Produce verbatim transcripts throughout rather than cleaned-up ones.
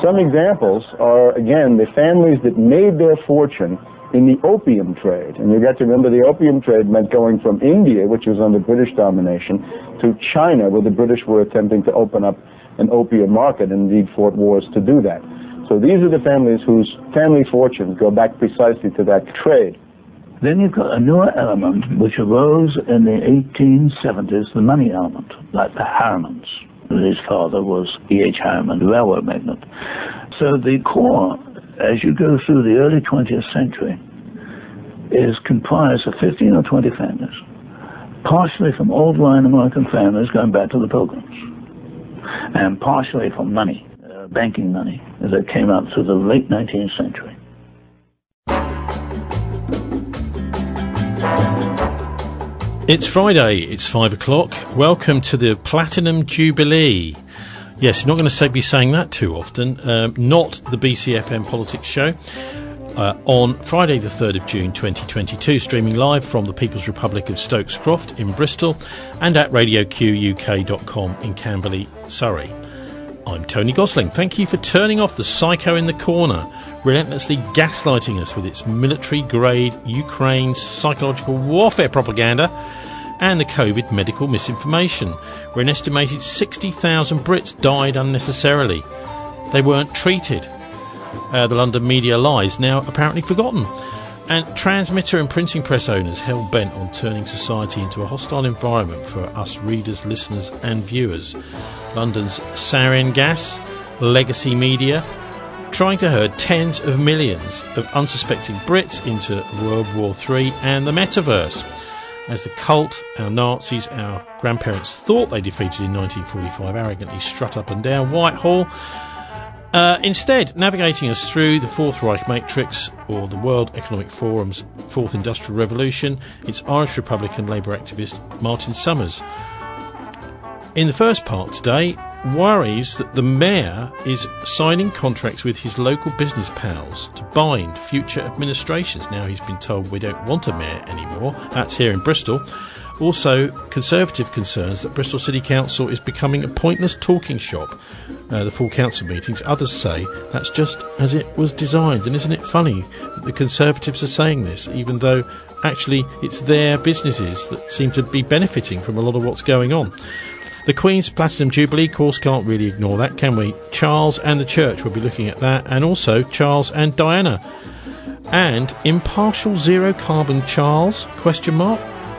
some examples are, again, the families that made their fortune in the opium trade. And you got to remember the opium trade meant going from India, which was under British domination, to China, where the British were attempting to open up an opium market and indeed fought wars to do that. So these are the families whose family fortunes go back precisely to that trade. Then you've got a newer element which arose in the eighteen seventies, the money element, like the Harrimans. His father was E H Harriman, the railroad magnate. So the core, as you go through the early twentieth century, is comprised of fifteen or twenty families, partially from old line American families going back to the Pilgrims, and partially from money, uh, banking money, as it came out through the late nineteenth century. It's Friday, it's five o'clock. Welcome to the Platinum Jubilee. Yes, you're not going to say, be saying that too often. Um, not the B C F M Politics Show. Uh, on Friday the third of June twenty twenty-two, streaming live from the People's Republic of Stokes Croft in Bristol and at radio q u k dot com in Camberley, Surrey. I'm Tony Gosling. Thank you for turning off the psycho in the corner, relentlessly gaslighting us with its military-grade Ukraine psychological warfare propaganda and the COVID medical misinformation, where an estimated sixty thousand Brits died unnecessarily. They weren't treated. Uh, the London media lies, now apparently forgotten. And transmitter and printing press owners hell-bent on turning society into a hostile environment for us readers, listeners and viewers. London's sarin gas, legacy media, trying to herd tens of millions of unsuspecting Brits into World War Three and the metaverse. As the cult, our Nazis, our grandparents thought they defeated in nineteen forty-five, arrogantly strut up and down Whitehall, uh, instead navigating us through the Fourth Reich Matrix or the World Economic Forum's Fourth Industrial Revolution, it's Irish Republican Labour activist Martin Summers. In the first part today, worries that the mayor is signing contracts with his local business pals to bind future administrations. Now he's been told we don't want a mayor anymore. That's here in Bristol. Also, Conservative concerns that Bristol City Council is becoming a pointless talking shop. Uh, the full council meetings. Others say that's just as it was designed. And isn't it funny that the Conservatives are saying this, even though actually it's their businesses that seem to be benefiting from a lot of what's going on. The Queen's Platinum Jubilee course, can't really ignore that, can we? Charles and the Church will be looking at that, and also Charles and Diana. And impartial zero-carbon Charles, question mark.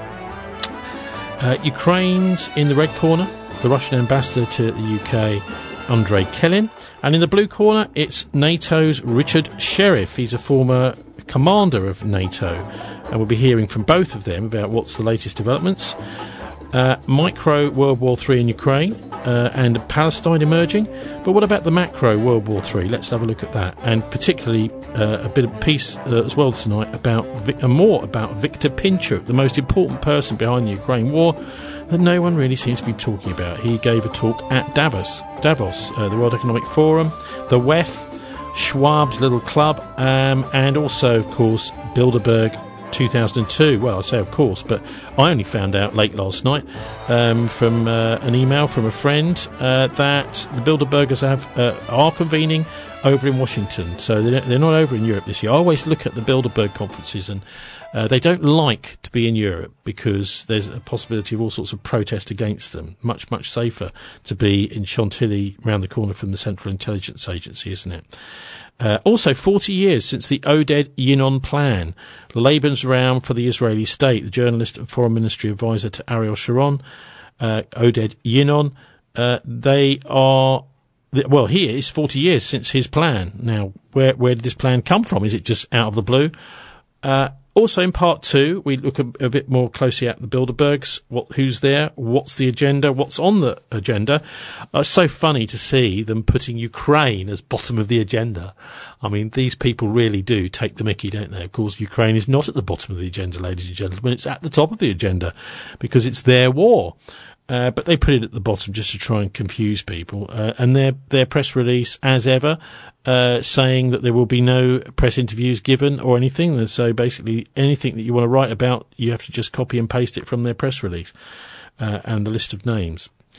Uh, Ukraine's in the red corner, the Russian ambassador to the U K, Andrei Kelin. And in the blue corner, it's NATO's Richard Sheriff. He's a former commander of NATO. And we'll be hearing from both of them about what's the latest developments. Uh, micro World War Three in Ukraine uh, and Palestine emerging. But what about the macro World War Three? Let's have a look at that. And particularly uh, a bit of piece uh, as well tonight about Vic- uh, more about Viktor Pinchuk, the most important person behind the Ukraine war that no one really seems to be talking about. He gave a talk at Davos, Davos, uh, the World Economic Forum, the W E F, Schwab's little club, um, and also, of course, Bilderberg two thousand two. Well, I say of course, but I only found out late last night um, from uh, an email from a friend uh, that the Bilderbergers have uh, are convening over in Washington. So they're, they're not over in Europe this year. I always look at the Bilderberg conferences and uh, they don't like to be in Europe because there's a possibility of all sorts of protest against them. Much, much safer to be in Chantilly, round the corner from the Central Intelligence Agency, isn't it? Uh, also, forty years since the Oded Yinon plan, Lebensraum for the Israeli state. The journalist and foreign ministry advisor to Ariel Sharon, uh, Oded Yinon, uh, they are, well, he is forty years since his plan. Now, where where did this plan come from? Is it just out of the blue? Uh, also, in part two, we look a, a bit more closely at the Bilderbergs. What, who's there? What's the agenda? What's on the agenda? Uh, it's so funny to see them putting Ukraine as bottom of the agenda. I mean, these people really do take the mickey, don't they? Of course, Ukraine is not at the bottom of the agenda, ladies and gentlemen. It's at the top of the agenda because it's their war. Uh, but they put it at the bottom just to try and confuse people. Uh, and their their press release, as ever, uh, saying that there will be no press interviews given or anything. And so basically anything that you want to write about, you have to just copy and paste it from their press release uh, and the list of names.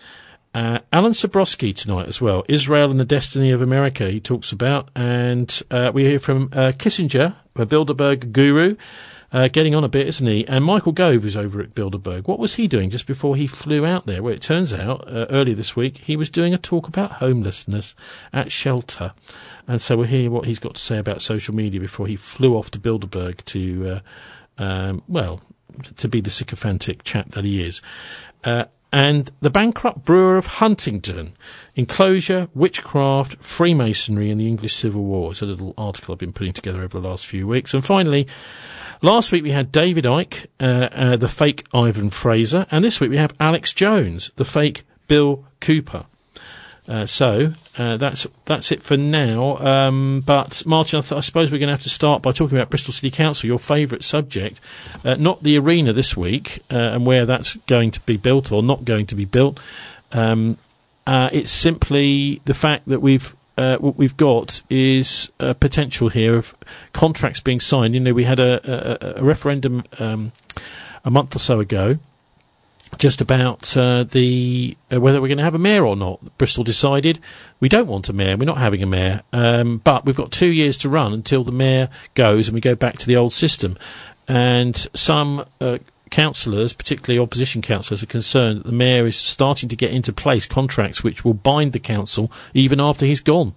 Uh, Alan Sabrowski tonight as well. Israel and the Destiny of America, he talks about. And uh, we hear from uh, Kissinger, a Bilderberg guru, uh, getting on a bit, isn't he? And Michael Gove is over at Bilderberg. What was he doing just before he flew out there? Well, it turns out, uh, earlier this week, he was doing a talk about homelessness at Shelter. And so we'll hear what he's got to say about social media before he flew off to Bilderberg to, uh, um, well, to be the sycophantic chap that he is. Uh, and the bankrupt brewer of Huntingdon, enclosure, witchcraft, Freemasonry and the English Civil War. It's a little article I've been putting together over the last few weeks. And finally, last week we had David Icke, uh, uh, the fake Ivan Fraser, and this week we have Alex Jones, the fake Bill Cooper. Uh, so uh, that's that's it for now. Um, but Martin, I, th- I suppose we're going to have to start by talking about Bristol City Council, your favourite subject. Uh, not the arena this week uh, and where that's going to be built or not going to be built. Um, uh, it's simply the fact that we've uh, what we've got is a potential here of contracts being signed. You know, we had a, a, a referendum um, a month or so ago. Just about uh, the uh, whether we're going to have a mayor or not. Bristol decided we don't want a mayor. We're not having a mayor. Um, but we've got two years to run until the mayor goes and we go back to the old system. And some uh, councillors, particularly opposition councillors, are concerned that the mayor is starting to get into place contracts which will bind the council even after he's gone.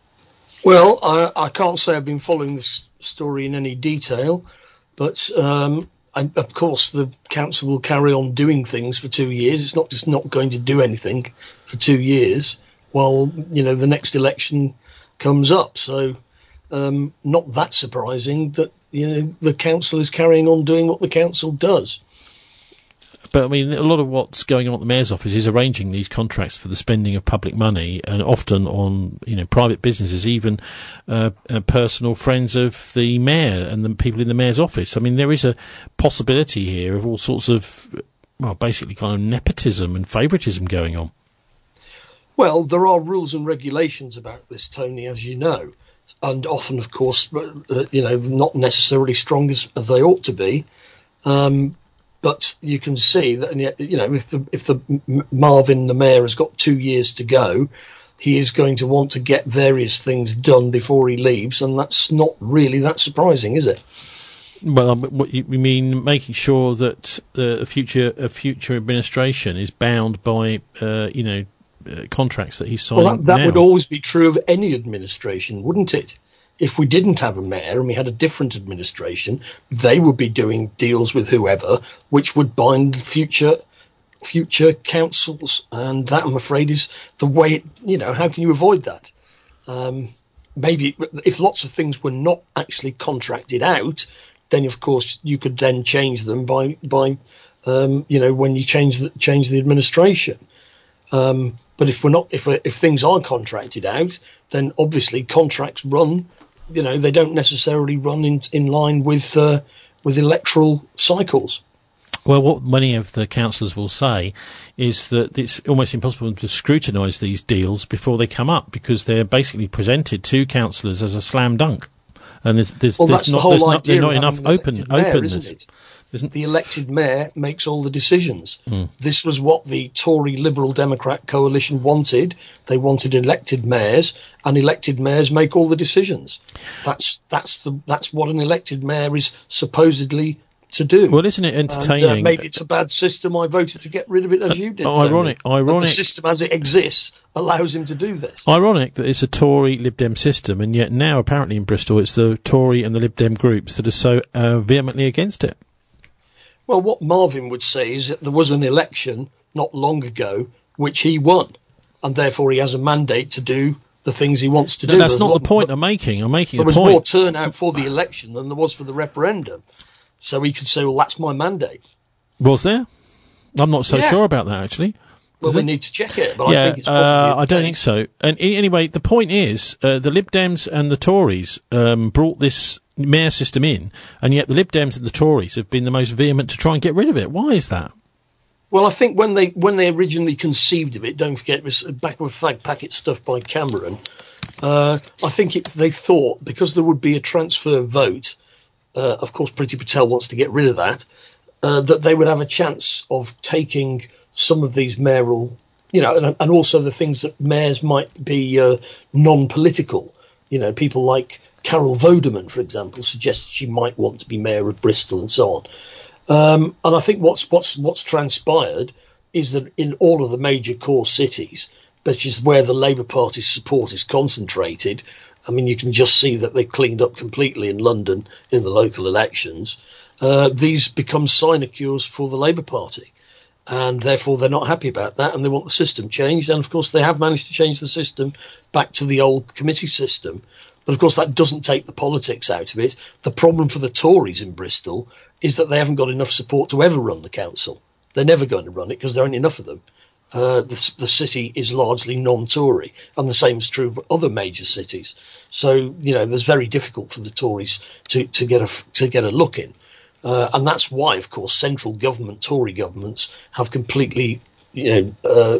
Well, I, I can't say I've been following this story in any detail, but... Um And of course, the council will carry on doing things for two years. It's not just not going to do anything for two years while, you know, the next election comes up. So um, not that surprising that, you know, the council is carrying on doing what the council does. But, I mean, a lot of what's going on at the Mayor's office is arranging these contracts for the spending of public money, and often on, you know, private businesses, even uh, uh, personal friends of the Mayor and the people in the Mayor's office. I mean, there is a possibility here of all sorts of, well, basically kind of nepotism and favouritism going on. Well, there are rules and regulations about this, Tony, as you know, and often, of course, uh, you know, not necessarily strong as, as they ought to be. Um But you can see that, you know, if the, if the Marvin, the mayor, has got two years to go, he is going to want to get various things done before he leaves, and that's not really that surprising, is it? Well, what you mean making sure that uh, a future a future administration is bound by, uh, you know, uh, contracts that he's signing. Well, that, that now. would always be true of any administration, wouldn't it? If we didn't have a mayor and we had a different administration, they would be doing deals with whoever, which would bind future future councils. And that, I'm afraid, is the way, it, you know, how can you avoid that? Um, maybe if lots of things were not actually contracted out, then, of course, you could then change them by, by um, you know, when you change the, change the administration. Um, but if we're not, if if things are contracted out, then obviously contracts run. You know, they don't necessarily run in in line with uh, with electoral cycles. Well, what many of the councillors will say is that it's almost impossible to scrutinise these deals before they come up because they're basically presented to councillors as a slam dunk, and there's there's, well, there's that's not, the whole there's not, idea not enough open mayor, openness. Isn't it? Isn't the elected mayor makes all the decisions. Mm. This was what the Tory Liberal Democrat coalition wanted. They wanted elected mayors, and elected mayors make all the decisions. That's that's the that's what an elected mayor is supposedly to do. Well, isn't it entertaining? And, uh, maybe it's a bad system. I voted to get rid of it as you did. Uh, ironic, Tony. ironic. But the system as it exists allows him to do this. Ironic that it's a Tory Lib Dem system, and yet now apparently in Bristol it's the Tory and the Lib Dem groups that are so uh, vehemently against it. Well, what Marvin would say is that there was an election not long ago which he won, and therefore he has a mandate to do the things he wants to no, do. That's There's not lot, the point I'm making. I'm making there a was point. more turnout for the election than there was for the referendum. So he could say, well, that's my mandate. Was there? I'm not so yeah. sure about that, actually. Well, Is we it? need to check it. But yeah, I think it's uh, I don't case. think so. And I- anyway, the point is, uh, the Lib Dems and the Tories um, brought this mayor system in, and yet the Lib Dems and the Tories have been the most vehement to try and get rid of it. Why is that? Well, I think when they when they originally conceived of it, don't forget it was back with fag packet stuff by Cameron. Uh, I think it, they thought because there would be a transfer vote. Uh, of course, Priti Patel wants to get rid of that. Uh, that they would have a chance of taking some of these mayoral you know, and, and also the things that mayors might be uh, non-political. You know, people like Carol Voderman, for example, suggested she might want to be mayor of Bristol and so on. Um, and I think what's what's what's transpired is that in all of the major core cities, which is where the Labour Party's support is concentrated, I mean, you can just see that they've cleaned up completely in London in the local elections. Uh, these become sinecures for the Labour Party. And therefore, they're not happy about that, and they want the system changed. And, of course, they have managed to change the system back to the old committee system. But, of course, that doesn't take the politics out of it. The problem for the Tories in Bristol is that they haven't got enough support to ever run the council. They're never going to run it because there aren't enough of them. Uh, the, the city is largely non-Tory, and the same is true of other major cities. So, you know, it's very difficult for the Tories to, to get a to get a look in. Uh, and that's why, of course, central government, Tory governments, have completely, you know, uh,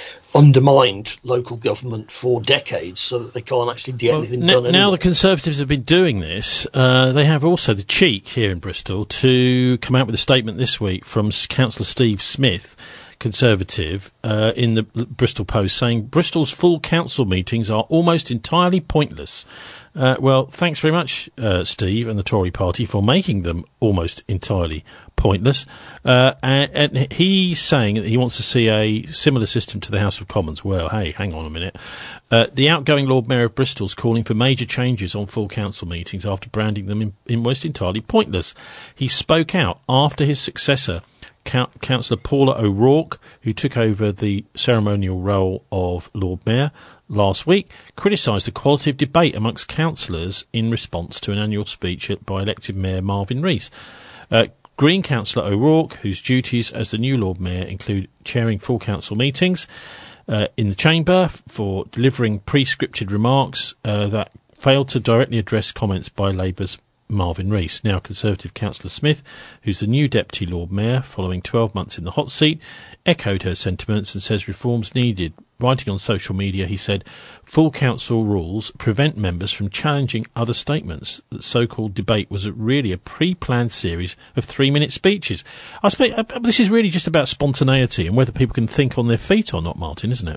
undermined local government for decades, so that they can't actually get well, anything n- done anymore. Now the Conservatives have been doing this. Uh, they have also the cheek here in Bristol to come out with a statement this week from Councillor Steve Smith, Conservative, uh, in the Bristol Post, saying Bristol's full council meetings are almost entirely pointless. Uh, well, thanks very much, uh, Steve and the Tory party, for making them almost entirely pointless. Uh, and, and he's saying that he wants to see a similar system to the House of Commons. Well, hey, hang on a minute. Uh, the outgoing Lord Mayor of Bristol's calling for major changes on full council meetings after branding them in, in almost entirely pointless. He spoke out after his successor, Councillor Paula O'Rourke, who took over the ceremonial role of Lord Mayor last week, criticised the quality of debate amongst councillors in response to an annual speech by elected Mayor Marvin Rees. Uh, Green Councillor O'Rourke, whose duties as the new Lord Mayor include chairing full council meetings uh, in the chamber for delivering pre-scripted remarks uh, that failed to directly address comments by Labour's Marvin Rees. Now Conservative Councillor Smith, who's the new Deputy Lord Mayor following twelve months in the hot seat, echoed her sentiments and says reforms needed. Writing on social media, he said, full council rules prevent members from challenging other statements. That so-called debate was really a pre-planned series of three-minute speeches. I suppose, uh, this is really just about spontaneity and whether people can think on their feet or not, Martin, isn't it?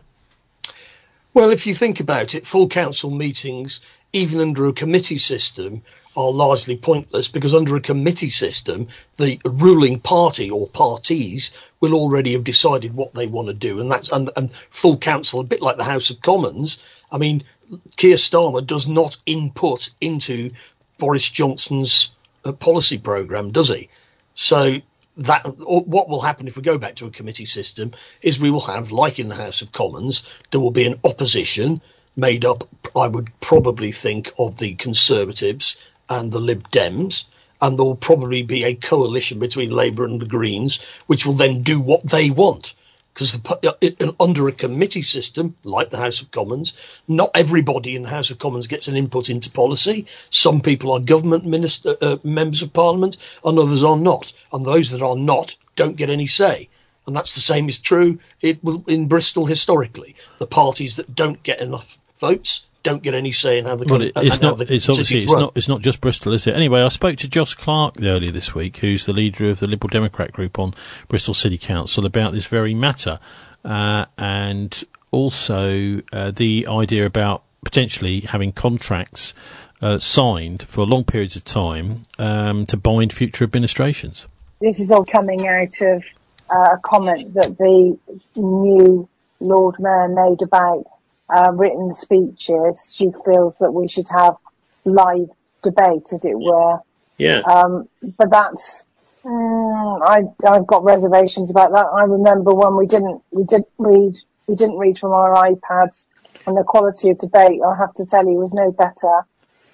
Well, if you think about it, full council meetings, even under a committee system, are largely pointless because under a committee system, the ruling party or parties will already have decided what they want to do. And that's and, and full council, a bit like the House of Commons. I mean, Keir Starmer does not input into Boris Johnson's uh, policy programme, does he? So that what will happen if we go back to a committee system is we will have, like in the House of Commons, there will be an opposition made up, I would probably think, of the Conservatives and the Lib Dems, and there will probably be a coalition between Labour and the Greens, which will then do what they want. Because under a committee system, like the House of Commons, not everybody in the House of Commons gets an input into policy. Some people are government minister, uh, members of Parliament, and others are not. And those that are not don't get any say. And that's the same is true it will, in Bristol historically. The parties that don't get enough votes don't get any say in how the well, it, it's not. The it's obviously it's run. not. It's not just Bristol, is it? Anyway, I spoke to Joss Clark earlier this week, who's the leader of the Liberal Democrat group on Bristol City Council, about this very matter, uh, and also uh, the idea about potentially having contracts uh, signed for long periods of time um, to bind future administrations. This is all coming out of uh, a comment that the new Lord Mayor made about Uh, written speeches. She feels that we should have live debate, as it were. Yeah. Um, but that's um, I, I've got reservations about that. I remember when we didn't we didn't read we didn't read from our iPads, and the quality of debate, I have to tell you, was no better.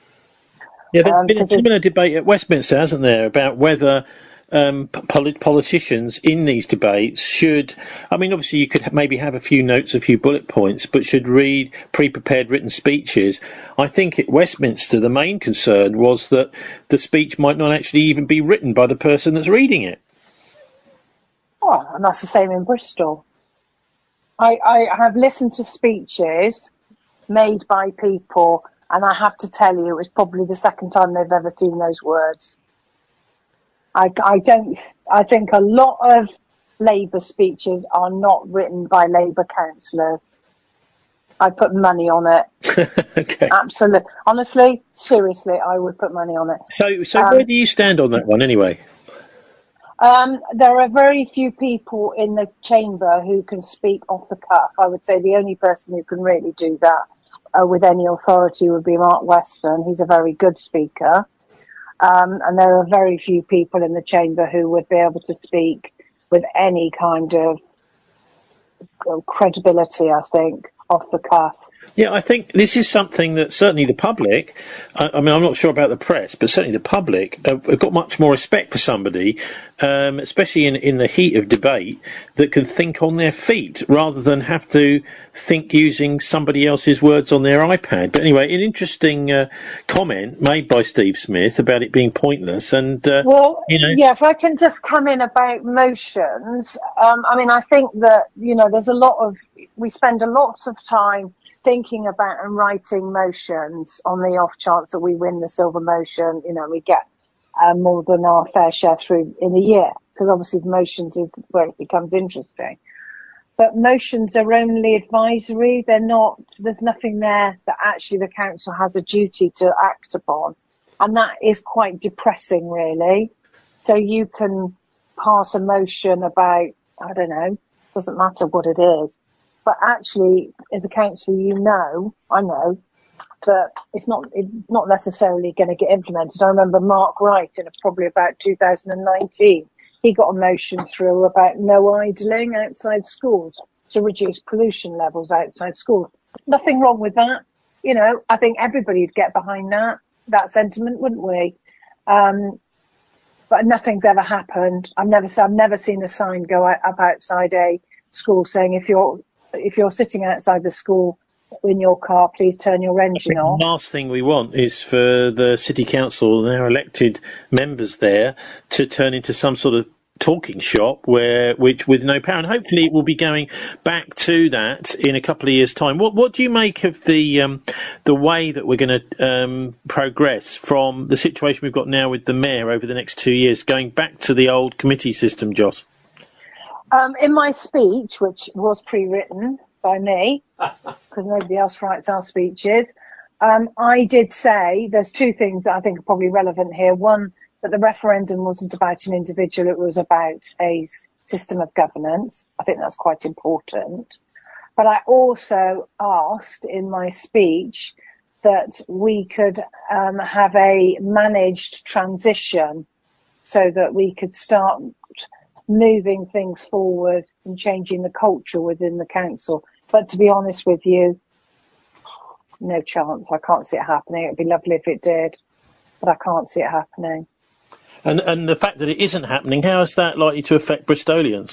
Yeah, there's um, been a similar debate at Westminster, hasn't there, about whether Um, polit- politicians in these debates should, I mean, obviously you could maybe have a few notes, a few bullet points, but should read pre-prepared written speeches. I think at Westminster the main concern was that the speech might not actually even be written by the person that's reading it. Oh, and that's the same in Bristol. I, I have listened to speeches made by people, and I have to tell you, it's probably the second time they've ever seen those words. I, I don't. I think a lot of Labour speeches are not written by Labour councillors. I put money on it. Okay. Absolutely. Honestly, seriously, I would put money on it. So, so Um, where do you stand on that one, anyway? Um, there are very few people in the chamber who can speak off the cuff. I would say the only person who can really do that uh, with any authority would be Mark Weston. He's a very good speaker. Um, and there are very few people in the chamber who would be able to speak with any kind of uh, credibility, I think, off the cuff. Yeah, I think this is something that certainly the public, I, I mean, I'm not sure about the press, but certainly the public have, have got much more respect for somebody, um, especially in, in the heat of debate, that can think on their feet rather than have to think using somebody else's words on their iPad. But anyway, an interesting uh, comment made by Steve Smith about it being pointless. And, uh, well, you know. Yeah, if I can just come in about motions, um, I mean, I think that, you know, there's a lot of, we spend a lot of time thinking about and writing motions on the off chance that we win the silver motion. You know, we get uh, more than our fair share through in a year, because obviously the motions is where it becomes interesting. But motions are only advisory. They're not, there's nothing there that actually the council has a duty to act upon. And that is quite depressing, really. So you can pass a motion about, I don't know, doesn't matter what it is. But actually, as a councillor, you know, I know, that it's not it's not necessarily going to get implemented. I remember Mark Wright, in probably about two thousand nineteen, he got a motion through about no idling outside schools to reduce pollution levels outside schools. Nothing wrong with that. You know, I think everybody would get behind that, that sentiment, wouldn't we? Um, but nothing's ever happened. I've never, I've never seen a sign go out, up outside a school saying if you're if you're sitting outside the school in your car, please turn your engine off. The last thing we want is for the city council and our elected members there to turn into some sort of talking shop where which with no power. And hopefully it will be going back to that in a couple of years' time. What what do you make of the um, the way that we're going to um, progress from the situation we've got now with the mayor over the next two years, going back to the old committee system, Joss? Um, in my speech, which was pre-written by me, because nobody else writes our speeches, um, I did say there's two things that I think are probably relevant here. One, that the referendum wasn't about an individual, it was about a system of governance. I think that's quite important. But I also asked in my speech that we could um, have a managed transition so that we could start moving things forward and changing the culture within the council. But to be honest with you, no chance. I can't see it happening. It'd be lovely if it did, but I can't see it happening. And and the fact that it isn't happening, how is that likely to affect Bristolians?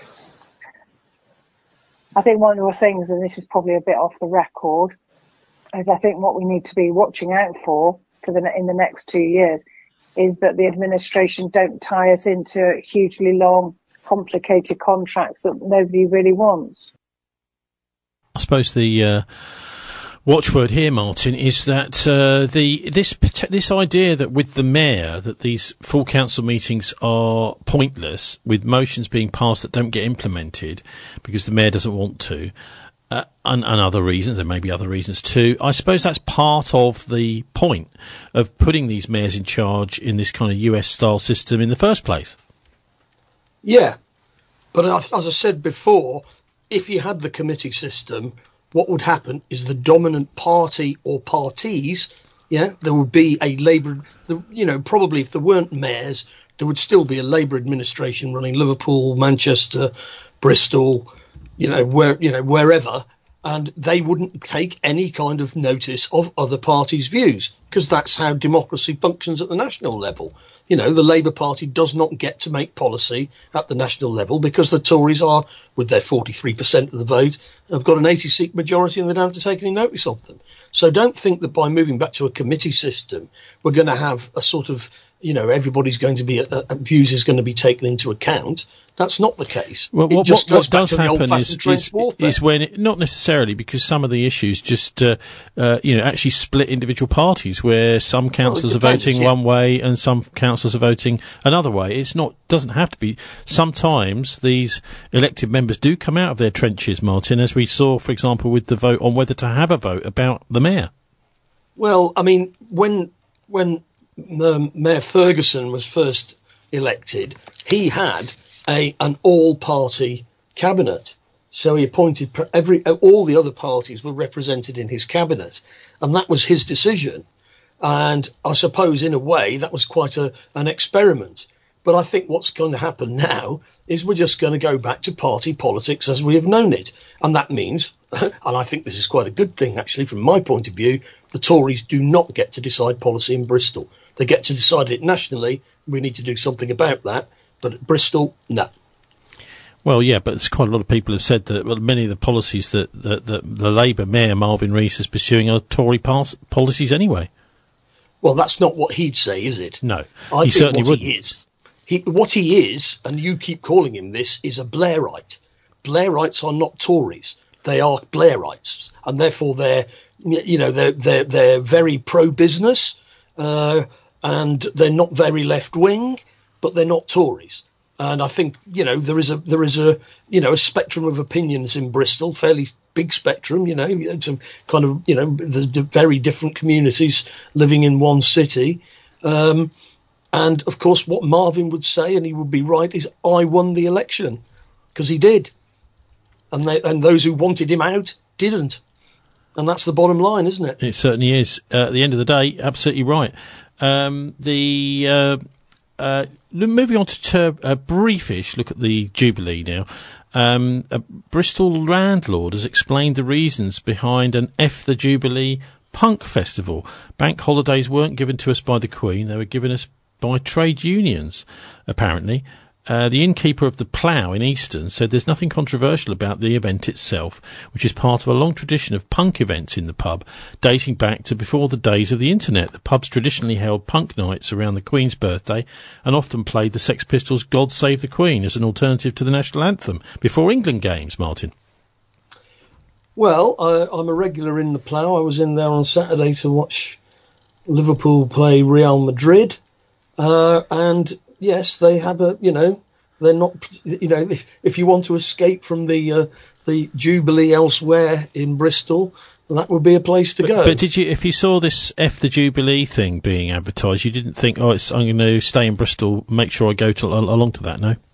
I think one of the things, and this is probably a bit off the record, is I think what we need to be watching out for for the in the next two years is that the administration don't tie us into hugely long, complicated contracts that nobody really wants. I suppose the uh, watchword here, Martin, is that uh, the this this idea that with the mayor that these full council meetings are pointless, with motions being passed that don't get implemented because the mayor doesn't want to. Uh, and, and other reasons, there may be other reasons too. I suppose that's part of the point of putting these mayors in charge in this kind of U S-style system in the first place. Yeah, but as I said before, if you had the committee system, what would happen is the dominant party or parties, yeah, there would be a Labour, you know, probably if there weren't mayors, there would still be a Labour administration running Liverpool, Manchester, Bristol, you know, where, you know, wherever, and they wouldn't take any kind of notice of other parties' views, because that's how democracy functions at the national level. You know, the Labour Party does not get to make policy at the national level because the Tories are, with their forty-three percent of the vote, have got an eighty-seat majority and they don't have to take any notice of them. So don't think that by moving back to a committee system, we're going to have a sort of you know, everybody's going to be, uh, views is going to be taken into account. That's not the case. Well, it what, just what, goes what back does to the happen old-fashioned is, trench is, warfare. is when, it, not necessarily, because some of the issues just, uh, uh, you know, actually split individual parties, where some councillors well, depends, are voting yeah. one way and some councillors are voting another way. It's not, doesn't have to be. Sometimes these elected members do come out of their trenches, Martin, as we saw, for example, with the vote on whether to have a vote about the mayor. Well, I mean, when when um, Mayor Ferguson was first elected, he had a an all-party cabinet. So he appointed pre- every all the other parties were represented in his cabinet, and that was his decision. And I suppose, in a way, that was quite a an experiment. But I think what's going to happen now is we're just going to go back to party politics as we have known it. And that means, and I think this is quite a good thing, actually, from my point of view, the Tories do not get to decide policy in Bristol. They get to decide it nationally. We need to do something about that. But at Bristol, no. Well, yeah, but there's quite a lot of people have said that well, many of the policies that, that, that the Labour Mayor Marvin Rees is pursuing are Tory pas- policies anyway. Well, that's not what he'd say, is it? No, I he think certainly what wouldn't. He is, he, what he is, and you keep calling him this, is a Blairite. Blairites are not Tories. They are Blairites, and therefore they're, you know, they're they're they're very pro-business, uh, and they're not very left-wing, but they're not Tories. And I think, you know, there is a there is a you know a spectrum of opinions in Bristol, fairly big spectrum. You know, some kind of you know the, the very different communities living in one city. Um, and of course, what Marvin would say, and he would be right, is I won the election, because he did, and they, and those who wanted him out didn't, and that's the bottom line, isn't it? It certainly is. Uh, at the end of the day, absolutely right. Um, the uh, uh, moving on to ter- a briefish look at the Jubilee now. Um, a Bristol landlord has explained the reasons behind an F the Jubilee punk festival. Bank holidays weren't given to us by the Queen; they were given us by trade unions, apparently. Uh, the innkeeper of the Plough in Easton said there's nothing controversial about the event itself, which is part of a long tradition of punk events in the pub, dating back to before the days of the internet. The pubs traditionally held punk nights around the Queen's birthday and often played the Sex Pistols' God Save the Queen as an alternative to the national anthem before England games, Martin. Well, I, I'm a regular in the Plough. I was in there on Saturday to watch Liverpool play Real Madrid. Uh, and yes, they have a, you know, they're not, you know, if, if you want to escape from the uh, the Jubilee elsewhere in Bristol, that would be a place to but, go. But did you, if you saw this F the Jubilee thing being advertised, you didn't think, oh, it's, I'm going to stay in Bristol, make sure I go to, along to that, no?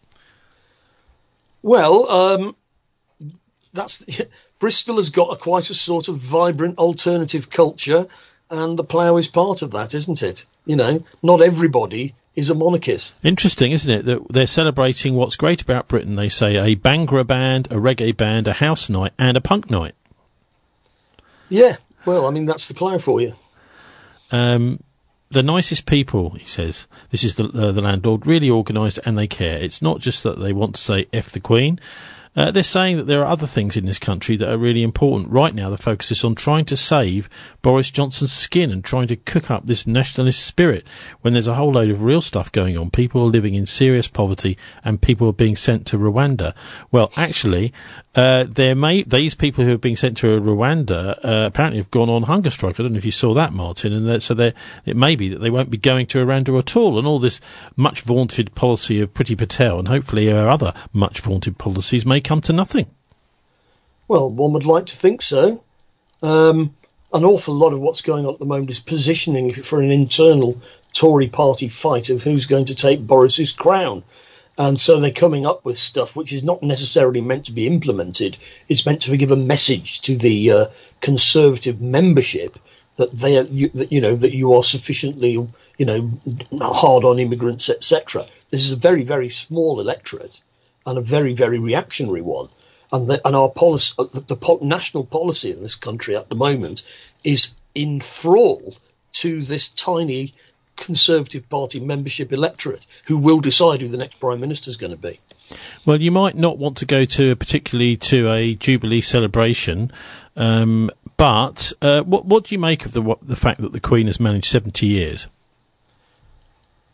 Well, um, that's Bristol has got a quite a sort of vibrant alternative culture, and the Plough is part of that, isn't it? You know, not everybody is a monarchist. Interesting, isn't it, that they're celebrating what's great about Britain. They say a Bhangra band, a reggae band, a house night, and a punk night. Yeah, well, I mean, that's the Plough for you. Um, the nicest people, he says, this is the, uh, the landlord, really organised and they care. It's not just that they want to say F the Queen. Uh, they're saying that there are other things in this country that are really important. Right now, the focus is on trying to save Boris Johnson's skin and trying to cook up this nationalist spirit when there's a whole load of real stuff going on. People are living in serious poverty and people are being sent to Rwanda. Well, actually, uh, there may, these people who are being sent to Rwanda, uh, apparently have gone on hunger strike. I don't know if you saw that, Martin. And that, so it may be that they won't be going to Rwanda at all. And all this much vaunted policy of Priti Patel and hopefully our other much vaunted policies may come to nothing. Well, one would like to think so. Um, an awful lot of what's going on at the moment is positioning for an internal Tory party fight of who's going to take Boris's crown. And so they're coming up with stuff which is not necessarily meant to be implemented. It's meant to give a message to the uh, Conservative membership that they are, you, that, you know, that you are sufficiently, you know, hard on immigrants, et cetera. This is a very, very small electorate and a very, very reactionary one. And, the, and our policy, the, the po- national policy in this country at the moment is in thrall to this tiny Conservative Party membership electorate who will decide who the next Prime Minister is going to be. Well, you might not want to go to particularly to a Jubilee celebration, um, but uh, what, what do you make of the what, the fact that the Queen has managed seventy years?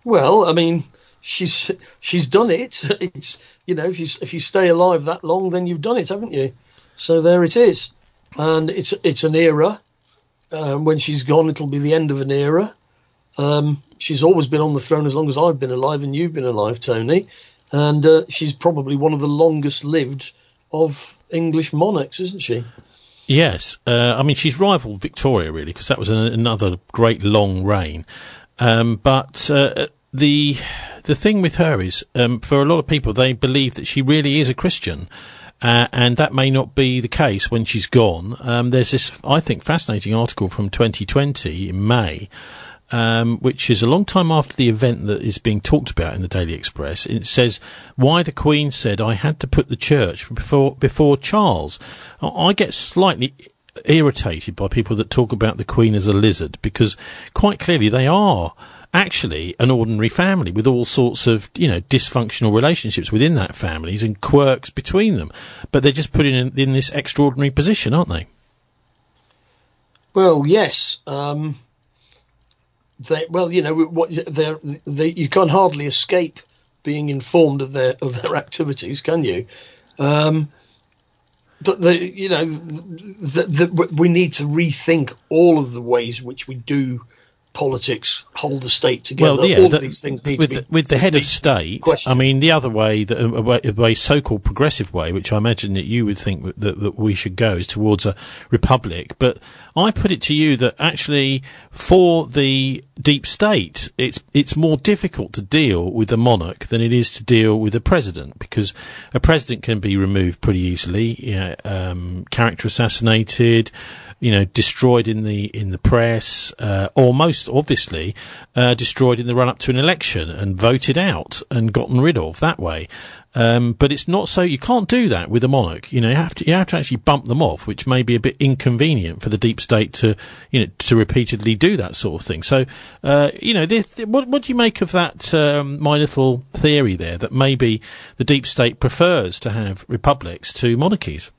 Well, I mean, she's she's done it. It's, you know, if you if you stay alive that long, then you've done it, haven't you? So there it is, and it's it's an era. Um, when she's gone, it'll be the end of an era. Um, she's always been on the throne as long as I've been alive and you've been alive, Tony, and uh, she's probably one of the longest lived of English monarchs, isn't she? Yes, uh, I mean, she's rivaled Victoria, really, because that was an, another great long reign. Um, but uh, the the thing with her is, um, for a lot of people, they believe that she really is a Christian, uh, and that may not be the case when she's gone. Um, there's this, I think, fascinating article from twenty twenty in May, Um, which is a long time after the event that is being talked about in the Daily Express. It says, why the Queen said I had to put the church before before Charles. I get slightly irritated by people that talk about the Queen as a lizard, because quite clearly they are actually an ordinary family with all sorts of, you know, dysfunctional relationships within that families and quirks between them. But they're just put in, in this extraordinary position, aren't they? Well, yes. Um... They, well, you know, what they're, they, you can't hardly escape being informed of their of their activities, can you? Um, but the, you know, the, the, we need to rethink all of the ways which we do politics, hold the state together. Well, yeah, all the, of these things need with, to be the, with the head of state. questioned. I mean, the other way, the a way, a way so-called progressive way, which I imagine that you would think that, that we should go, is towards a republic. But I put it to you that actually, for the deep state, it's it's more difficult to deal with a monarch than it is to deal with a president, because a president can be removed pretty easily, you know, um, character assassinated, you know, destroyed in the in the press, uh, or most obviously uh, destroyed in the run up to an election and voted out and gotten rid of that way. Um, but it's not so. You can't do that with a monarch. You know, you have to you have to actually bump them off, which may be a bit inconvenient for the deep state to, you know, to repeatedly do that sort of thing. So, uh, you know, this, what what do you make of that? Um, my little theory there, that maybe the deep state prefers to have republics to monarchies.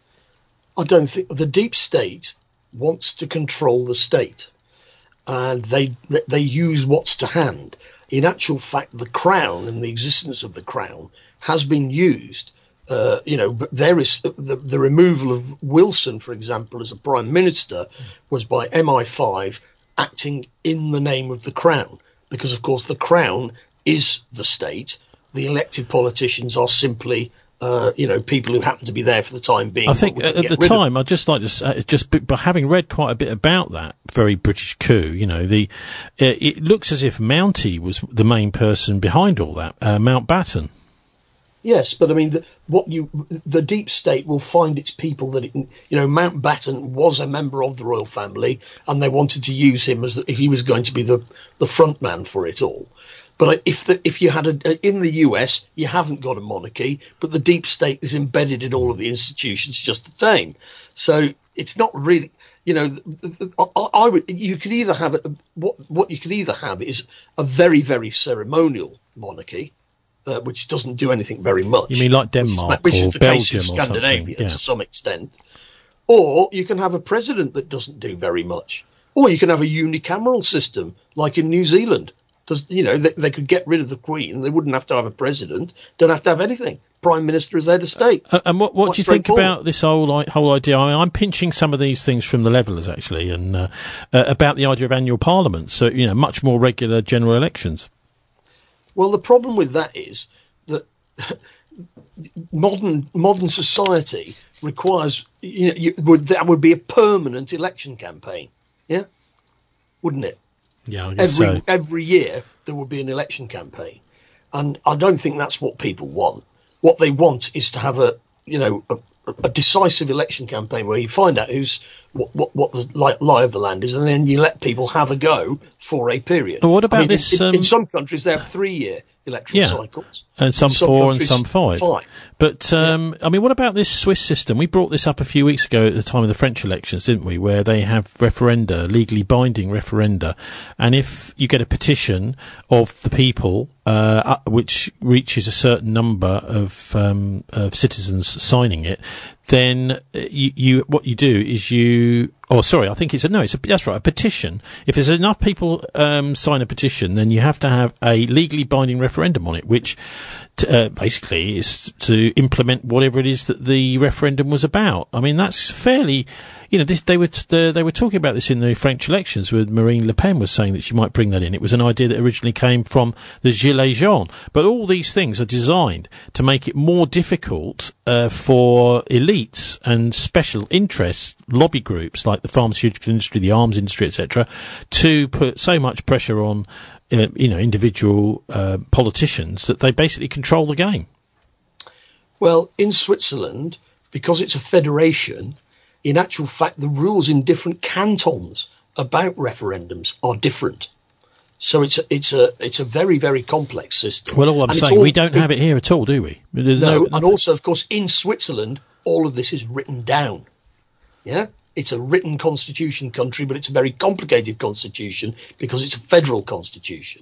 I don't think the deep state wants to control the state, and they they use what's to hand. In actual fact, the crown and the existence of the crown has been used. Uh, you know, there is the, the removal of Wilson, for example, as a prime minister, was by M I five acting in the name of the crown, because of course the crown is the state. The elected politicians are simply Uh, you know, people who happen to be there for the time being. I think at the time, I'd just like to say, just but having read quite a bit about that very British coup, you know, the uh, it looks as if Mounty was the main person behind all that, uh, Mountbatten. Yes, but I mean, the, what you the deep state will find its people that it, you know, Mountbatten was a member of the royal family, and they wanted to use him as if he was going to be the the front man for it all. But if the, if you had a, in the U S, you haven't got a monarchy, but the deep state is embedded in all of the institutions just the same. So it's not really, you know, I, I would, you could either have a, what what you could either have is a very very ceremonial monarchy, uh, which doesn't do anything very much. You mean like Denmark, which is, which or is the Belgium case in or Scandinavia something? Yeah. to some extent, or you can have a president that doesn't do very much, or you can have a unicameral system like in New Zealand. Does, you know, they, they could get rid of the Queen. They wouldn't have to have a president. Don't have to have anything. Prime Minister is head of state. Uh, and what, what do you think about this whole whole idea? I mean, I'm pinching some of these things from the Levellers, actually, and uh, uh, about the idea of annual parliaments. So, you know, much more regular general elections. Well, the problem with that is that modern modern society requires, you know, you, would, that would be a permanent election campaign. Yeah, wouldn't it? Yeah, I guess every so. every year there will be an election campaign, and I don't think that's what people want. What they want is to have a, you know, a, a decisive election campaign where you find out who's what what, what the lie of the land is, and then you let people have a go for a period. But what about I mean, this? In, Um, in some countries, they have three-year electoral yeah. cycles, and some, some four and countries, some five. five. But um, yeah. I mean, what about this Swiss system? We brought this up a few weeks ago at the time of the French elections, didn't we? Where they have referenda, legally binding referenda, and if you get a petition of the people, uh, which reaches a certain number of um, of citizens signing it, then you, you what you do is you Oh, sorry, I think it's a, no, it's a, that's right, a petition. If there's enough people um, sign a petition, then you have to have a legally binding referendum on it, which t- uh, basically is to implement whatever it is that the referendum was about. I mean, that's fairly, you know, this, they were t- they were talking about this in the French elections, where Marine Le Pen was saying that she might bring that in. It was an idea that originally came from the Gilets jaunes. But all these things are designed to make it more difficult uh, for elites and special interests, lobby groups like the pharmaceutical industry, the arms industry, et cetera, to put so much pressure on, uh, you know, individual uh, politicians that they basically control the game. Well, in Switzerland, because it's a federation, in actual fact, the rules in different cantons about referendums are different. So it's a, it's a it's a very, very complex system. Well, all I'm and saying, all, we don't have it here at all, do we? There's no, no and also, of course, in Switzerland, all of this is written down. Yeah, it's a written constitution country, but it's a very complicated constitution because it's a federal constitution.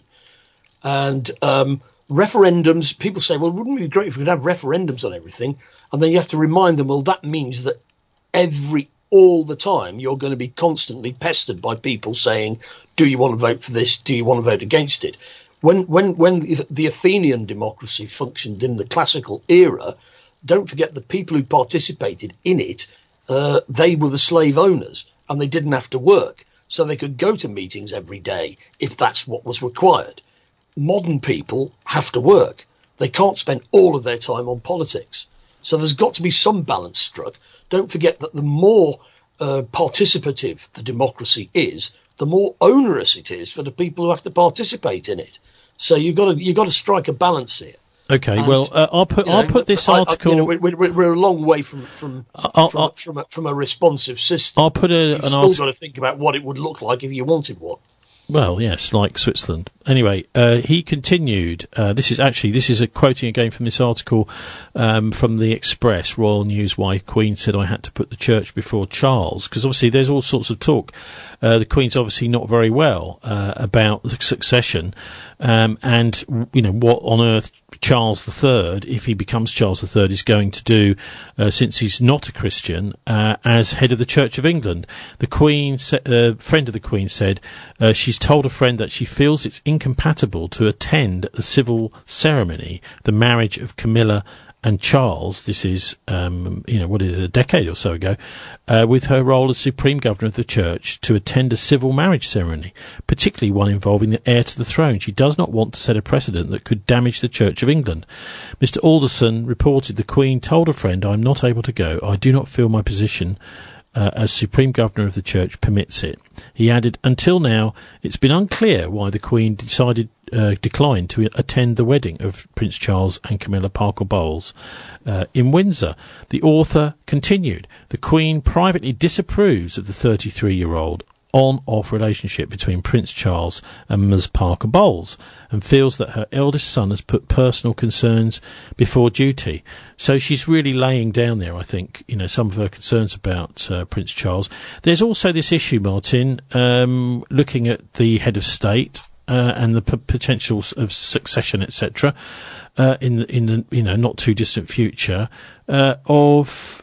And um, referendums, people say, well, wouldn't it be great if we could have referendums on everything? And then you have to remind them, well, that means that every all the time you're going to be constantly pestered by people saying, do you want to vote for this? Do you want to vote against it? When when when the Athenian democracy functioned in the classical era, don't forget the people who participated in it, uh, they were the slave owners and they didn't have to work. So they could go to meetings every day if that's what was required. Modern people have to work. They can't spend all of their time on politics. So there's got to be some balance struck. Don't forget that the more uh, participative the democracy is, the more onerous it is for the people who have to participate in it. So you've got to you've got to strike a balance here. Okay, and, uh, well, uh, I'll put I'll know, put this article. I, I, you know, we're, we're a long way from from I'll, from, I'll, from, a, from a responsive system. I'll put a. You've an still article. got to think about what it would look like if you wanted one. Well, yes, like Switzerland. Anyway, uh, he continued. Uh, this is actually this is a quoting again from this article um, from the Express, Royal News. Why Queen said I had to put the church before Charles, because obviously there's all sorts of talk. Uh, the Queen's obviously not very well uh, about the succession, um, and you know what on earth Charles the Third, if he becomes Charles the Third, is going to do, uh, since he's not a Christian, uh, as head of the Church of England. The Queen, a uh, friend of the Queen, said uh, she's told a friend that she feels it's incompatible to attend the civil ceremony, the marriage of Camilla and Charles. This is, um, you know, what is it, a decade or so ago, uh, with her role as Supreme Governor of the Church, to attend a civil marriage ceremony, particularly one involving the heir to the throne. She does not want to set a precedent that could damage the Church of England. Mister Alderson reported the Queen told a friend, I'm not able to go. I do not feel my position Uh, as Supreme Governor of the Church permits it. He added, until now, it's been unclear why the Queen decided, uh, declined to attend the wedding of Prince Charles and Camilla Parker Bowles uh, in Windsor. The author continued, the Queen privately disapproves of the thirty-three-year-old on-off relationship between Prince Charles and Miz Parker Bowles, and feels that her eldest son has put personal concerns before duty. So she's really laying down there, I think, you know, some of her concerns about uh, Prince Charles. There's also this issue, Martin, um, looking at the head of state uh, and the p- potential of succession, et cetera, uh, in the, in the you know not too distant future, uh, of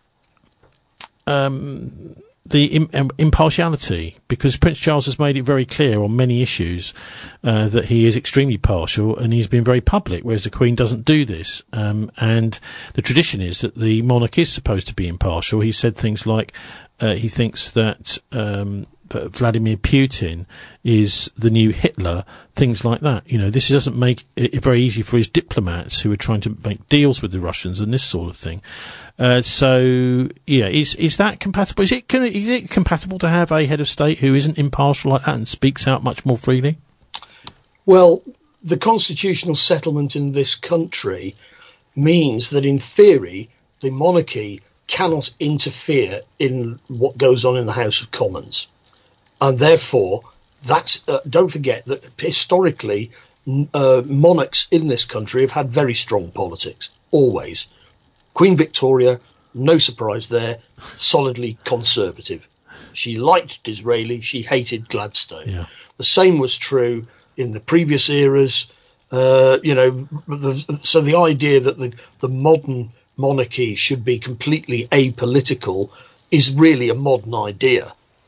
um. the im- um, impartiality, because Prince Charles has made it very clear on many issues uh, that he is extremely partial, and he's been very public, whereas the Queen doesn't do this. Um, and the tradition is that the monarch is supposed to be impartial. He said things like uh, he thinks that um, Vladimir Putin is the new Hitler, things like that. You know, this doesn't make it very easy for his diplomats who are trying to make deals with the Russians and this sort of thing. Uh, so, yeah, is is that compatible? Is it, can, is it compatible to have a head of state who isn't impartial like that and speaks out much more freely? Well, the constitutional settlement in this country means that, in theory, the monarchy cannot interfere in what goes on in the House of Commons. And therefore, that's, uh, don't forget that historically, uh, monarchs in this country have had very strong politics, always. Queen Victoria, no surprise there, solidly conservative. She liked Disraeli, she hated Gladstone. Yeah. The same was true in the previous eras. Uh, you know, the, so the idea that the, the modern monarchy should be completely apolitical is really a modern idea.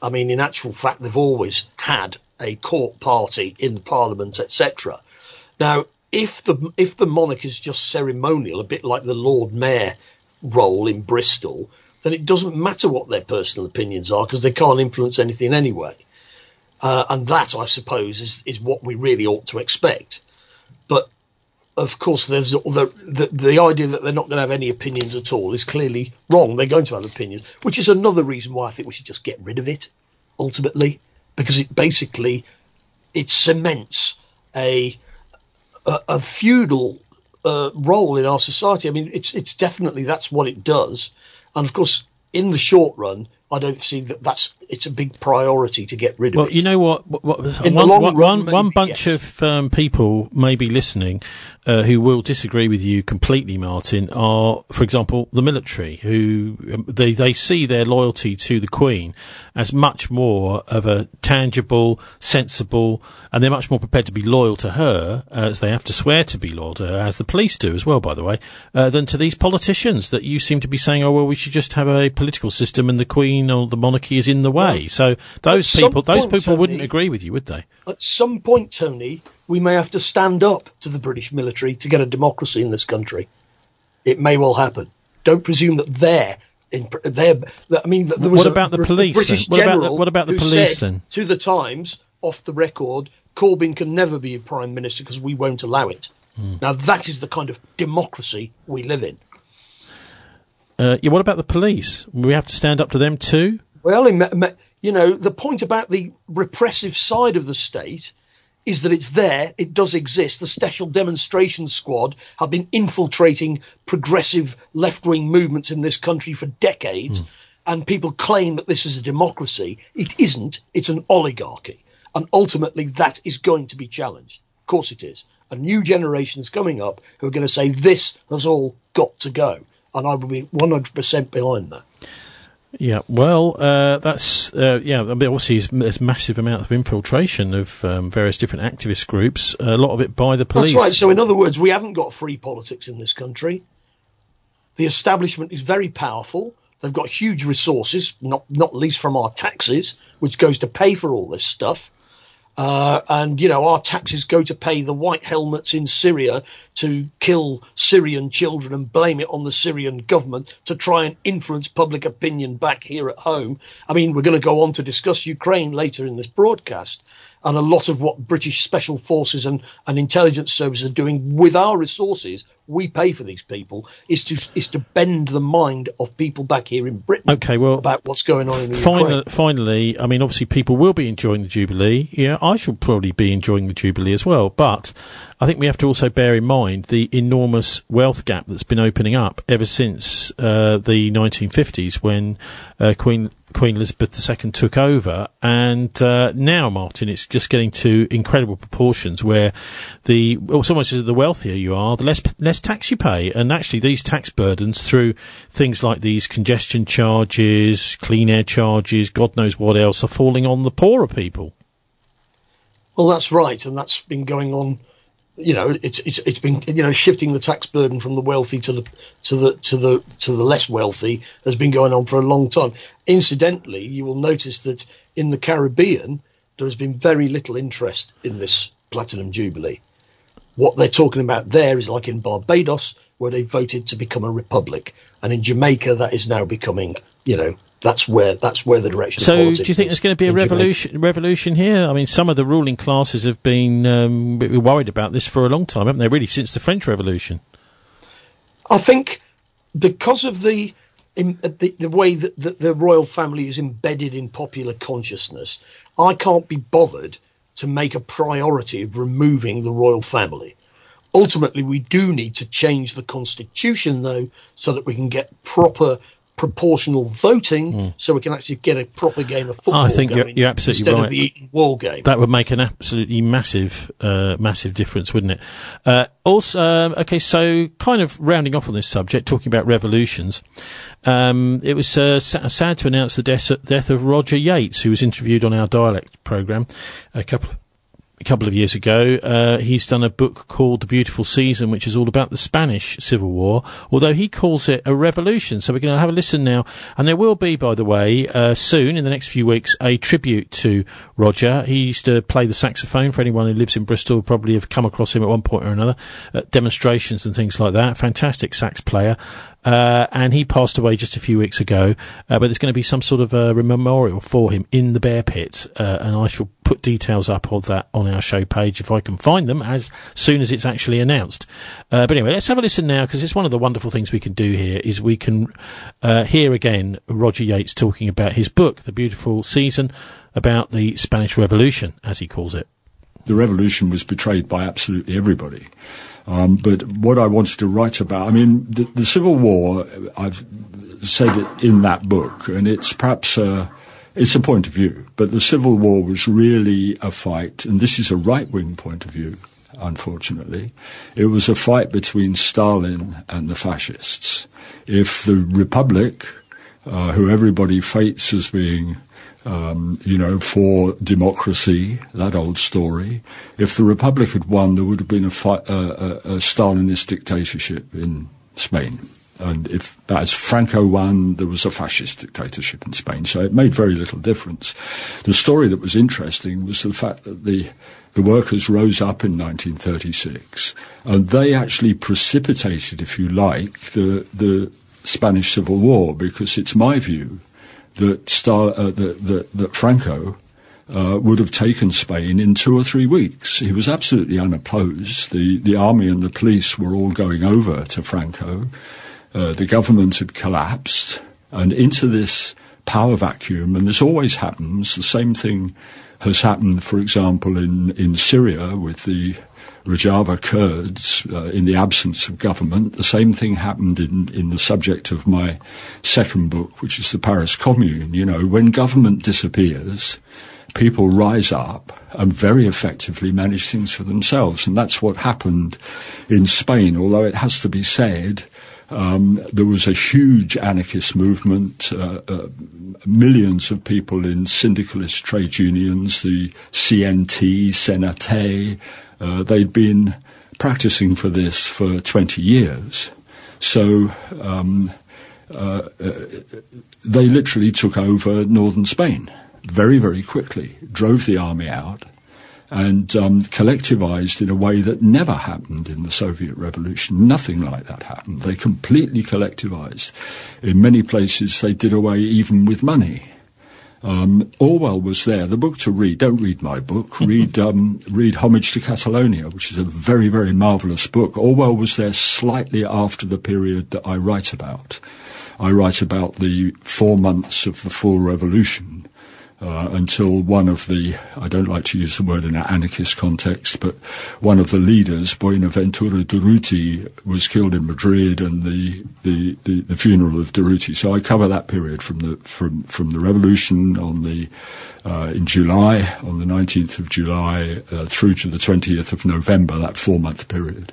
I mean, in actual fact, they've always had a court party in Parliament, et cetera. Now, if the if the monarch is just ceremonial, a bit like the Lord Mayor role in Bristol, then it doesn't matter what their personal opinions are because they can't influence anything anyway. Uh, and that, I suppose, is, is what we really ought to expect. But, of course, there's the, the, the idea that they're not going to have any opinions at all is clearly wrong. They're going to have opinions, which is another reason why I think we should just get rid of it, ultimately, because it basically, it cements a, a, a feudal uh, role in our society. I mean, it's it's definitely, that's what it does. And, of course, in the short run, I don't see that that's it's a big priority to get rid of well, it. Well, you know what? what, what in one, the long one, run, one, maybe, one bunch yes. of um, people may be listening uh, who will disagree with you completely, Martin, are, for example, the military, who um, they, they see their loyalty to the Queen as much more of a tangible, sensible, and they're much more prepared to be loyal to her, uh, as they have to swear to be loyal to her, as the police do as well, by the way, uh, than to these politicians that you seem to be saying, oh, well, we should just have a political system and the Queen or the monarchy is in the way. Well, so those people, those point, people Tony, wouldn't agree with you, would they? At some point, Tony, we may have to stand up to the British military to get a democracy in this country. It may well happen. Don't presume that they're in. They're, I mean, there was what about a, the police? A British then? What general about the, what about the who police said then? To the Times, off the record, Corbyn can never be a prime minister because we won't allow it. Hmm. Now that is the kind of democracy we live in. Uh, yeah, what about the police? We have to stand up to them too? Well, you know, the point about the repressive side of the state is that it's there, it does exist. The Special Demonstration Squad have been infiltrating progressive left-wing movements in this country for decades, mm. and people claim that this is a democracy. It isn't. It's an oligarchy. And ultimately, that is going to be challenged. Of course it is. A new generation is coming up who are going to say this has all got to go. And I will be one hundred percent behind that. Yeah, well, uh, that's, uh, yeah, I mean, obviously there's massive amount of infiltration of um, various different activist groups, a lot of it by the police. That's right. So in other words, we haven't got free politics in this country. The establishment is very powerful. They've got huge resources, not not least from our taxes, which goes to pay for all this stuff. Uh, and, you know, our taxes go to pay the white helmets in Syria to kill Syrian children and blame it on the Syrian government to try and influence public opinion back here at home. I mean, we're going to go on to discuss Ukraine later in this broadcast. And a lot of what British special forces and, and intelligence services are doing with our resources, we pay for these people, is to is to bend the mind of people back here in Britain okay, well, about what's going on in the finally, Ukraine. Finally, I mean, obviously people will be enjoying the Jubilee. Yeah, I shall probably be enjoying the Jubilee as well. But I think we have to also bear in mind the enormous wealth gap that's been opening up ever since uh, the nineteen fifties when uh, Queen... Queen Elizabeth the Second took over, and uh, now, Martin, it's just getting to incredible proportions where the well, so much as the wealthier you are, the less less tax you pay, and actually these tax burdens through things like these congestion charges, clean air charges, God knows what else, are falling on the poorer people. Well, that's right, and that's been going on. You know, it's it's it's been you know shifting the tax burden from the wealthy to the to the to the to the less wealthy has been going on for a long time. Incidentally, you will notice that in the Caribbean there has been very little interest in this Platinum Jubilee. What they're talking about there is like in Barbados, where they voted to become a republic, and in Jamaica that is now becoming, you know, that's where that's where the direction. So, of politics do you think there's going to be a revolution? Jamaica. Revolution here? I mean, some of the ruling classes have been um, worried about this for a long time, haven't they? Really, since the French Revolution. I think because of the in, the, the way that the, the royal family is embedded in popular consciousness, I can't be bothered to make a priority of removing the royal family. Ultimately, we do need to change the constitution, though, so that we can get proper proportional voting, mm. so we can actually get a proper game of football. I think going you're, you're absolutely instead right. Of the Eton Wall game. That would make an absolutely massive, uh, massive difference, wouldn't it? Uh, also, um, okay, so kind of rounding off on this subject, talking about revolutions, um, it was uh, sad to announce the death, death of Roger Yates, who was interviewed on our Dialect programme a couple a couple of years ago, uh, he's done a book called The Beautiful Season, which is all about the Spanish Civil War, although he calls it a revolution. So we're going to have a listen now. And there will be, by the way, uh, soon, in the next few weeks, a tribute to Roger. He used to play the saxophone. For anyone who lives in Bristol, probably have come across him at one point or another at demonstrations and things like that. Fantastic sax player. Uh, and he passed away just a few weeks ago, uh, but there's going to be some sort of a memorial for him in the Bear Pit, uh, and I shall put details up of that on our show page if I can find them as soon as it's actually announced. Uh, but anyway, let's have a listen now, because it's one of the wonderful things we can do here is we can uh, hear again Roger Yates talking about his book, The Beautiful Season, about the Spanish Revolution, as he calls it. The revolution was betrayed by absolutely everybody. Um, but what I wanted to write about, I mean, the, the Civil War, I've said it in that book, and it's perhaps a, it's a point of view, but the Civil War was really a fight, and this is a right-wing point of view, unfortunately. It was a fight between Stalin and the fascists. If the Republic, uh, who everybody fates as being Um, you know, for democracy, that old story. If the Republic had won, there would have been a, fi- uh, a, a Stalinist dictatorship in Spain. And if, as Franco won, there was a fascist dictatorship in Spain. So it made very little difference. The story that was interesting was the fact that the, the workers rose up in nineteen thirty-six, and they actually precipitated, if you like, the, the Spanish Civil War, because it's my view that, Star, uh, that, that, that Franco uh, would have taken Spain in two or three weeks. He was absolutely unopposed. The, the army and the police were all going over to Franco. Uh, the government had collapsed, and into this power vacuum, and this always happens, the same thing has happened, for example, in, in Syria with the Rojava Kurds, uh, in the absence of government. The same thing happened in, in the subject of my second book, which is the Paris Commune. You know, when government disappears, people rise up and very effectively manage things for themselves. And that's what happened in Spain, although it has to be said, um, there was a huge anarchist movement, uh, uh, millions of people in syndicalist trade unions, the C N T, Senate. Uh, they'd been practicing for this for twenty years. So um, uh, uh, they literally took over northern Spain very, very quickly, drove the army out, and um, collectivized in a way that never happened in the Soviet Revolution. Nothing like that happened. They completely collectivized. In many places, they did away even with money. Um, Orwell was there. The book to read, don't read my book, read um, read Homage to Catalonia, which is a very, very marvellous book. Orwell was there slightly after the period that I write about. I write about the four months of the full revolution uh, until one of the, I don't like to use the word in an anarchist context, but one of the leaders, Buenaventura Durruti, was killed in Madrid, and the, the, the, the funeral of Durruti. So I cover that period from the from, from the revolution on the uh, in July, on the nineteenth of July, uh, through to the twentieth of November, that four-month period.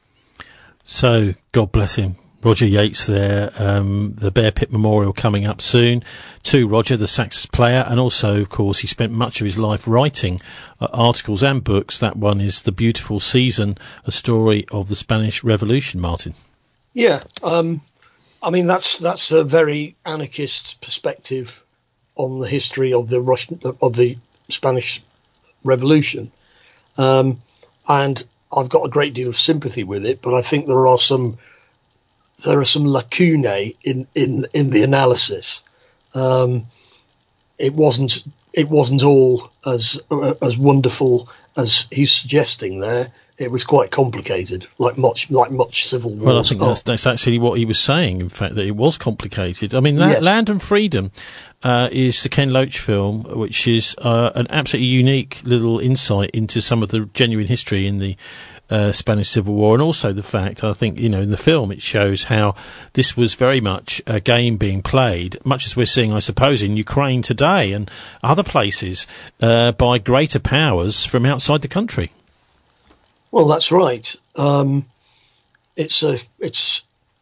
So, God bless him. Roger Yates there, um, the Bear Pit Memorial coming up soon to Roger, the sax player, and also, of course, he spent much of his life writing uh, articles and books. That one is The Beautiful Season, a story of the Spanish Revolution, Martin. Yeah, um, I mean, that's that's a very anarchist perspective on the history of the Russian, of the Spanish Revolution. Um, and I've got a great deal of sympathy with it, but I think there are some there are some lacunae in, in, in the analysis. Um, it wasn't it wasn't all as uh, as wonderful as he's suggesting there. It was quite complicated, like much like much civil war. Well, I think that's, that's actually what he was saying, in fact, that it was complicated. I mean, La- yes. Land and Freedom uh, is the Ken Loach film, which is uh, an absolutely unique little insight into some of the genuine history in the Uh, Spanish Civil War, and also the fact, I think, you know, in the film it shows how this was very much a game being played, much as we're seeing, I suppose, in Ukraine today and other places, uh, by greater powers from outside the country. Well, that's right. Um, it's a, it's,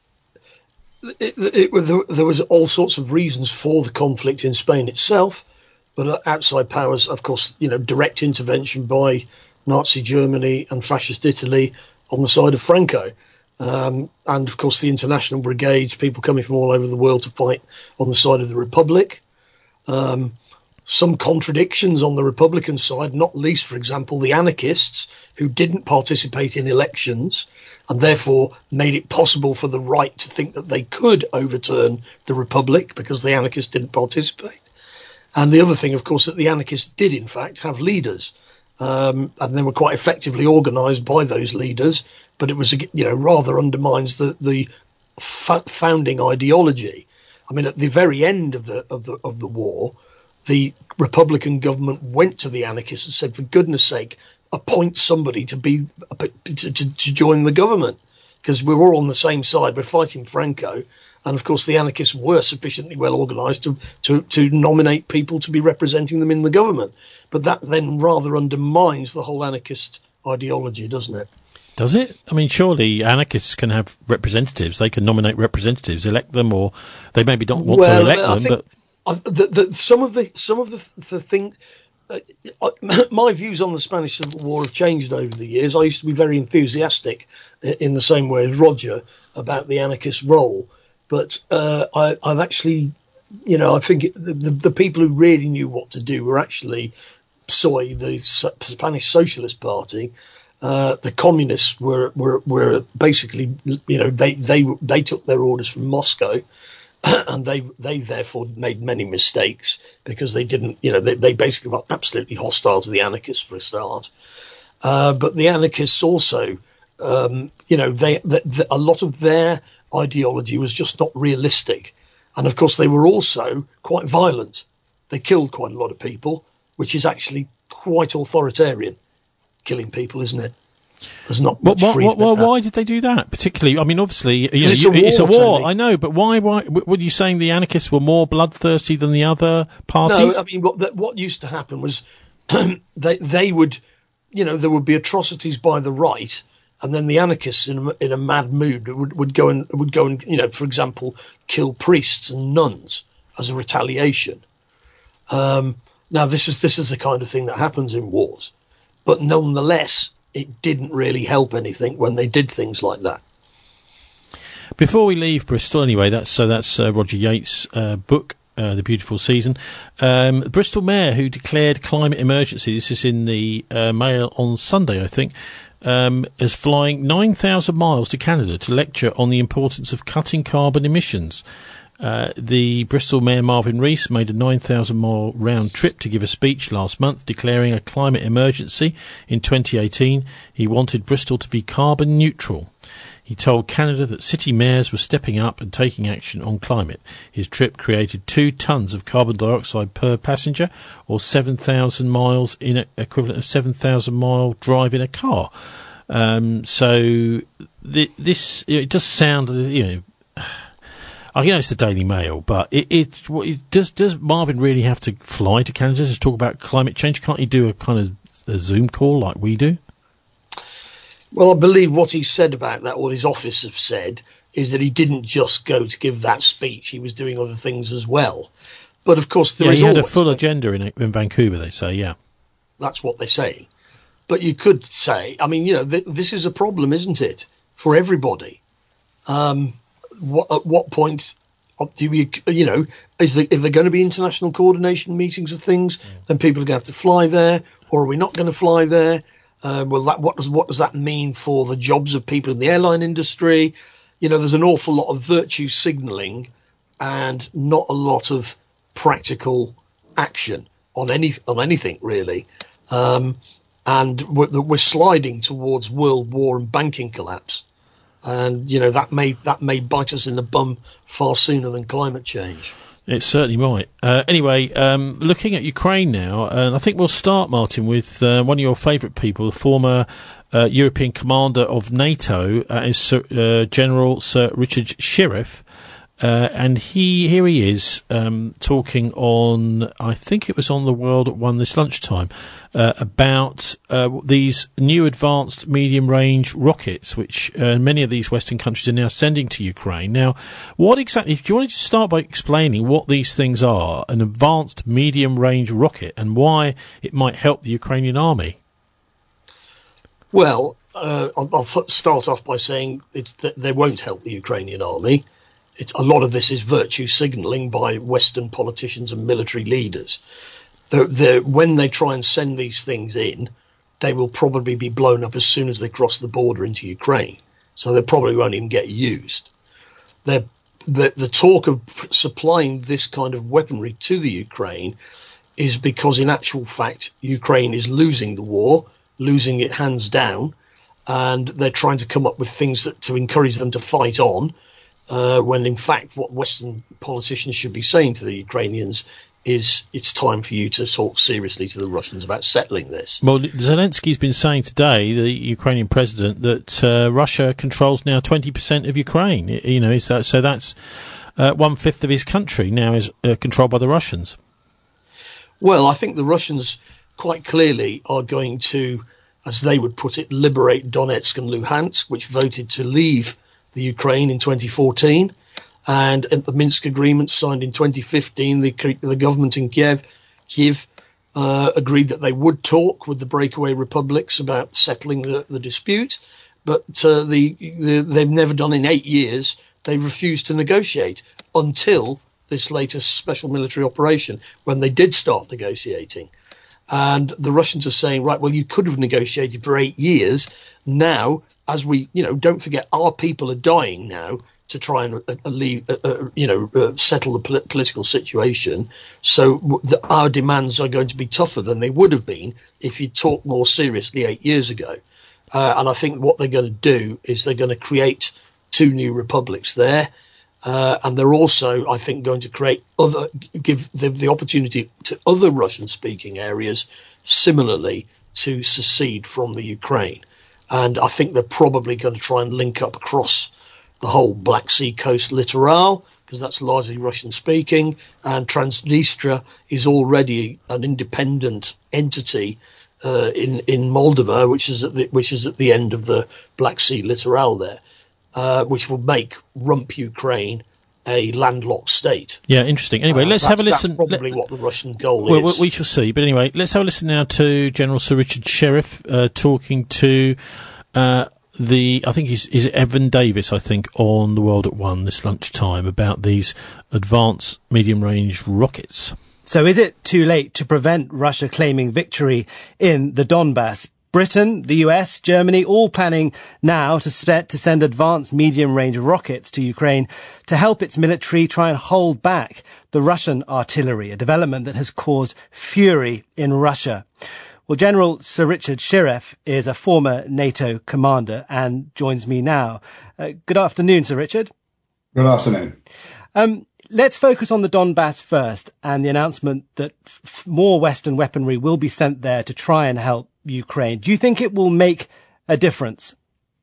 it, it, it, there was all sorts of reasons for the conflict in Spain itself, but outside powers, of course, you know, direct intervention by Nazi Germany and fascist Italy on the side of Franco. Um, and, of course, the international brigades, people coming from all over the world to fight on the side of the Republic. Um, some contradictions on the Republican side, not least, for example, the anarchists who didn't participate in elections and therefore made it possible for the right to think that they could overturn the Republic because the anarchists didn't participate. And the other thing, of course, that the anarchists did, in fact, have leaders. Um, and they were quite effectively organised by those leaders, but it was, you know, rather undermines the the f- founding ideology. I mean, at the very end of the of the of the war, the Republican government went to the anarchists and said, "For goodness' sake, appoint somebody to be to, to, to join the government, because we're all on the same side. We're fighting Franco." And of course, the anarchists were sufficiently well organised to, to, to nominate people to be representing them in the government. But that then rather undermines the whole anarchist ideology, doesn't it? Does it? I mean, surely anarchists can have representatives. They can nominate representatives, elect them, or they maybe don't want well, to elect I them. Think, but uh, the, the, some of the some of the the thing, uh, my views on the Spanish Civil War have changed over the years. I used to be very enthusiastic, in the same way as Roger, about the anarchist role. But uh, I, I've actually, you know, I think it, the, the, the people who really knew what to do were actually P S O E, the Spanish Socialist Party. Uh, the communists were, were were basically, you know, they they they took their orders from Moscow, and they they therefore made many mistakes because they didn't, you know, they, they basically were absolutely hostile to the anarchists for a start. Uh, but the anarchists also, um, you know, they, they a lot of their ideology was just not realistic. And of course they were also quite violent. They killed quite a lot of people, which is actually quite authoritarian, killing people, isn't it? There's not much what, freedom. What, what, why did they do that? Particularly, I mean, obviously, you know, it's, a you, it's a war, Tony. I know, but why, why, were you saying the anarchists were more bloodthirsty than the other parties? No, I mean, what, what used to happen was they, they would, you know, there would be atrocities by the right, and then the anarchists, in a, in a mad mood, would, would go and would go and, you know, for example, kill priests and nuns as a retaliation. Um, now, this is this is the kind of thing that happens in wars, but nonetheless, it didn't really help anything when they did things like that. Before we leave Bristol, anyway, that's so that's uh, Roger Yates' uh, book. Uh, the Beautiful Season. Um, the Bristol Mayor, who declared climate emergency, this is in the uh, Mail on Sunday, I think, um, is flying nine thousand miles to Canada to lecture on the importance of cutting carbon emissions. Uh, the Bristol Mayor Marvin Rees made a nine thousand mile round trip to give a speech last month declaring a climate emergency in twenty eighteen. He wanted Bristol to be carbon neutral. He told Canada that city mayors were stepping up and taking action on climate. His trip created two tonnes of carbon dioxide per passenger, or seven thousand miles, in a, equivalent of seven thousand mile drive in a car. Um, so the, this, it does sound, you know, I know it's the Daily Mail, but it, it, it does, does Marvin really have to fly to Canada to talk about climate change? Can't he do a kind of a Zoom call like we do? Well, I believe what he said about that, what his office have said, is that he didn't just go to give that speech. He was doing other things as well. But, of course, there yeah, is he had always, a full agenda in, in Vancouver, they say, yeah. That's what they say. But you could say, I mean, you know, th- this is a problem, isn't it, for everybody? Um, what, at what point do we, you know, is there, if there going to be international coordination meetings of things, yeah. then people are going to have to fly there, or are we not going to fly there? Uh, well, that, what does what does that mean for the jobs of people in the airline industry? You know, there's an awful lot of virtue signalling and not a lot of practical action on any on anything really. Um, and we're, we're sliding towards world war and banking collapse, and you know that may that may bite us in the bum far sooner than climate change. It certainly might. Uh, anyway, um, looking at Ukraine now, and I think we'll start, Martin, with uh, one of your favourite people, the former uh, European commander of NATO, uh, is Sir, uh, General Sir Richard Shirreff. Uh, and he, here he is, um, talking on, I think it was on the World at One this lunchtime, uh, about, uh, these new advanced medium-range rockets, which, uh, many of these Western countries are now sending to Ukraine. Now, what exactly, do you want to just start by explaining what these things are, an advanced medium-range rocket, and why it might help the Ukrainian army? Well, uh, I'll, I'll start off by saying it, that they won't help the Ukrainian army. It's, a lot of this is virtue signalling by Western politicians and military leaders. They're, they're, when they try and send these things in, they will probably be blown up as soon as they cross the border into Ukraine. So they probably won't even get used. They're, the, the talk of supplying this kind of weaponry to the Ukraine is because, in actual fact, Ukraine is losing the war, losing it hands down, and they're trying to come up with things that to encourage them to fight on, uh, when in fact what Western politicians should be saying to the Ukrainians is it's time for you to talk seriously to the Russians about settling this. Well, Zelensky's been saying today, the Ukrainian president, that uh, Russia controls now twenty percent of Ukraine. You know, so, so that's uh, one-fifth of his country now is uh, controlled by the Russians. Well, I think the Russians quite clearly are going to, as they would put it, liberate Donetsk and Luhansk, which voted to leave the Ukraine in twenty fourteen. And at the Minsk agreement signed in twenty fifteen, the, the government in Kiev, Kiev uh, agreed that they would talk with the breakaway republics about settling the, the dispute. But uh, the, the they've never done in eight years. They've refused to negotiate until this latest special military operation, when they did start negotiating. And the Russians are saying, right, well, you could have negotiated for eight years. Now, as we, you know, don't forget, our people are dying now to try and uh, leave, uh, uh, you know, uh, settle the pol- political situation. So w- the, our demands are going to be tougher than they would have been if you talked more seriously eight years ago. Uh, and I think what they're going to do is they're going to create two new republics there. Uh, and they're also, I think, going to create other, give the, the opportunity to other Russian-speaking areas similarly to secede from the Ukraine. And I think they're probably going to try and link up across the whole Black Sea coast littoral, because that's largely Russian-speaking. And Transnistria is already an independent entity uh, in in Moldova, which is at the, which is at the end of the Black Sea littoral there. Uh, which will make rump Ukraine a landlocked state. Yeah, interesting. Anyway, uh, let's have a listen. That's probably Let, what the Russian goal well, is. We shall see. But anyway, let's have a listen now to General Sir Richard Sheriff uh, talking to uh, the, I think he's, is it Evan Davis, I think, on The World at One this lunchtime about these advanced medium-range rockets. So is it too late to prevent Russia claiming victory in the Donbass? Britain, the U S, Germany, all planning now to, sp- to send advanced medium-range rockets to Ukraine to help its military try and hold back the Russian artillery, a development that has caused fury in Russia. Well, General Sir Richard Sheriff is a former NATO commander and joins me now. Uh, good afternoon, Sir Richard. Good afternoon. Um, let's focus on the Donbass first and the announcement that f- more Western weaponry will be sent there to try and help Ukraine. Do you think it will make a difference?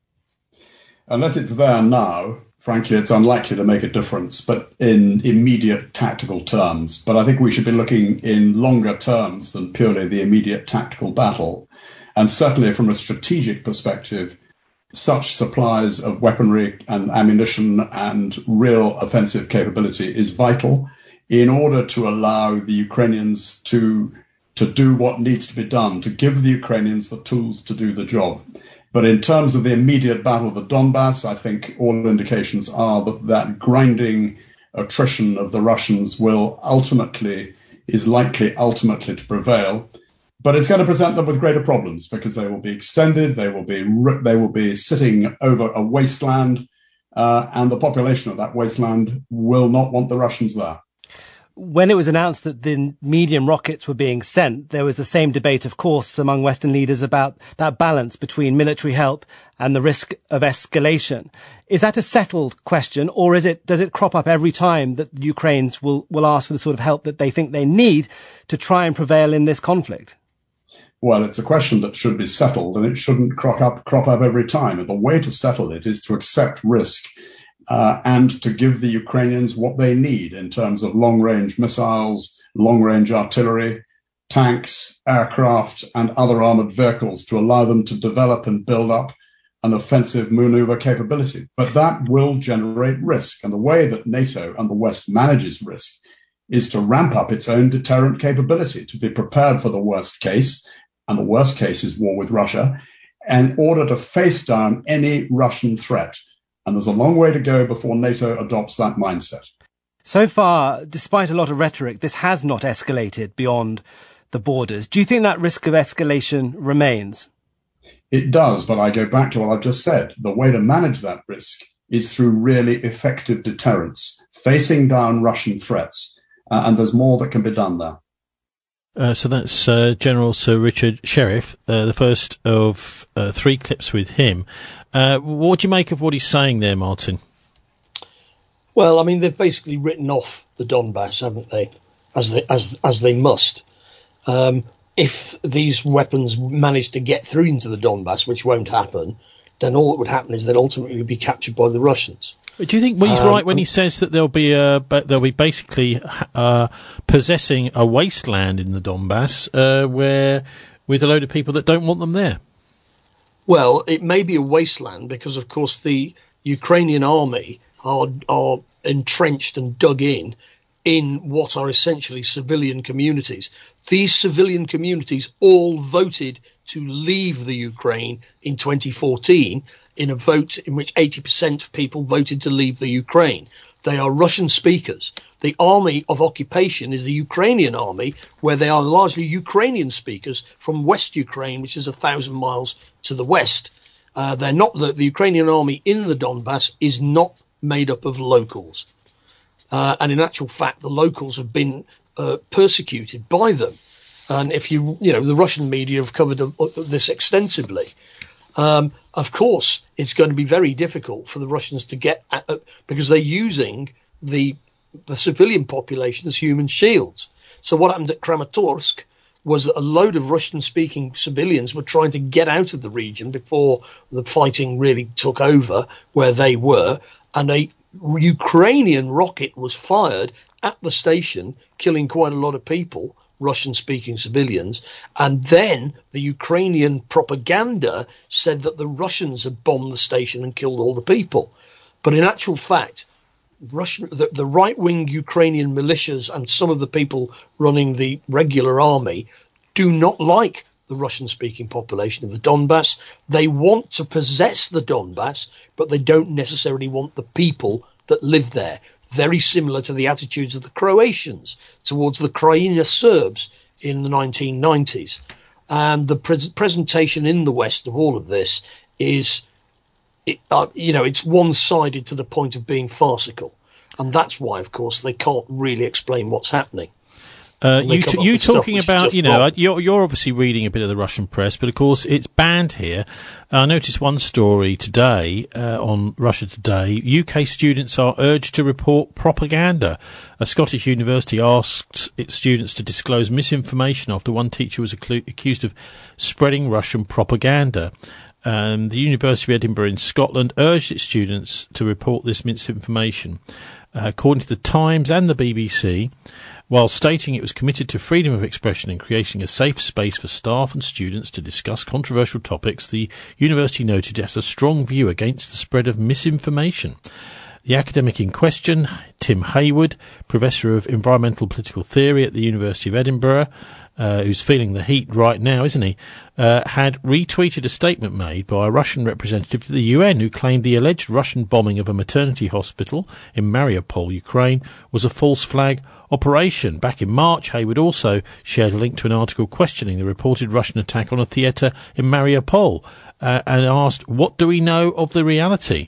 Unless it's there now, frankly, it's unlikely to make a difference, but in immediate tactical terms. But I think we should be looking in longer terms than purely the immediate tactical battle. And certainly from a strategic perspective, such supplies of weaponry and ammunition and real offensive capability is vital in order to allow the Ukrainians to to do what needs to be done, to give the Ukrainians the tools to do the job. But in terms of the immediate battle of the Donbass, I think all indications are that that grinding attrition of the Russians will ultimately, is likely ultimately to prevail. But it's going to present them with greater problems because they will be extended, they will be they will be sitting over a wasteland, uh, and the population of that wasteland will not want the Russians there. When it was announced that the medium rockets were being sent, there was the same debate, of course, among Western leaders about that balance between military help and the risk of escalation. Is that a settled question, or is it, does it crop up every time that the Ukrainians will, will ask for the sort of help that they think they need to try and prevail in this conflict? Well, it's a question that should be settled, and it shouldn't crop up, crop up every time. And the way to settle it is to accept risk Uh, and to give the Ukrainians what they need in terms of long-range missiles, long-range artillery, tanks, aircraft, and other armored vehicles to allow them to develop and build up an offensive maneuver capability. But that will generate risk. And the way that NATO and the West manages risk is to ramp up its own deterrent capability, to be prepared for the worst case. And the worst case is war with Russia. in order to face down any Russian threat. And there's a long way to go before NATO adopts that mindset. So far, despite a lot of rhetoric, this has not escalated beyond the borders. Do you think that risk of escalation remains? It does, but I go back to what I've just said. The way to manage that risk is through really effective deterrence, facing down Russian threats. Uh, and there's more that can be done there. Uh, so that's uh, General Sir Richard Sheriff, uh, the first of uh, three clips with him. Uh, what do you make of what he's saying there, Martin? Well, I mean, they've basically written off the Donbass, haven't they? As they as as they must. Um, if these weapons manage to get through into the Donbass, which won't happen, then all that would happen is they'd ultimately be captured by the Russians. Do you think well, he's um, right when he says that there'll be a, they'll be basically uh, possessing a wasteland in the Donbass, uh, where with a load of people that don't want them there? Well, it may be a wasteland because, of course, the Ukrainian army are are entrenched and dug in in what are essentially civilian communities. These civilian communities all voted to leave the Ukraine in twenty fourteen in a vote in which eighty percent of people voted to leave the Ukraine. They are Russian speakers. The army of occupation is the Ukrainian army, where they are largely Ukrainian speakers from West Ukraine, which is a thousand miles to the west. Uh, they're not the, the Ukrainian army in the Donbass is not made up of locals. Uh, and in actual fact, the locals have been uh, persecuted by them. And if you, you know, the Russian media have covered uh, this extensively. Um, of course, it's going to be very difficult for the Russians to get at, uh, because they're using the the civilian population as human shields. So what happened at Kramatorsk was that a load of Russian-speaking civilians were trying to get out of the region before the fighting really took over where they were, and a Ukrainian rocket was fired at the station, killing quite a lot of people, Russian-speaking civilians, and then the Ukrainian propaganda said that the Russians had bombed the station and killed all the people. But in actual fact, Russian, the, the right-wing Ukrainian militias and some of the people running the regular army do not like the Russian-speaking population of the Donbass. They want to possess the Donbass, but they don't necessarily want the people that live there. Very similar to the attitudes of the Croatians towards the Krajina Serbs in the nineteen nineties. And the pre- presentation in the West of all of this is, it, uh, you know, it's one-sided to the point of being farcical. And that's why, of course, they can't really explain what's happening. Uh, you t- you talking about, you know, wrong. you're you're obviously reading a bit of the Russian press, but of course it's banned here. Uh, I noticed one story today uh, on Russia Today. U K students are urged to report propaganda. A Scottish university asked its students to disclose misinformation after one teacher was accu- accused of spreading Russian propaganda. Um, the University of Edinburgh in Scotland urged its students to report this misinformation. Uh, according to the Times and the B B C, while stating it was committed to freedom of expression and creating a safe space for staff and students to discuss controversial topics, the university noted it has a strong view against the spread of misinformation. The academic in question, Tim Hayward, Professor of Environmental Political Theory at the University of Edinburgh, uh, who's feeling the heat right now, isn't he, uh, had retweeted a statement made by a Russian representative to the U N who claimed the alleged Russian bombing of a maternity hospital in Mariupol, Ukraine, was a false flag operation. Back in March, Hayward also shared a link to an article questioning the reported Russian attack on a theatre in Mariupol uh, and asked, what do we know of the reality?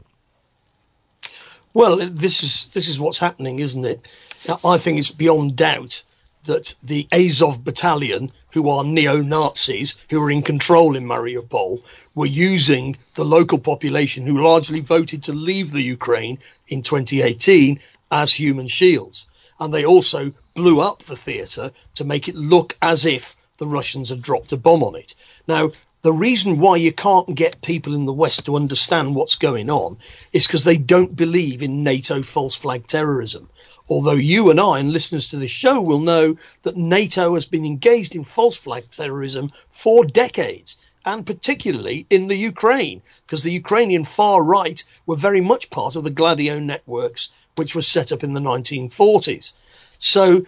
Well, this is this is what's happening, isn't it? I think it's beyond doubt that the Azov battalion, who are neo-Nazis, who are in control in Mariupol, were using the local population who largely voted to leave the Ukraine in twenty eighteen as human shields. And they also blew up the theatre to make it look as if the Russians had dropped a bomb on it. Now, the reason why you can't get people in the West to understand what's going on is because they don't believe in NATO false flag terrorism. Although you and I and listeners to this show will know that NATO has been engaged in false flag terrorism for decades, and particularly in the Ukraine, because the Ukrainian far right were very much part of the Gladio networks, which was set up in the nineteen forties. So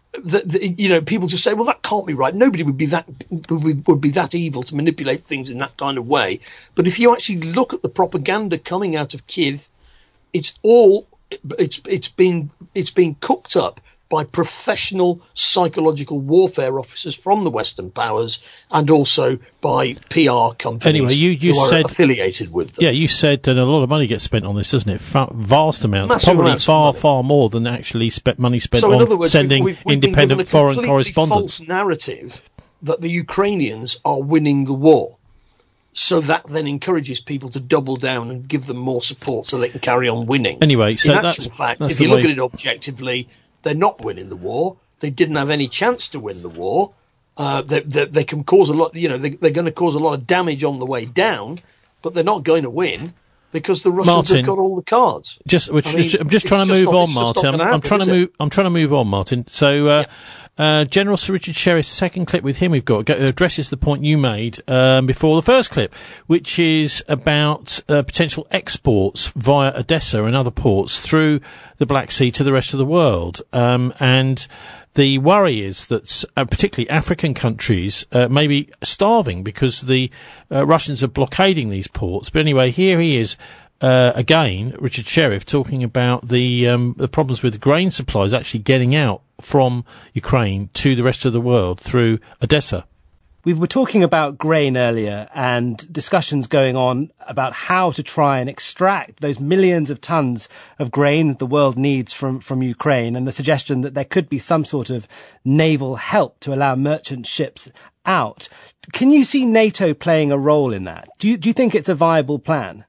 the, the, you know, people just say, well, that can't be right. Nobody would be that would, would be that evil to manipulate things in that kind of way. But if you actually look at the propaganda coming out of Kiev, it's all it's it's been it's been cooked up by professional psychological warfare officers from the Western powers, and also by P R companies anyway, you, you who said, are affiliated with them. Yeah, you said that a lot of money gets spent on this, doesn't it? Fa- vast amounts, Massive probably amounts far, far more than actually spent money spent so in on other words, sending we've, we've, we've independent been given a foreign completely correspondents. false narrative that the Ukrainians are winning the war. So that then encourages people to double down and give them more support so they can carry on winning. Anyway, so in that's actual fact, that's if you the look way... at it objectively, they're not winning the war. They didn't have any chance to win the war. Uh, they, they, they can cause a lot, you know, they, they're going to cause a lot of damage on the way down, but they're not going to win because the Russians Martin, have got all the cards. Just, which, I mean, I'm just trying to just move not, on, Martin. I'm, happen, I'm trying to it? move. I'm trying to move on, Martin. So, uh, yeah. uh, General Sir Richard Sheriff's second clip with him we've got go, addresses the point you made um, before the first clip, which is about uh, potential exports via Odessa and other ports through the Black Sea to the rest of the world, um, and the worry is that uh, particularly African countries uh, may be starving because the uh, Russians are blockading these ports. But anyway, here he is. Uh, again, Richard Sheriff talking about the um, the problems with grain supplies actually getting out from Ukraine to the rest of the world through Odessa. We were talking about grain earlier and discussions going on about how to try and extract those millions of tons of grain that the world needs from, from Ukraine, and the suggestion that there could be some sort of naval help to allow merchant ships out. Can you see NATO playing a role in that? Do you, do you think it's a viable plan?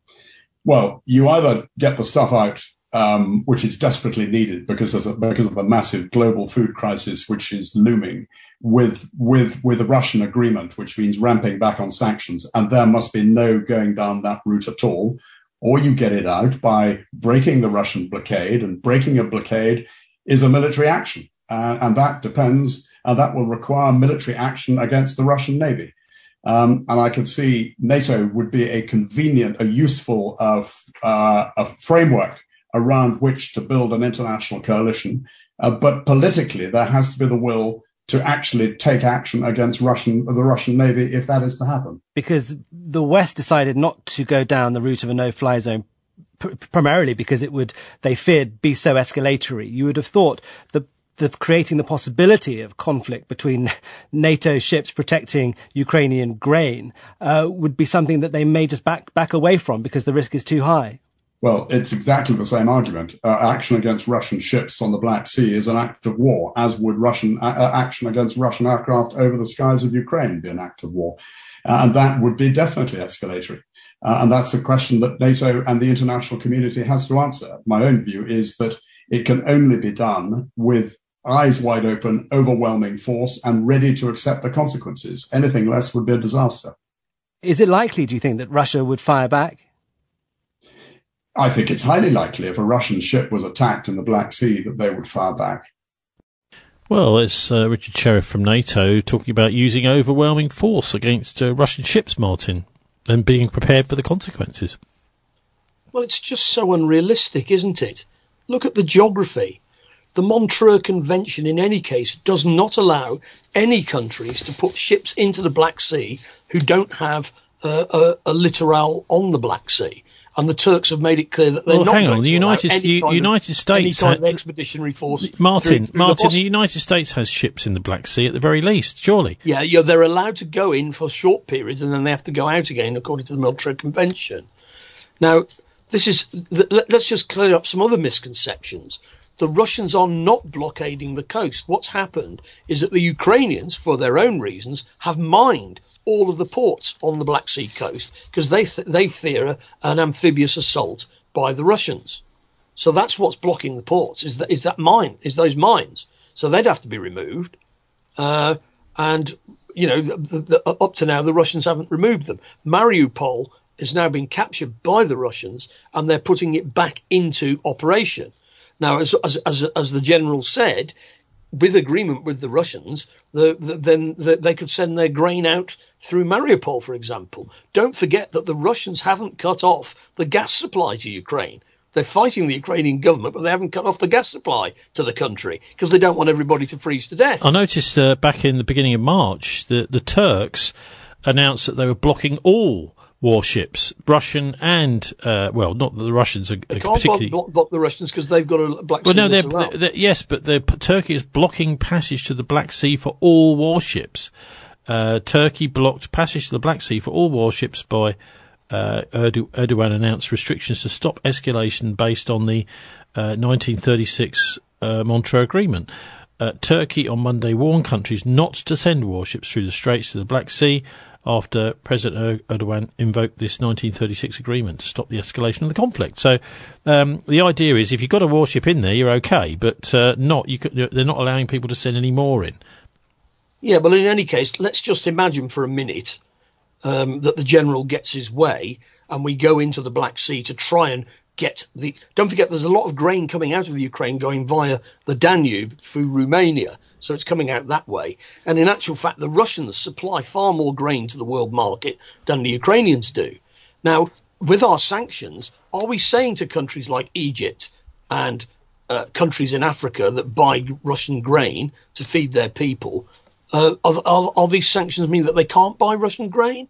Well, you either get the stuff out, um, which is desperately needed because of, because of the massive global food crisis which is looming, with with with the Russian agreement, which means ramping back on sanctions, and there must be no going down that route at all, or you get it out by breaking the Russian blockade, and breaking a blockade is a military action, uh, and that depends, and that will require military action against the Russian Navy. Um, and I can see NATO would be a convenient, a useful uh, uh, a framework around which to build an international coalition. Uh, but politically, there has to be the will to actually take action against Russian the Russian Navy if that is to happen. Because the West decided not to go down the route of a no-fly zone, pr- primarily because it would, they feared, be so escalatory. You would have thought the The, creating the possibility of conflict between NATO ships protecting Ukrainian grain uh, would be something that they may just back back away from because the risk is too high. Well, it's exactly the same argument. Uh, action against Russian ships on the Black Sea is an act of war, as would Russian uh, action against Russian aircraft over the skies of Ukraine be an act of war. Uh, and that would be definitely escalatory. Uh, and that's a question that NATO and the international community has to answer. My own view is that it can only be done with eyes wide open, overwhelming force, and ready to accept the consequences. Anything less would be a disaster. Is it likely, do you think, that Russia would fire back? I think it's highly likely if a Russian ship was attacked in the Black Sea that they would fire back. Well, it's uh, Richard Sheriff from NATO talking about using overwhelming force against uh, Russian ships, Martin, and being prepared for the consequences. Well, it's just so unrealistic, isn't it? Look at the geography. The Montreux Convention, in any case, does not allow any countries to put ships into the Black Sea who don't have uh, a, a littoral on the Black Sea. And the Turks have made it clear that they're well, not hang going on. to The United, allow any U- kind United of, States, any kind ha- of expeditionary force. Martin, through, through Martin, the, the United States has ships in the Black Sea at the very least, surely. Yeah, yeah, they're allowed to go in for short periods and then they have to go out again according to the Montreux Convention. Now, this is. Let's just clear up some other misconceptions. The Russians are not blockading the coast. What's happened is that the Ukrainians, for their own reasons, have mined all of the ports on the Black Sea coast because they th- they fear an amphibious assault by the Russians. So that's what's blocking the ports, is that, is that mine, is those mines. So they'd have to be removed. Uh, and, you know, the, the, the, up to now, the Russians haven't removed them. Mariupol has now been captured by the Russians and they're putting it back into operation. Now, as, as as as the general said, with agreement with the Russians, the, the, then the, they could send their grain out through Mariupol, for example. Don't forget that the Russians haven't cut off the gas supply to Ukraine. They're fighting the Ukrainian government, but they haven't cut off the gas supply to the country because they don't want everybody to freeze to death. I noticed uh, back in the beginning of March that the Turks announced that they were blocking all warships, Russian and, uh, well, not that the Russians are, they are can't particularly... block, block the Russians because they've got a Black Sea. Well, no, they're, well. they're, they're, yes, but the, Turkey is blocking passage to the Black Sea for all warships. Uh, Turkey blocked passage to the Black Sea for all warships by uh, Erdo- Erdogan announced restrictions to stop escalation based on the uh, nineteen thirty-six uh, Montreux Agreement. Uh, Turkey on Monday warned countries not to send warships through the Straits to the Black Sea after President Erdogan invoked this nineteen thirty-six agreement to stop the escalation of the conflict. So um, the idea is if you've got a warship in there, you're okay, but uh, not you could, they're not allowing people to send any more in. Yeah, but in any case, let's just imagine for a minute um, that the general gets his way and we go into the Black Sea to try and get the... Don't forget, there's a lot of grain coming out of Ukraine going via the Danube through Romania. So it's coming out that way. And in actual fact, the Russians supply far more grain to the world market than the Ukrainians do. Now, with our sanctions, are we saying to countries like Egypt and uh, countries in Africa that buy Russian grain to feed their people, uh, are, are, are these sanctions mean that they can't buy Russian grain?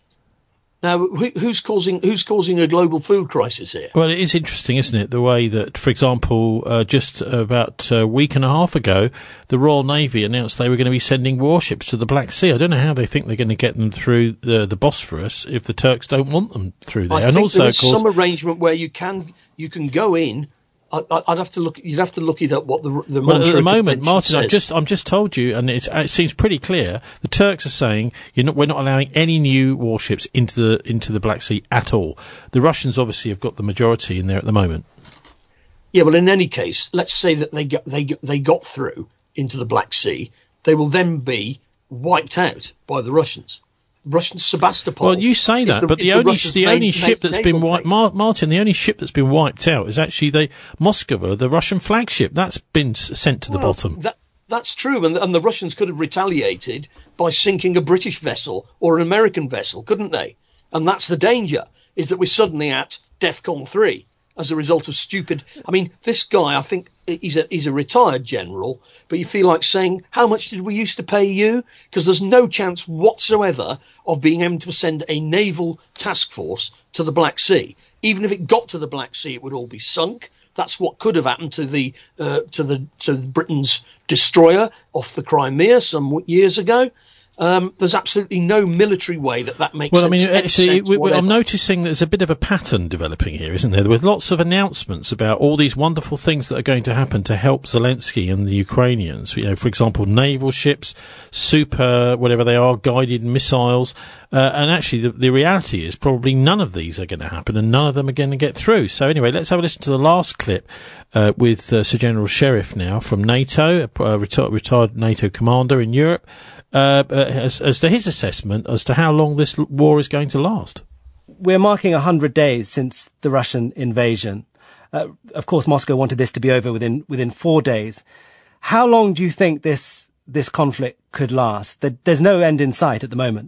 Now, who, who's causing who's causing a global food crisis here? Well, it is interesting, isn't it? The way that, for example, uh, just about a week and a half ago, the Royal Navy announced they were going to be sending warships to the Black Sea. I don't know how they think they're going to get them through the, the Bosphorus if the Turks don't want them through there. I and think also, there is of course, some arrangement where you can you can go in. I, I'd have to look. You'd have to look it up. What the the well, at the moment, Convention Martin, says. I've just I'm just told you, and it's, it seems pretty clear. The Turks are saying you're not, we're not allowing any new warships into the into the Black Sea at all. The Russians obviously have got the majority in there at the moment. Yeah, well, in any case, let's say that they got they got, they got through into the Black Sea. They will then be wiped out by the Russians. Russian Sebastopol. Well, you say that, the, but the, the only Russians' the main, only ship main that's been wiped, base. Mar- Martin, the only ship that's been wiped out is actually the Moskva, the Russian flagship. That's been s- sent to the Well, bottom. That, that's true, and, and the Russians could have retaliated by sinking a British vessel or an American vessel, couldn't they? And that's the danger, is that we're suddenly at DEFCON three as a result of stupid... I mean, this guy, I think he's a, he's a retired general, but you feel like saying, how much did we used to pay you? Because there's no chance whatsoever of being able to send a naval task force to the Black Sea. Even if it got to the Black Sea, it would all be sunk. That's what could have happened to the uh, to the to Britain's destroyer off the Crimea some years ago. Um, there's absolutely no military way that that makes Well, I sense. mean, actually, sense we, we, I'm whatever. noticing there's a bit of a pattern developing here, isn't there? With lots of announcements about all these wonderful things that are going to happen to help Zelensky and the Ukrainians. You know, for example, naval ships, super, whatever they are, guided missiles. Uh, and actually, the, the reality is probably none of these are going to happen and none of them are going to get through. So anyway, let's have a listen to the last clip uh, with uh, Sir General Sheriff now from NATO, a uh, reti- retired NATO commander in Europe. Uh, as, as to his assessment as to how long this war is going to last. We're marking one hundred days since the Russian invasion. Uh, of course, Moscow wanted this to be over within within four days. How long do you think this this conflict could last? There's no end in sight at the moment.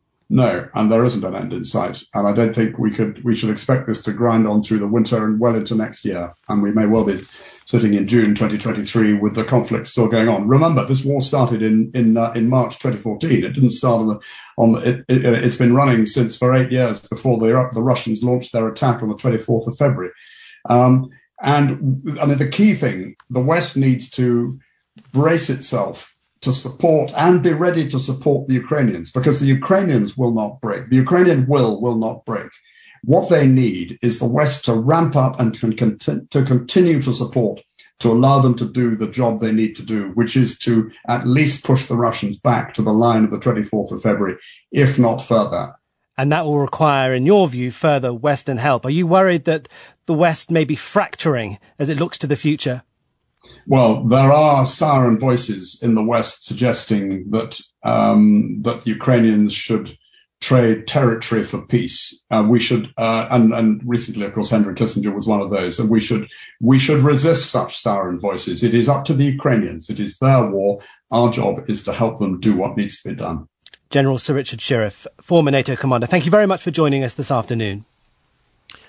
No, and there isn't an end in sight. And I don't think we could we should expect this to grind on through the winter and well into next year. And we may well be sitting in June twenty twenty-three with the conflict still going on. Remember, this war started in in uh, in March twenty fourteen. It didn't start on the on the, it, it, it's been running since for eight years before the the Russians launched their attack on the twenty-fourth of February. Um, and I mean, the key thing, the West needs to brace itself to support and be ready to support the Ukrainians, because the Ukrainians will not break. The Ukrainian will will not break. What they need is the West to ramp up and to, conti- to continue to support, to allow them to do the job they need to do, which is to at least push the Russians back to the line of the twenty-fourth of February, if not further. And that will require, in your view, further Western help. Are you worried that the West may be fracturing as it looks to the future? Well, there are siren voices in the West suggesting that um, that Ukrainians should trade territory for peace. Uh, we should, uh, and, and recently, of course, Henry Kissinger was one of those. And we should we should resist such siren voices. It is up to the Ukrainians. It is their war. Our job is to help them do what needs to be done. General Sir Richard Shirreff, former NATO commander, thank you very much for joining us this afternoon.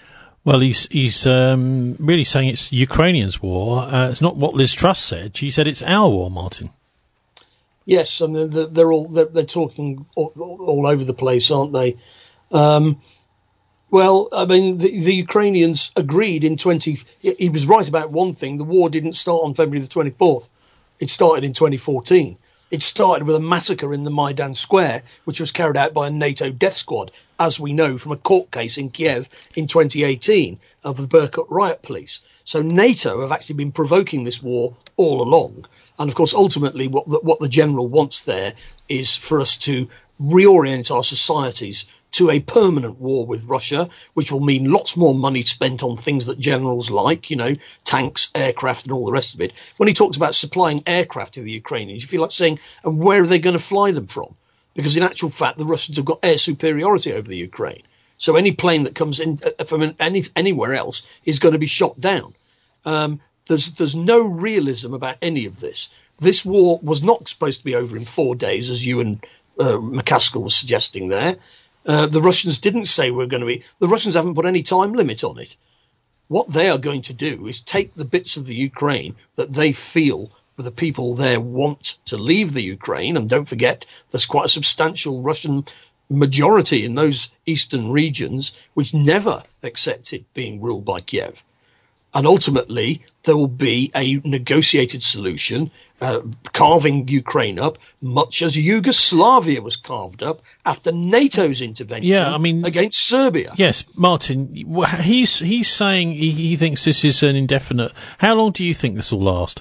Well, he's he's um, really saying it's Ukrainians' war. Uh, it's not what Liz Truss said. She said it's our war, Martin. Yes, and they're, they're all they're, they're talking all, all over the place, aren't they? Um, well, I mean, the, the Ukrainians agreed in twenty. He was right about one thing: the war didn't start on February the twenty-fourth. It started in twenty fourteen. It started with a massacre in the Maidan Square, which was carried out by a NATO death squad, as we know from a court case in Kiev in twenty eighteen of the Berkut riot police. So NATO have actually been provoking this war all along. And, of course, ultimately what the, what the general wants there is for us to reorient our societies to a permanent war with Russia, which will mean lots more money spent on things that generals like, you know, tanks, aircraft and all the rest of it. When he talks about supplying aircraft to the Ukrainians, you feel like saying, and where are they going to fly them from? Because in actual fact, the Russians have got air superiority over the Ukraine. So any plane that comes in from any, anywhere else is going to be shot down. Um, there's, there's no realism about any of this. This war was not supposed to be over in four days, as you and uh, McCaskill was suggesting there. Uh, the Russians didn't say we're going to be. The Russians haven't put any time limit on it. What they are going to do is take the bits of the Ukraine that they feel the people there want to leave the Ukraine. And don't forget, there's quite a substantial Russian majority in those eastern regions which never accepted being ruled by Kiev. And ultimately, there will be a negotiated solution, uh, carving Ukraine up, much as Yugoslavia was carved up after NATO's intervention yeah, I mean, against Serbia. Yes, Martin, he's he's saying he, he thinks this is an indefinite. How long do you think this will last?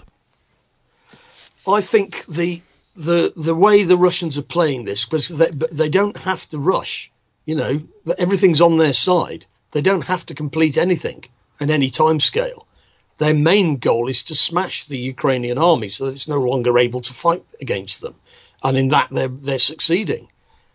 I think the the the way the Russians are playing this, because they, they don't have to rush. You know, everything's on their side. They don't have to complete anything at any time scale. Their main goal is to smash the Ukrainian army so that it's no longer able to fight against them. And in that, they're, they're succeeding.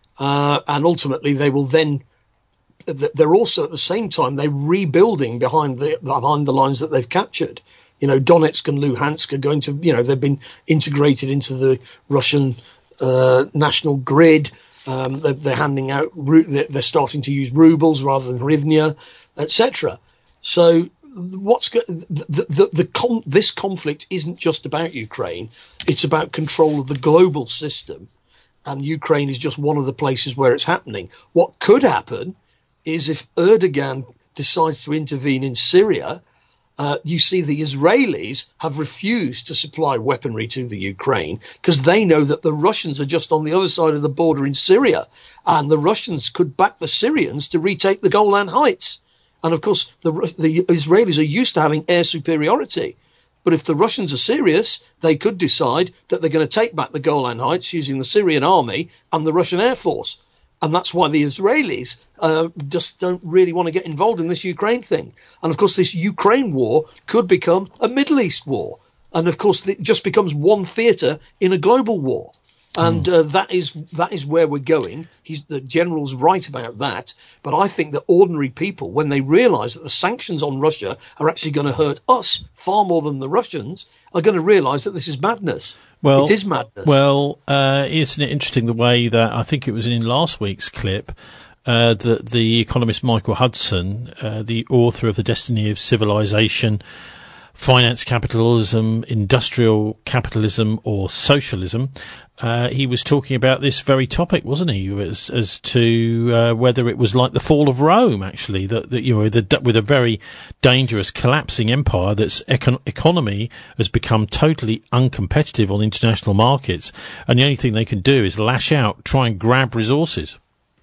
Uh, and ultimately, they will then, they're also at the same time, they're rebuilding behind the, behind the lines that they've captured. You know, Donetsk and Luhansk are going to, you know, they've been integrated into the Russian uh, national grid. Um, they're, they're handing out, they're starting to use rubles rather than hryvnia, et cetera. So what's go- the, the, the con- this conflict isn't just about Ukraine. It's about control of the global system. And Ukraine is just one of the places where it's happening. What could happen is if Erdogan decides to intervene in Syria, uh, you see the Israelis have refused to supply weaponry to the Ukraine because they know that the Russians are just on the other side of the border in Syria. And the Russians could back the Syrians to retake the Golan Heights. And, of course, the, the Israelis are used to having air superiority. But if the Russians are serious, they could decide that they're going to take back the Golan Heights using the Syrian army and the Russian Air Force. And that's why the Israelis uh, just don't really want to get involved in this Ukraine thing. And, of course, this Ukraine war could become a Middle East war. And, of course, it just becomes one theatre in a global war. And uh, that is that is where we're going. He's, the general's right about that. But I think that ordinary people, when they realise that the sanctions on Russia are actually going to hurt us far more than the Russians, are going to realise that this is madness. Well, it is madness. Well, uh, isn't it interesting the way that, I think it was in last week's clip, uh, that the economist Michael Hudson, uh, the author of The Destiny of Civilization, Finance Capitalism, Industrial Capitalism or Socialism, uh, he was talking about this very topic, wasn't he, as, as to uh, whether it was like the fall of Rome, actually, that, that you know, the, with a very dangerous collapsing empire that's econ- economy has become totally uncompetitive on international markets, and the only thing they can do is lash out, try and grab resources.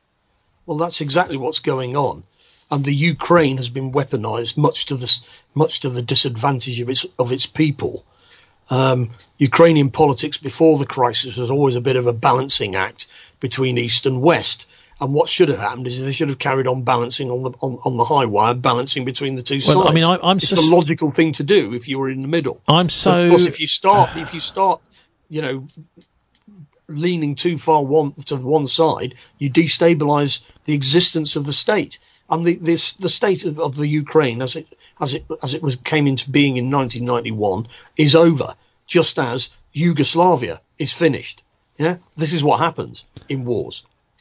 Well, that's exactly what's going on. And the Ukraine has been weaponized, much to the much to the disadvantage of its of its people. Um, Ukrainian politics before the crisis was always a bit of a balancing act between East and West. And what should have happened is they should have carried on balancing on the on, on the high wire, balancing between the two well, sides. I mean, I, I'm it's sus- the logical thing to do if you were in the middle. I'm so. But of course, if you start, if you start, you know, leaning too far one to one side, you destabilise the existence of the state. And the this, the state of, of the Ukraine, as it as it as it was came into being in nineteen ninety-one, is over. Just as Yugoslavia is finished. Yeah, this is what happens in wars.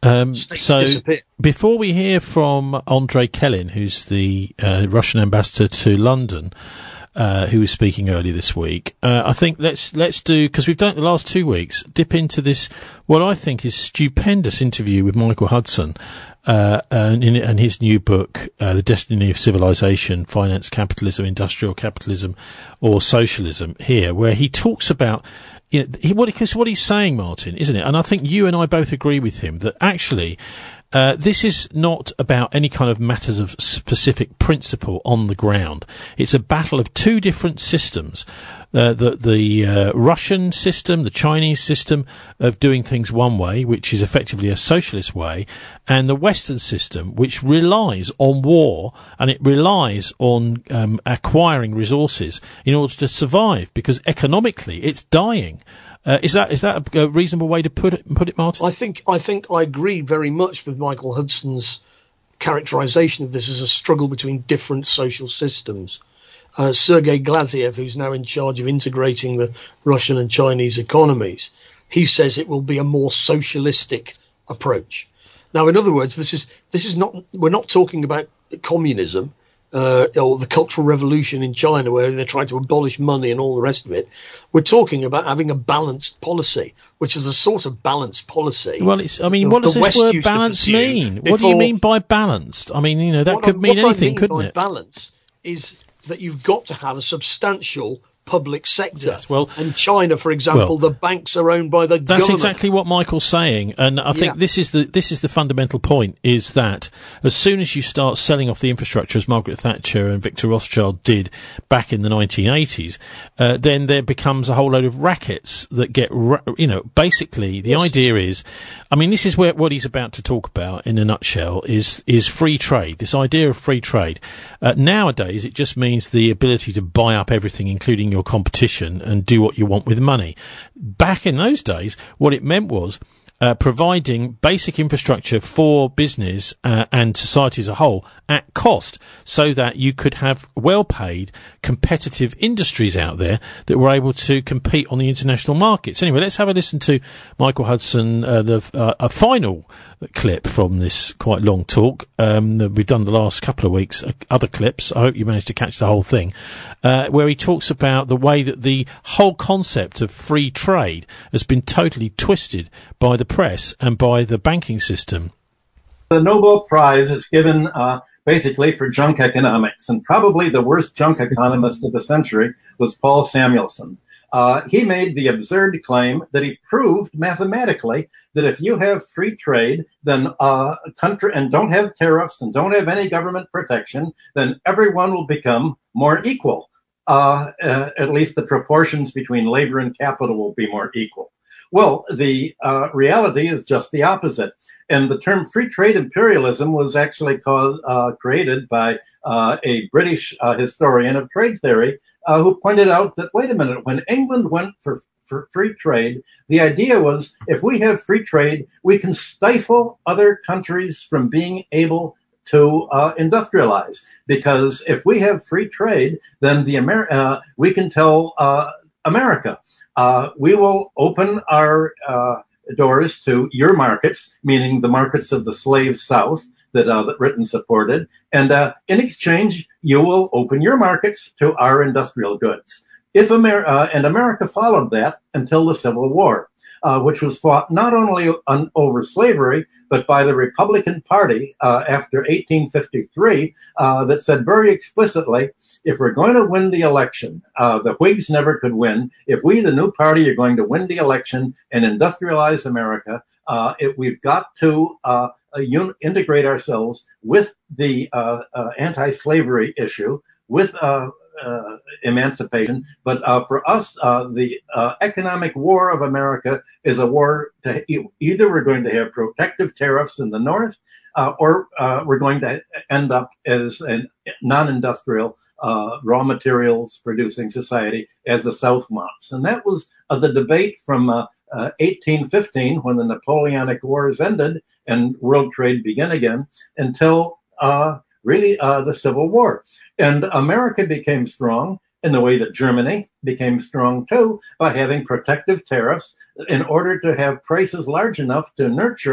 Um, States so disappear. before we hear from Andrei Kelin, who's the uh, Russian ambassador to London, uh, who was speaking earlier this week, uh, I think let's let's do, because we've done it the last two weeks, dip into this, what I think is stupendous interview with Michael Hudson, uh, and, in, and his new book, uh, The Destiny of Civilization, Finance, Capitalism, Industrial Capitalism, or Socialism, here, where he talks about, you know, he, what, because what he's saying, Martin, isn't it? And I think you and I both agree with him that actually, Uh, this is not about any kind of matters of specific principle on the ground. It's a battle of two different systems. Uh, the the uh, Russian system, the Chinese system of doing things one way, which is effectively a socialist way, and the Western system, which relies on war, and it relies on um, acquiring resources in order to survive, because economically it's dying. Uh, is that is that a, a reasonable way to put it, put it, Martin? I think I think I agree very much with Michael Hudson's characterization of this as a struggle between different social systems. Uh, Sergei Glaziev, who's now in charge of integrating the Russian and Chinese economies, he says it will be a more socialistic approach. Now, in other words, this is this is not we're not talking about communism. Uh, or the Cultural Revolution in China, where they're trying to abolish money and all the rest of it. We're talking about having a balanced policy, which is a sort of balanced policy. Well, it's, I mean, what does this word balance mean? What do you mean by balanced? I mean, you know, that could mean anything, couldn't it? What I mean by balance is that you've got to have a substantial public sector. Yes, well, and China, for example, well, the banks are owned by the that's government. That's exactly what Michael's saying, and I think yeah. this is the this is the fundamental point: is that as soon as you start selling off the infrastructure, as Margaret Thatcher and Victor Rothschild did back in the nineteen eighties, uh, then there becomes a whole load of rackets that get, you know, basically the yes. idea is, I mean, this is where what he's about to talk about in a nutshell is is free trade. This idea of free trade. Uh, nowadays, it just means the ability to buy up everything, including your competition, and do what you want with money. Back in those days, what it meant was uh, providing basic infrastructure for business uh, and society as a whole at cost, so that you could have well-paid, competitive industries out there that were able to compete on the international markets. Anyway, let's have a listen to Michael Hudson, uh, the uh, a final clip from this quite long talk um, that we've done the last couple of weeks. Uh, other clips, I hope you managed to catch the whole thing, uh, where he talks about the way that the whole concept of free trade has been totally twisted by the press and by the banking system. The Nobel Prize is given uh, basically for junk economics, and probably the worst junk economist of the century was Paul Samuelson. Uh, he made the absurd claim that he proved mathematically that if you have free trade, then uh, a country and don't have tariffs and don't have any government protection, then everyone will become more equal. Uh, uh, at least the proportions between labor and capital will be more equal. Well, the uh, reality is just the opposite. And the term free trade imperialism was actually caused, uh, created by uh, a British uh, historian of trade theory uh, who pointed out that, wait a minute, when England went for, for free trade, the idea was if we have free trade, we can stifle other countries from being able to uh, industrialize. Because if we have free trade, then the Amer- uh, we can tell uh, America, uh, we will open our uh, doors to your markets, meaning the markets of the slave South that, uh, that Britain supported, and uh, in exchange, you will open your markets to our industrial goods. If Amer- uh, and America followed that until the Civil War, uh, which was fought not only on, over slavery, but by the Republican Party uh, after eighteen fifty-three, uh, that said very explicitly, if we're going to win the election, uh, the Whigs never could win. If we, the new party, are going to win the election and industrialize America, uh, it, we've got to uh, un- integrate ourselves with the uh, uh, anti-slavery issue, with uh, Uh, emancipation, but uh, for us, uh, the uh, economic war of America is a war to e- either we're going to have protective tariffs in the North, uh, or uh, we're going to end up as a non-industrial uh, raw materials producing society as the South wants. And that was uh, the debate from uh, uh, eighteen fifteen, when the Napoleonic Wars ended and world trade began again, until uh, really uh, the Civil War. And America became strong in the way that Germany became strong too, by having protective tariffs in order to have prices large enough to nurture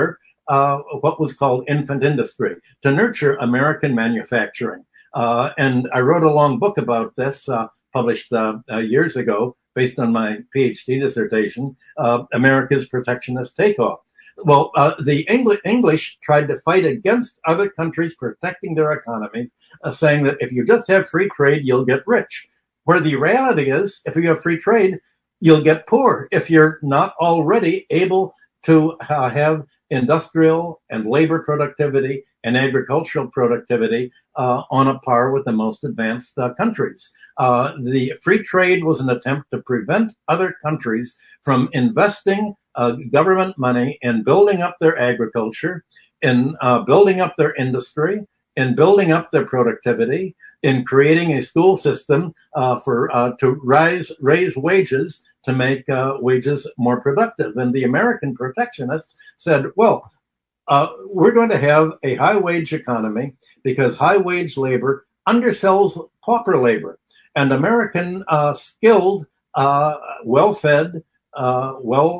uh, what was called infant industry, to nurture American manufacturing. Uh, and I wrote a long book about this, uh, published uh, uh, years ago, based on my PhD dissertation, uh, America's Protectionist Takeoff. Well, uh, the Engl- English tried to fight against other countries protecting their economies, uh, saying that if you just have free trade, you'll get rich. Where the reality is, if you have free trade, you'll get poor if you're not already able to uh, have industrial and labor productivity and agricultural productivity uh, on a par with the most advanced uh, countries. Uh, the free trade was an attempt to prevent other countries from investing uh, government money in building up their agriculture, in uh, building up their industry, in building up their productivity, in creating a school system uh, for uh, to rise raise wages to make uh, wages more productive. And the American protectionists said, well, uh, we're going to have a high-wage economy because high-wage labor undersells pauper labor. And American uh, skilled, uh, well-fed, uh,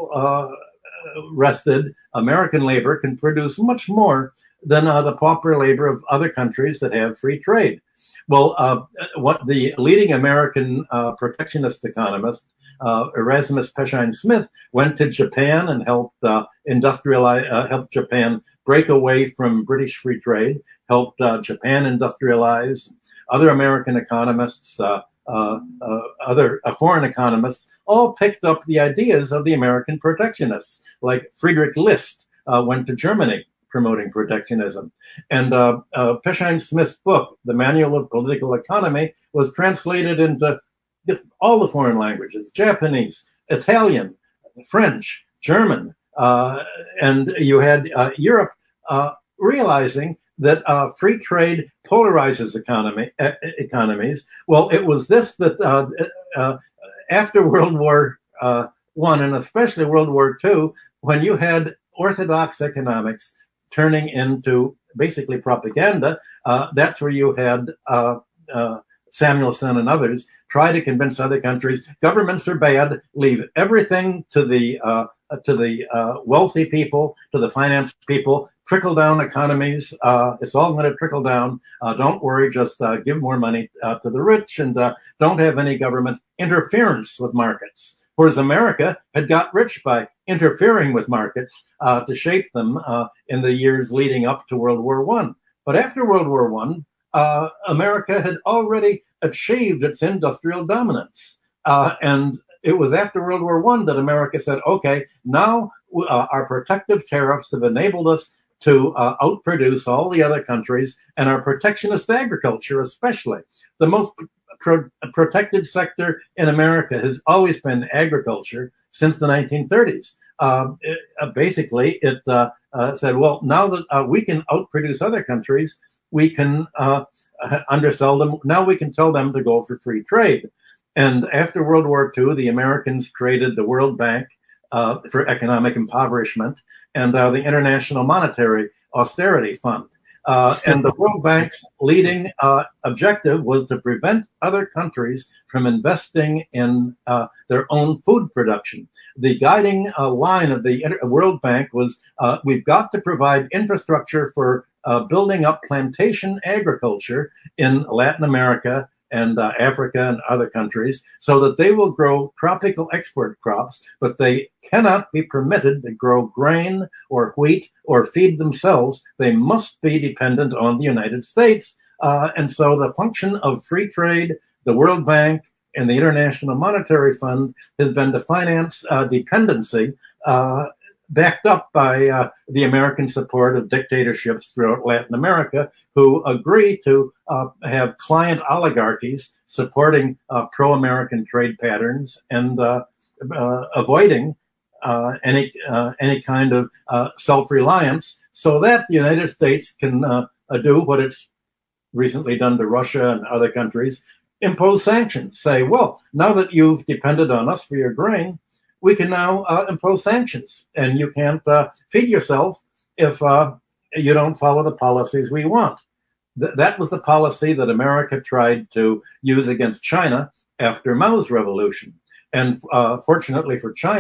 well-rested uh, American labor can produce much more than uh, the pauper labor of other countries that have free trade. Well, uh, what the leading American uh, protectionist economist, uh, Erasmus Peshine Smith, went to Japan and helped uh, industrialize, uh, helped Japan break away from British free trade, helped uh, Japan industrialize. Other American economists, uh, uh, uh, other uh, foreign economists, all picked up the ideas of the American protectionists, like Friedrich List uh, went to Germany promoting protectionism. And uh, uh, Peshine Smith's book, The Manual of Political Economy, was translated into all the foreign languages, Japanese, Italian, French, German, uh, and you had uh, Europe uh, realizing that uh, free trade polarizes economy, uh, economies. Well, it was this that uh, uh, after World War uh, One, and especially World War Two, when you had orthodox economics turning into basically propaganda, uh, that's where you had uh, uh, Samuelson and others try to convince other countries governments are bad, leave everything to the uh, to the uh, wealthy people, to the finance people, trickle down economies. Uh, it's all going to trickle down. Uh, don't worry, just uh, give more money uh, to the rich and uh, don't have any government interference with markets. Whereas America had got rich by interfering with markets uh, to shape them uh, in the years leading up to World War One. But after World War One, uh, America had already achieved its industrial dominance. Uh, and it was after World War One that America said, okay, now uh, our protective tariffs have enabled us to uh, outproduce all the other countries, and our protectionist agriculture especially. The most Pro- protected sector in America has always been agriculture since the nineteen thirties. Um, it, uh, basically, it uh, uh, said, well, now that uh, we can outproduce other countries, we can uh, undersell them. Now we can tell them to go for free trade. And after World War Two, the Americans created the World Bank uh, for economic impoverishment and uh, the International Monetary Austerity Fund. Uh, and the World Bank's leading uh, objective was to prevent other countries from investing in uh, their own food production. The guiding uh, line of the Inter- World Bank was, uh, we've got to provide infrastructure for uh, building up plantation agriculture in Latin America and uh, Africa and other countries so that they will grow tropical export crops, but they cannot be permitted to grow grain or wheat or feed themselves. They must be dependent on the United States. Uh, and so the function of free trade, the World Bank, and the International Monetary Fund has been to finance uh, dependency, uh, backed up by uh, the American support of dictatorships throughout Latin America who agree to uh, have client oligarchies supporting uh, pro-American trade patterns and uh, uh, avoiding uh, any uh, any kind of uh, self-reliance so that the United States can uh, do what it's recently done to Russia and other countries, impose sanctions. Say, well, now that you've depended on us for your grain, we can now uh, impose sanctions, and you can't uh, feed yourself if uh, you don't follow the policies we want. Th- that was the policy that America tried to use against China after Mao's revolution. And uh, fortunately for China,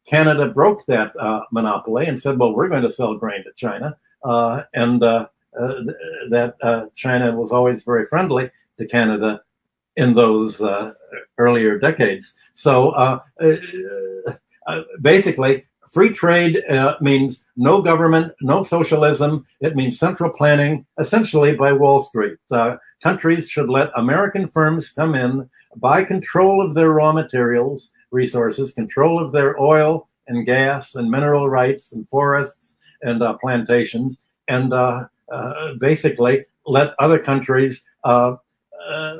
Canada broke that uh, monopoly and said, well, we're going to sell grain to China. Uh, and uh, uh, th- that uh, China was always very friendly to Canada in those uh, earlier decades. So uh, uh, basically, free trade uh, means no government, no socialism. It means central planning, essentially by Wall Street. Uh, countries should let American firms come in, buy control of their raw materials, resources, control of their oil and gas and mineral rights and forests and uh, plantations, and uh, uh, basically let other countries uh, uh,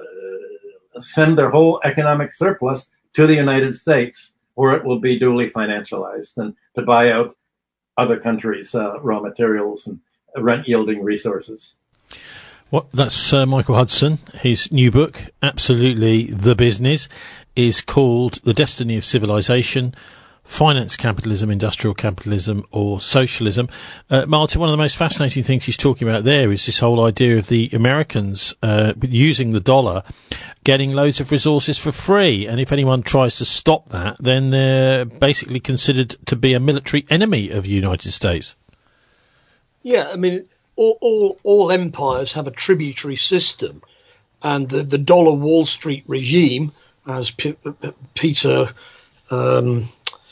send their whole economic surplus to the United States, where it will be duly financialized and to buy out other countries' uh, raw materials and rent-yielding resources. Well, that's uh, Michael Hudson. His new book, absolutely the business, is called The Destiny of Civilization, Finance Capitalism, Industrial Capitalism or Socialism. Uh, Martin, one of the most fascinating things he's talking about there is this whole idea of the Americans uh, using the dollar, getting loads of resources for free. And if anyone tries to stop that, then they're basically considered to be a military enemy of the United States. Yeah, I mean, all, all, all empires have a tributary system. And the, the dollar Wall Street regime, as P- Peter... Um,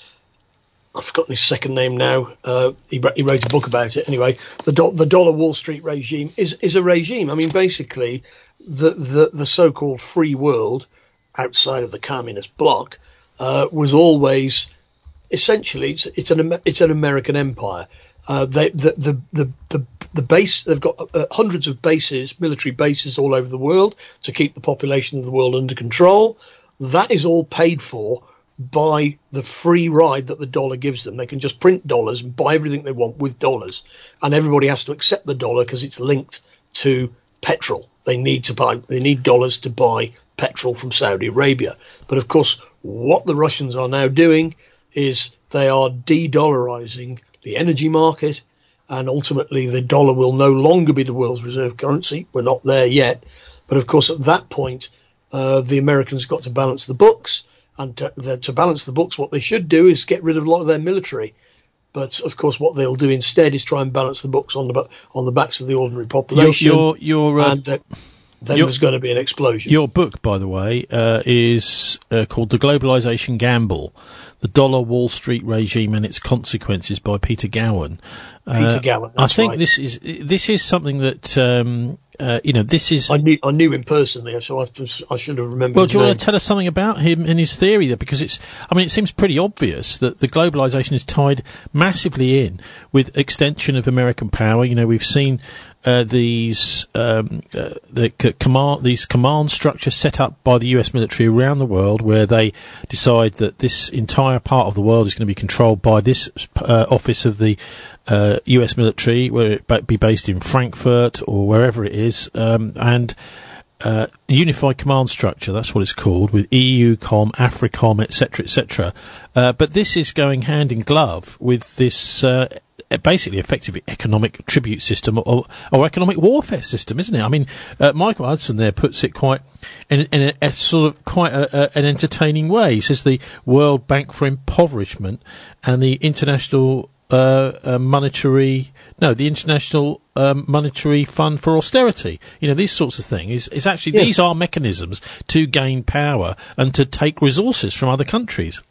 I've forgotten his second name now. Uh, he, he wrote a book about it. Anyway, the do- the dollar Wall Street regime is, is a regime. I mean, basically, the, the, the so-called free world outside of the communist bloc uh, was always essentially it's, it's an it's an American empire. Uh, they, the, the the the the base they've got uh, hundreds of bases, military bases all over the world to keep the population of the world under control. That is all paid for by the free ride that the dollar gives them. They can just print dollars and buy everything they want with dollars, and everybody has to accept the dollar because it's linked to petrol. They need to buy, they need dollars to buy petrol from Saudi Arabia. But of course, what the Russians are now doing is they are de-dollarizing the energy market, and ultimately the dollar will no longer be the world's reserve currency. We're not there yet. But of course, at that point, uh, the Americans got to balance the books. And to, the, to balance the books, what they should do is get rid of a lot of their military. But of course, what they'll do instead is try and balance the books on the on the backs of the ordinary population. Your, your, your, uh, and uh, then your, there's going to be an explosion. Your book, by the way, uh, is uh, called The Globalization Gamble: The Dollar Wall Street Regime and Its Consequences by Peter Gowan. Peter uh, Gowan. I think right. this is this is something that. Um, Uh, you know, this is... I knew, I knew him personally, so I, I should have remembered Well, his do you name. want to tell us something about him and his theory there? Because it's, I mean, it seems pretty obvious that the globalization is tied massively in with extension of American power. You know, we've seen uh, these um, uh, the c- command these command structures set up by the U S military around the world, where they decide that this entire part of the world is going to be controlled by this uh, office of the uh, U S military, whether it be based in Frankfurt or wherever it is, um, and uh, the unified command structure, that's what it's called, with E U COM, AFRICOM, et cetera, et cetera. Uh, but this is going hand in glove with this uh, basically effective economic tribute system or, or economic warfare system, isn't it? I mean, uh, Michael Hudson there puts it quite in, in a, a sort of quite a, a, an entertaining way. He says the World Bank for Impoverishment and the International uh, uh, Monetary, no, the International um, Monetary Fund for Austerity. You know, these sorts of things is, is actually, yes. These are mechanisms to gain power and to take resources from other countries.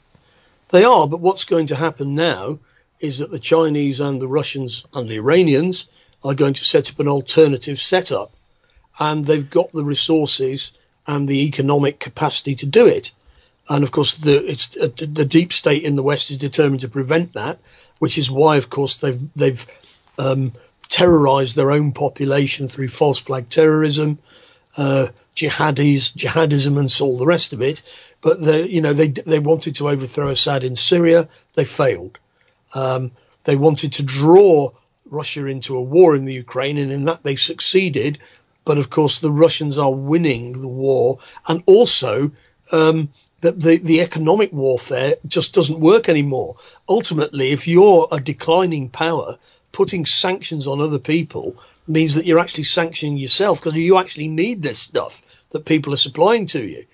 They are, but what's going to happen now is that the Chinese and the Russians and the Iranians are going to set up an alternative setup, and they've got the resources and the economic capacity to do it. And of course, the, it's, uh, the deep state in the West is determined to prevent that, which is why, of course, they've they've um, terrorized their own population through false flag terrorism, uh, jihadis, jihadism, and all the rest of it. But they, you know, they they wanted to overthrow Assad in Syria, they failed. Um, they wanted to draw Russia into a war in the Ukraine, and in that they succeeded. But of course, the Russians are winning the war, and also um, the, the the economic warfare just doesn't work anymore. Ultimately, if you're a declining power, putting sanctions on other people means that you're actually sanctioning yourself, because you actually need this stuff that people are supplying to you.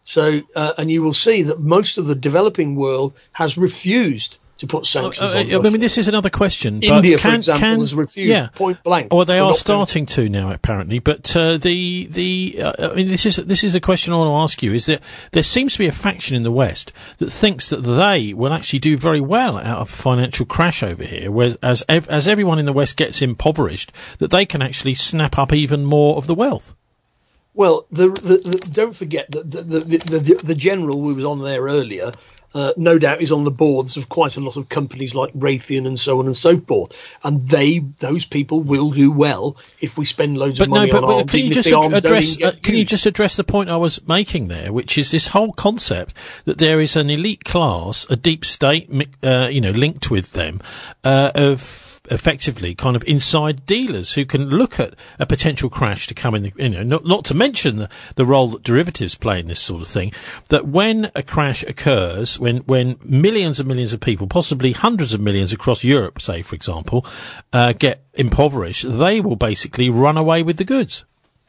So, uh, and you will see that most of the developing world has refused to put sanctions uh, on Russia. I mean, this is another question. India, but can, for example, can, has refused yeah. point blank. Or they We're are not starting to now, apparently. But uh, the the uh, I mean, this is this is a question I want to ask you: is that there seems to be a faction in the West that thinks that they will actually do very well out of a financial crash over here, whereas as as everyone in the West gets impoverished, that they can actually snap up even more of the wealth. Well, the, the, the, don't forget that the the, the, the the general who was on there earlier, uh, no doubt, is on the boards of quite a lot of companies like Raytheon and so on and so forth. And they, those people, will do well if we spend loads but of money no, but, on but arms. Can you just arms address? Uh, can you used. just address the point I was making there, which is this whole concept that there is an elite class, a deep state, uh, you know, linked with them, uh, of effectively kind of inside dealers who can look at a potential crash to come in, the, you know, not, not to mention the, the role that derivatives play in this sort of thing, that when a crash occurs, when, when millions and millions of people, possibly hundreds of millions across Europe, say, for example, uh, get impoverished, they will basically run away with the goods.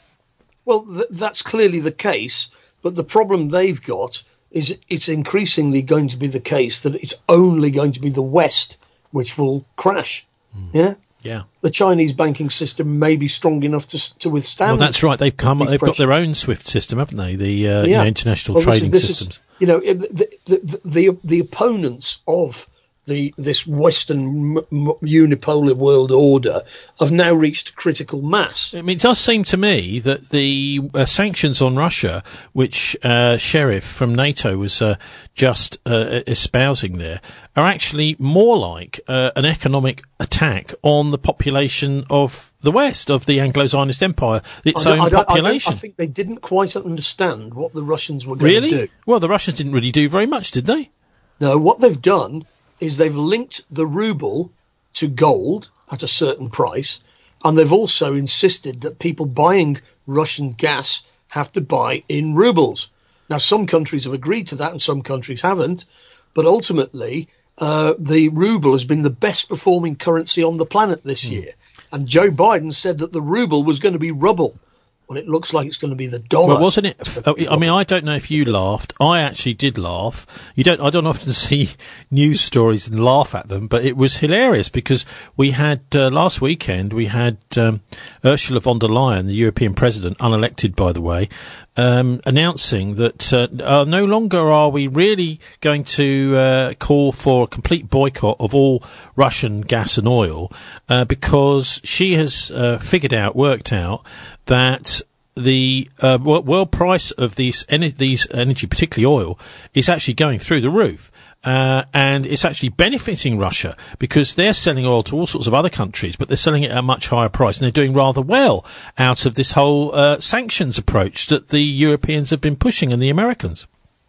Well, th- that's clearly the case, but the problem they've got is it's increasingly going to be the case that it's only going to be the West which will crash. Mm. Yeah, yeah. The Chinese banking system may be strong enough to to withstand. Well, that's right. They've come. They've pressures. got their own SWIFT system, haven't they? The uh, yeah. you know, international well, trading this is, this systems. Is, you know, the the, the the opponents of the this Western m- m- unipolar world order have now reached critical mass. I mean, it does seem to me that the uh, sanctions on Russia, which uh, Sheriff from NATO was uh, just uh, espousing there, are actually more like uh, an economic attack on the population of the West, of the Anglo-Zionist Empire, its I own I population. I, I think they didn't quite understand what the Russians were going really? to do. Well, the Russians didn't really do very much, did they? No, what they've done is they've linked the ruble to gold at a certain price, and they've also insisted that people buying Russian gas have to buy in rubles. Now, some countries have agreed to that and some countries haven't, but ultimately uh, the ruble has been the best performing currency on the planet this mm. year. And Joe Biden said that the ruble was going to be rubble. Well, it looks like it's going to be the dollar. Well, wasn't it? I mean, I don't know if you laughed. I actually did laugh. You don't. I don't often see news stories and laugh at them, but it was hilarious because we had uh, last weekend we had um, Ursula von der Leyen, the European President, unelected by the way, um, announcing that uh, uh, no longer are we really going to uh, call for a complete boycott of all Russian gas and oil uh, because she has uh, figured out, worked out that the uh, world price of these en- these energy, particularly oil, is actually going through the roof, uh, and it's actually benefiting Russia because they're selling oil to all sorts of other countries, but they're selling it at a much higher price, and they're doing rather well out of this whole uh, sanctions approach that the Europeans have been pushing and the Americans.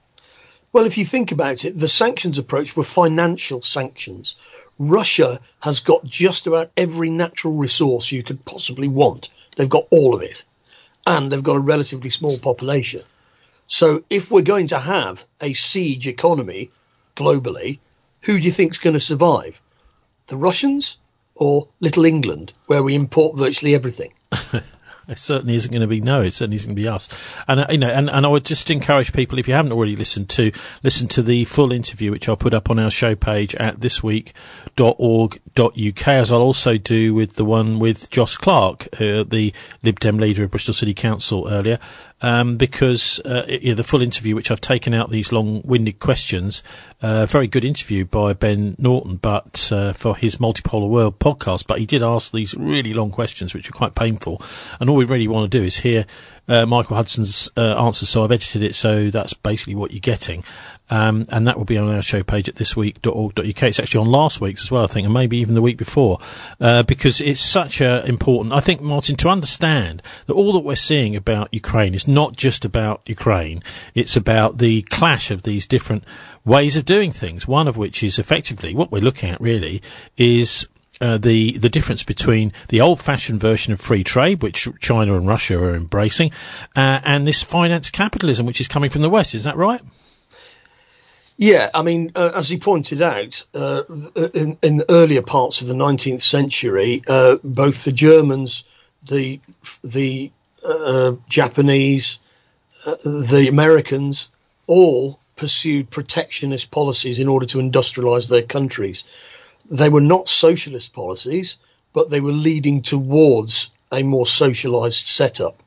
Well, if you think about it, the sanctions approach were financial sanctions. Russia has got just about every natural resource you could possibly want. They've got all of it. And they've got a relatively small population. So if we're going to have a siege economy globally, who do you think is going to survive? The Russians or Little England, where we import virtually everything? It certainly isn't going to be no. It certainly isn't going to be us. And uh, you know, and, and I would just encourage people, if you haven't already listened to, listen to the full interview, which I'll put up on our show page at this week dot org dot U K, as I'll also do with the one with Josh Clark, uh, the Lib Dem leader of Bristol City Council earlier. Um, because uh, it, you know, the full interview, which I've taken out these long-winded questions, uh, very good interview by Ben Norton, but uh, for his Multipolar World podcast. But he did ask these really long questions, which are quite painful. And all we really want to do is hear uh, Michael Hudson's uh, answers. So I've edited it, so that's basically what you're getting. Um, and that will be on our show page at this week dot org dot U K. It's actually on last week's as well, I think, and maybe even the week before, uh, because it's such a important, I think, Martin, to understand that all that we're seeing about Ukraine is not just about Ukraine. It's about the clash of these different ways of doing things, one of which is effectively what we're looking at really is Uh, the the difference between the old-fashioned version of free trade, which China and Russia are embracing, uh, and this finance capitalism, which is coming from the West. Is that right? Yeah, I mean, uh, as he pointed out, uh, in, in the earlier parts of the nineteenth century, uh, both the Germans, the the uh, Japanese, uh, the Americans, all pursued protectionist policies in order to industrialize their countries. They were not socialist policies, but they were leading towards a more socialized setup.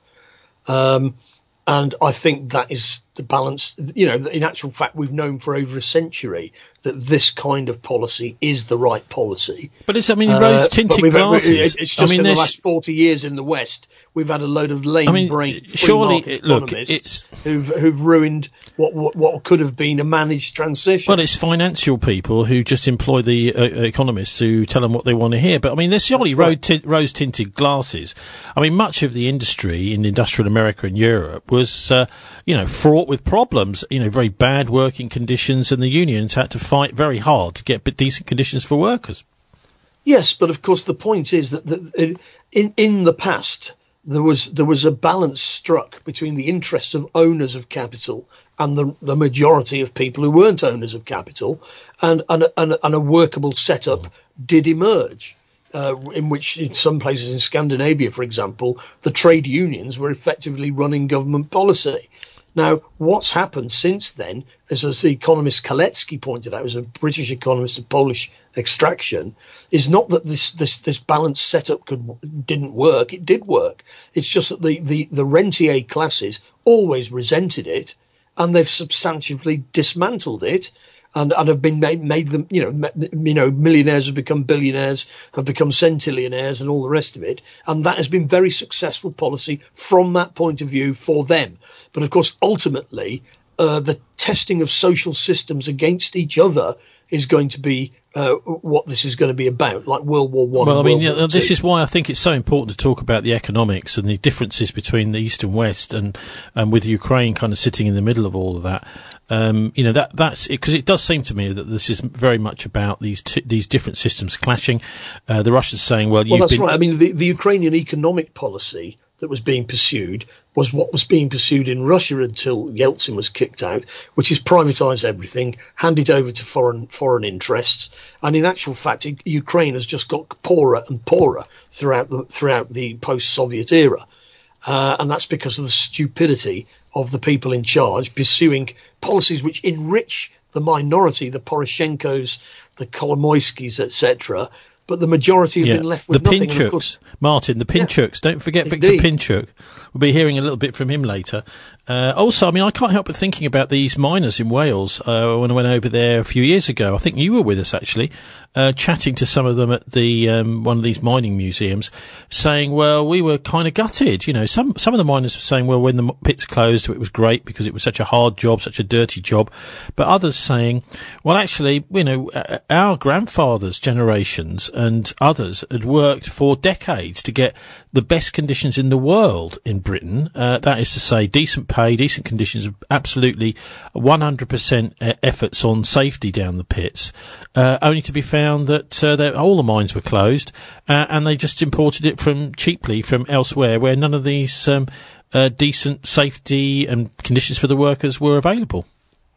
Um, and I think that is the balance. You know, in actual fact, we've known for over a century that this kind of policy is the right policy. But it's, I mean, rose-tinted uh, glasses. It's just I mean, in the last forty years in the West, we've had a load of lame-brained I mean, surely, look, economists who've, who've ruined what, what what could have been a managed transition. Well, it's financial people who just employ the uh, economists who tell them what they want to hear. But, I mean, there's surely right. ro- t- rose-tinted glasses. I mean, much of the industry in industrial America and Europe was, uh, you know, fraught with problems, you know, very bad working conditions, and the unions had to fight very hard to get decent conditions for workers. Yes, but of course the point is that, that in in the past there was there was a balance struck between the interests of owners of capital and the, the majority of people who weren't owners of capital, and and, and, and a workable setup did emerge. Uh, in which, in some places in Scandinavia, for example, the trade unions were effectively running government policy. Now, what's happened since then, as, as the economist Kalecki pointed out, as a British economist of Polish extraction, is not that this this, this balanced setup could didn't work. It did work. It's just that the, the, the rentier classes always resented it, and they've substantially dismantled it. And, and have been made, made them, you know, you know, millionaires have become billionaires, have become centillionaires, and all the rest of it. And that has been very successful policy from that point of view for them. But of course, ultimately, uh, the testing of social systems against each other is going to be uh, what this is going to be about, like World War One. Well, I mean, yeah, this is why I think it's so important to talk about the economics and the differences between the East and West, and and with Ukraine kind of sitting in the middle of all of that. Um, you know, that that's because it, it does seem to me that this is very much about these t- these different systems clashing. Uh, the Russians saying, "Well, well, you've that's been." Right. I mean, the, the Ukrainian economic policy that was being pursued was what was being pursued in Russia until Yeltsin was kicked out, which is privatise everything, hand it over to foreign foreign interests, and in actual fact, it, Ukraine has just got poorer and poorer throughout the throughout the post-Soviet era. Uh, and that's because of the stupidity of the people in charge pursuing policies which enrich the minority, the Poroshenkos, the Kolomoiskys, et cetera. But the majority have yeah. been left with the nothing. Pinchuks, Course, Martin, the Pinchuks. Yeah. Don't forget Indeed. Victor Pinchuk. We'll be hearing a little bit from him later. Uh, also, I mean, I can't help but thinking about these miners in Wales uh, when I went over there a few years ago. I think you were with us, actually, uh, chatting to some of them at the um, one of these mining museums, saying, well, we were kind of gutted. You know, some some of the miners were saying, well, when the pits closed, it was great because it was such a hard job, such a dirty job. But others saying, well, actually, you know, our grandfathers' generations and others had worked for decades to get the best conditions in the world in Britain. Uh, that is to say, decent pay, decent conditions, absolutely one hundred percent efforts on safety down the pits, uh, only to be found that uh, all the mines were closed, uh, and they just imported it from cheaply from elsewhere where none of these um, uh, decent safety and conditions for the workers were available.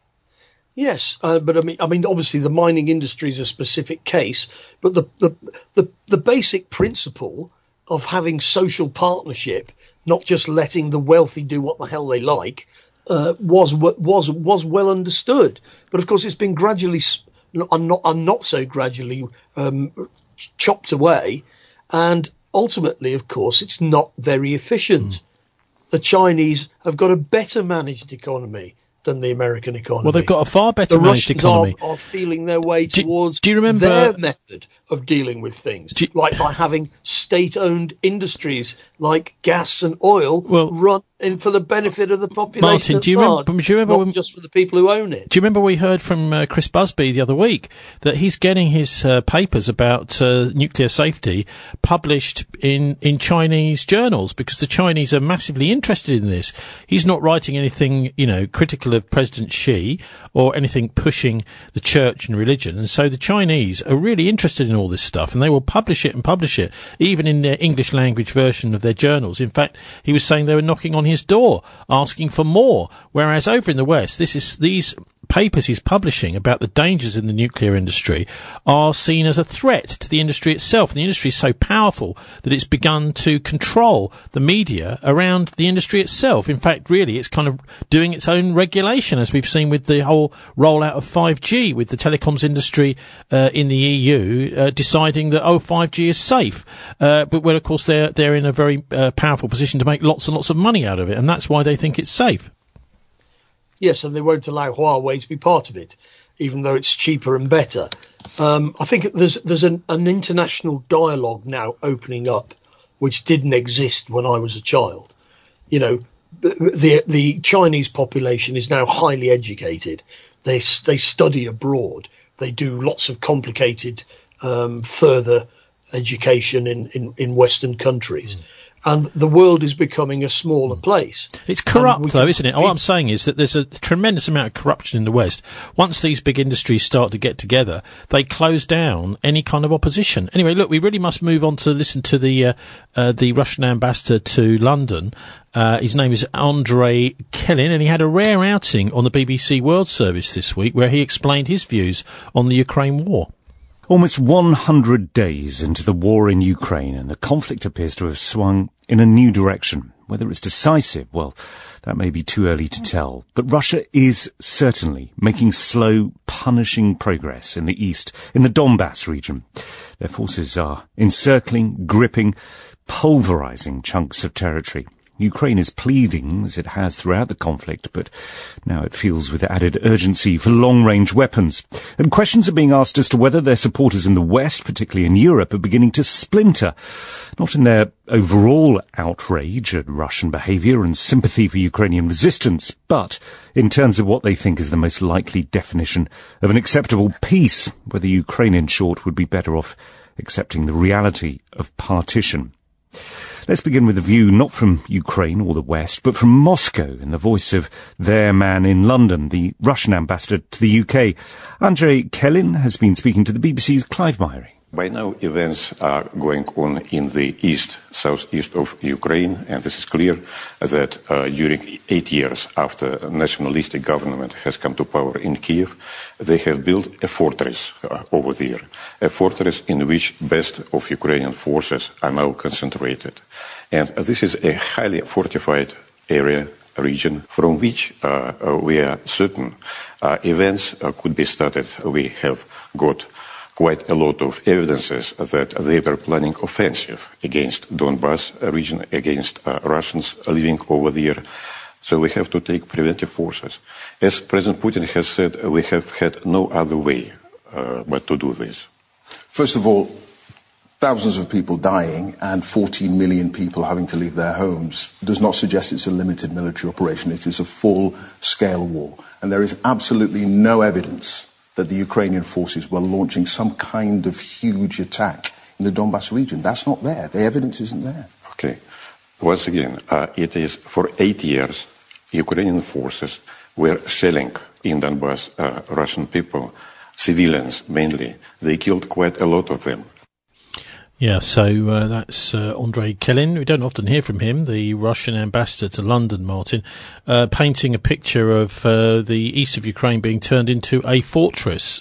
Yes, uh, but I mean, I mean, obviously the mining industry is a specific case, but the the the, the basic principle of having social partnership, not just letting the wealthy do what the hell they like, uh, was was was well understood. But of course, it's been gradually, and not and not so gradually, um, chopped away, and ultimately, of course, it's not very efficient. Mm. The Chinese have got a better managed economy than the American economy. Well, they've got a far better the managed Russians economy. Are, are feeling their way do, towards do you remember, their method of dealing with things, you, like by having state-owned industries like gas and oil well, run in for the benefit of the population. Martin, do you large, remember? Do you remember not when, just for the people who own it? Do you remember we heard from uh, Chris Busby the other week that he's getting his uh, papers about uh, nuclear safety published in in Chinese journals because the Chinese are massively interested in this. He's not writing anything, you know, critical of President Xi or anything pushing the church and religion, and so the Chinese are really interested in all this stuff, and they will publish it and publish it, even in their English language version of their journals. In fact, he was saying they were knocking on his door, asking for more, whereas over in the West, this is these papers he's publishing about the dangers in the nuclear industry are seen as a threat to the industry itself. And the industry is so powerful that it's begun to control the media around the industry itself. In fact, really, it's kind of doing its own regulation, as we've seen with the whole rollout of five G, with the telecoms industry uh, in the E U uh, deciding that, oh, five G is safe. Uh, but, well, of course, they're, they're in a very uh, powerful position to make lots and lots of money out of it, and that's why they think it's safe. Yes, and they won't allow Huawei to be part of it, even though it's cheaper and better. Um, I think there's there's an, an international dialogue now opening up, which didn't exist when I was a child. You know, the the, the Chinese population is now highly educated. They they study abroad. They do lots of complicated um, further education in, in, in Western countries. Mm. And the world is becoming a smaller place. It's corrupt, though, isn't it? All I'm saying is that there's a tremendous amount of corruption in the West. Once these big industries start to get together, they close down any kind of opposition. Anyway, look, we really must move on to listen to the uh, uh, the Russian ambassador to London. Uh, his name is Andrei Kelin, and he had a rare outing on the B B C World Service this week where he explained his views on the Ukraine war. Almost one hundred days into the war in Ukraine, and the conflict appears to have swung in a new direction. Whether it's decisive, well, that may be too early to tell. But Russia is certainly making slow, punishing progress in the east, in the Donbass region. Their forces are encircling, gripping, pulverizing chunks of territory. Ukraine is pleading, as it has throughout the conflict, but now it feels with added urgency for long-range weapons. And questions are being asked as to whether their supporters in the West, particularly in Europe, are beginning to splinter, not in their overall outrage at Russian behaviour and sympathy for Ukrainian resistance, but in terms of what they think is the most likely definition of an acceptable peace, whether Ukraine, in short, would be better off accepting the reality of partition. Let's begin with a view not from Ukraine or the West, but from Moscow, in the voice of their man in London, the Russian ambassador to the U K. Andrei Kelin has been speaking to the B B C's Clive Myrie. By now, events are going on in the east, southeast of Ukraine, and this is clear that uh, during eight years after a nationalistic government has come to power in Kiev, they have built a fortress uh, over there, a fortress in which best of Ukrainian forces are now concentrated. And uh, this is a highly fortified area, region, from which uh, uh, we are certain uh, events uh, could be started. We have got quite a lot of evidences that they were planning offensive against Donbass region, against uh, Russians living over there. So we have to take preventive forces. As President Putin has said, we have had no other way uh, but to do this. First of all, thousands of people dying and fourteen million people having to leave their homes does not suggest it's a limited military operation. It is a full-scale war. And there is absolutely no evidence that the Ukrainian forces were launching some kind of huge attack in the Donbass region. That's not there. The evidence isn't there. Okay. Once again, uh, it is for eight years, Ukrainian forces were shelling in Donbass uh, Russian people, civilians mainly. They killed quite a lot of them. Yeah, so uh, that's uh, Andrei Kelin. We don't often hear from him, the Russian ambassador to London, Martin, uh, painting a picture of uh, the east of Ukraine being turned into a fortress.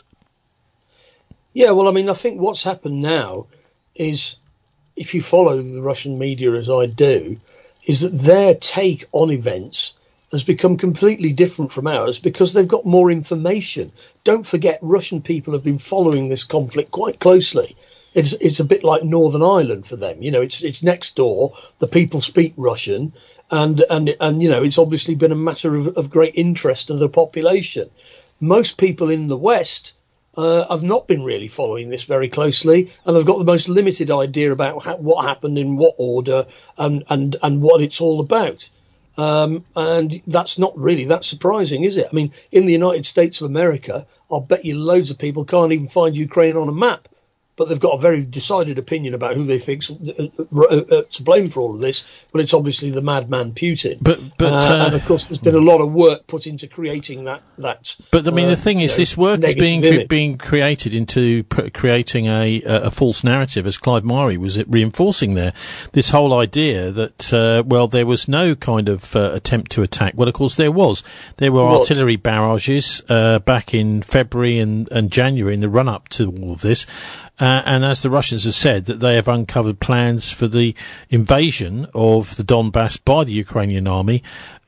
Yeah, well, I mean, I think what's happened now is, if you follow the Russian media as I do, is that their take on events has become completely different from ours because they've got more information. Don't forget, Russian people have been following this conflict quite closely. It's it's a bit like Northern Ireland for them. You know, it's it's next door. The people speak Russian, and and and you know, it's obviously been a matter of, of great interest to the population. Most people in the West uh, have not been really following this very closely, and they've got the most limited idea about ha- what happened in what order and and and what it's all about. Um, and that's not really that surprising, is it? I mean, in the United States of America, I'll bet you loads of people can't even find Ukraine on a map. but they've got a very decided opinion about who they think's uh, uh, to blame for all of this. But it's obviously the madman Putin. But, but uh, uh, and of course, there's been a lot of work put into creating that. that but I mean, uh, the thing is, you know, this work is being image. being created into pr- creating a a false narrative, as Clive Murray was reinforcing there. This whole idea that uh, well, there was no kind of uh, attempt to attack. Well, of course, there was. There were What? artillery barrages uh, back in February and, and January in the run up to all of this. Uh, and as the Russians have said, that they have uncovered plans for the invasion of the Donbass by the Ukrainian army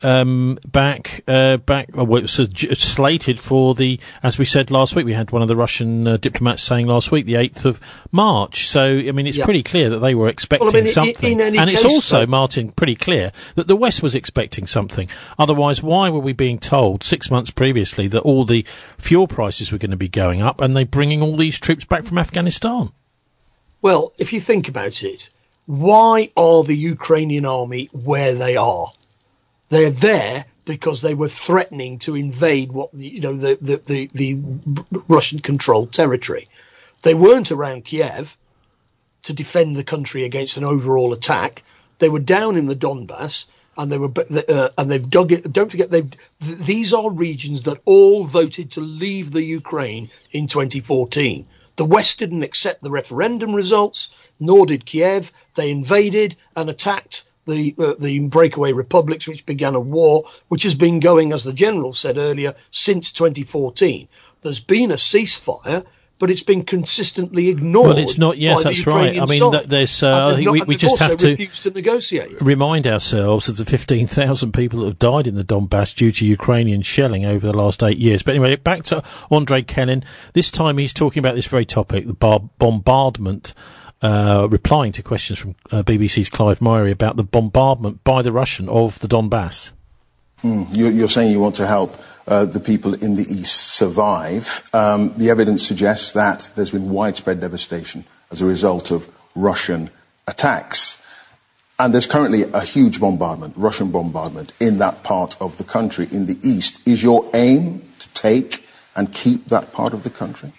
um, back, uh, back, well, it was uh, slated for the, as we said last week, we had one of the Russian uh, diplomats saying last week, the eighth of March. So, I mean, it's Yeah. pretty clear that they were expecting Well, I mean, something. in, in any and it's case, also, though, Martin, pretty clear that the West was expecting something. Otherwise, why were we being told six months previously that all the fuel prices were going to be going up and they're bringing all these troops back from Afghanistan? Well, if you think about it, why are the Ukrainian army where they are? They're there because they were threatening to invade what the, you know the the, the, the Russian-controlled territory. They weren't around Kiev to defend the country against an overall attack. They were down in the Donbass, and they were uh, and they've dug it. Don't forget, they've th- these are regions that all voted to leave the Ukraine in twenty fourteen. The West didn't accept the referendum results, nor did Kiev. They invaded and attacked the uh, the breakaway republics, which began a war which has been going, as the general said earlier, since twenty fourteen. There's been a ceasefire, but it's been consistently ignored. Well, it's not. Yes, that's right. I mean, th- there's. Uh, I think not, we, we just have to, to negotiate. remind ourselves of the fifteen thousand people that have died in the Donbass due to Ukrainian shelling over the last eight years. But anyway, back to Andrei Kelin. This time he's talking about this very topic, the bar- bombardment. Uh, replying to questions from uh, B B C's Clive Murray about the bombardment by the Russian of the Donbass. Mm, you're, you're saying you want to help uh, the people in the east survive. Um, the evidence suggests that there's been widespread devastation as a result of Russian attacks. And there's currently a huge bombardment, Russian bombardment, in that part of the country, in the east. Is your aim to take and keep that part of the country?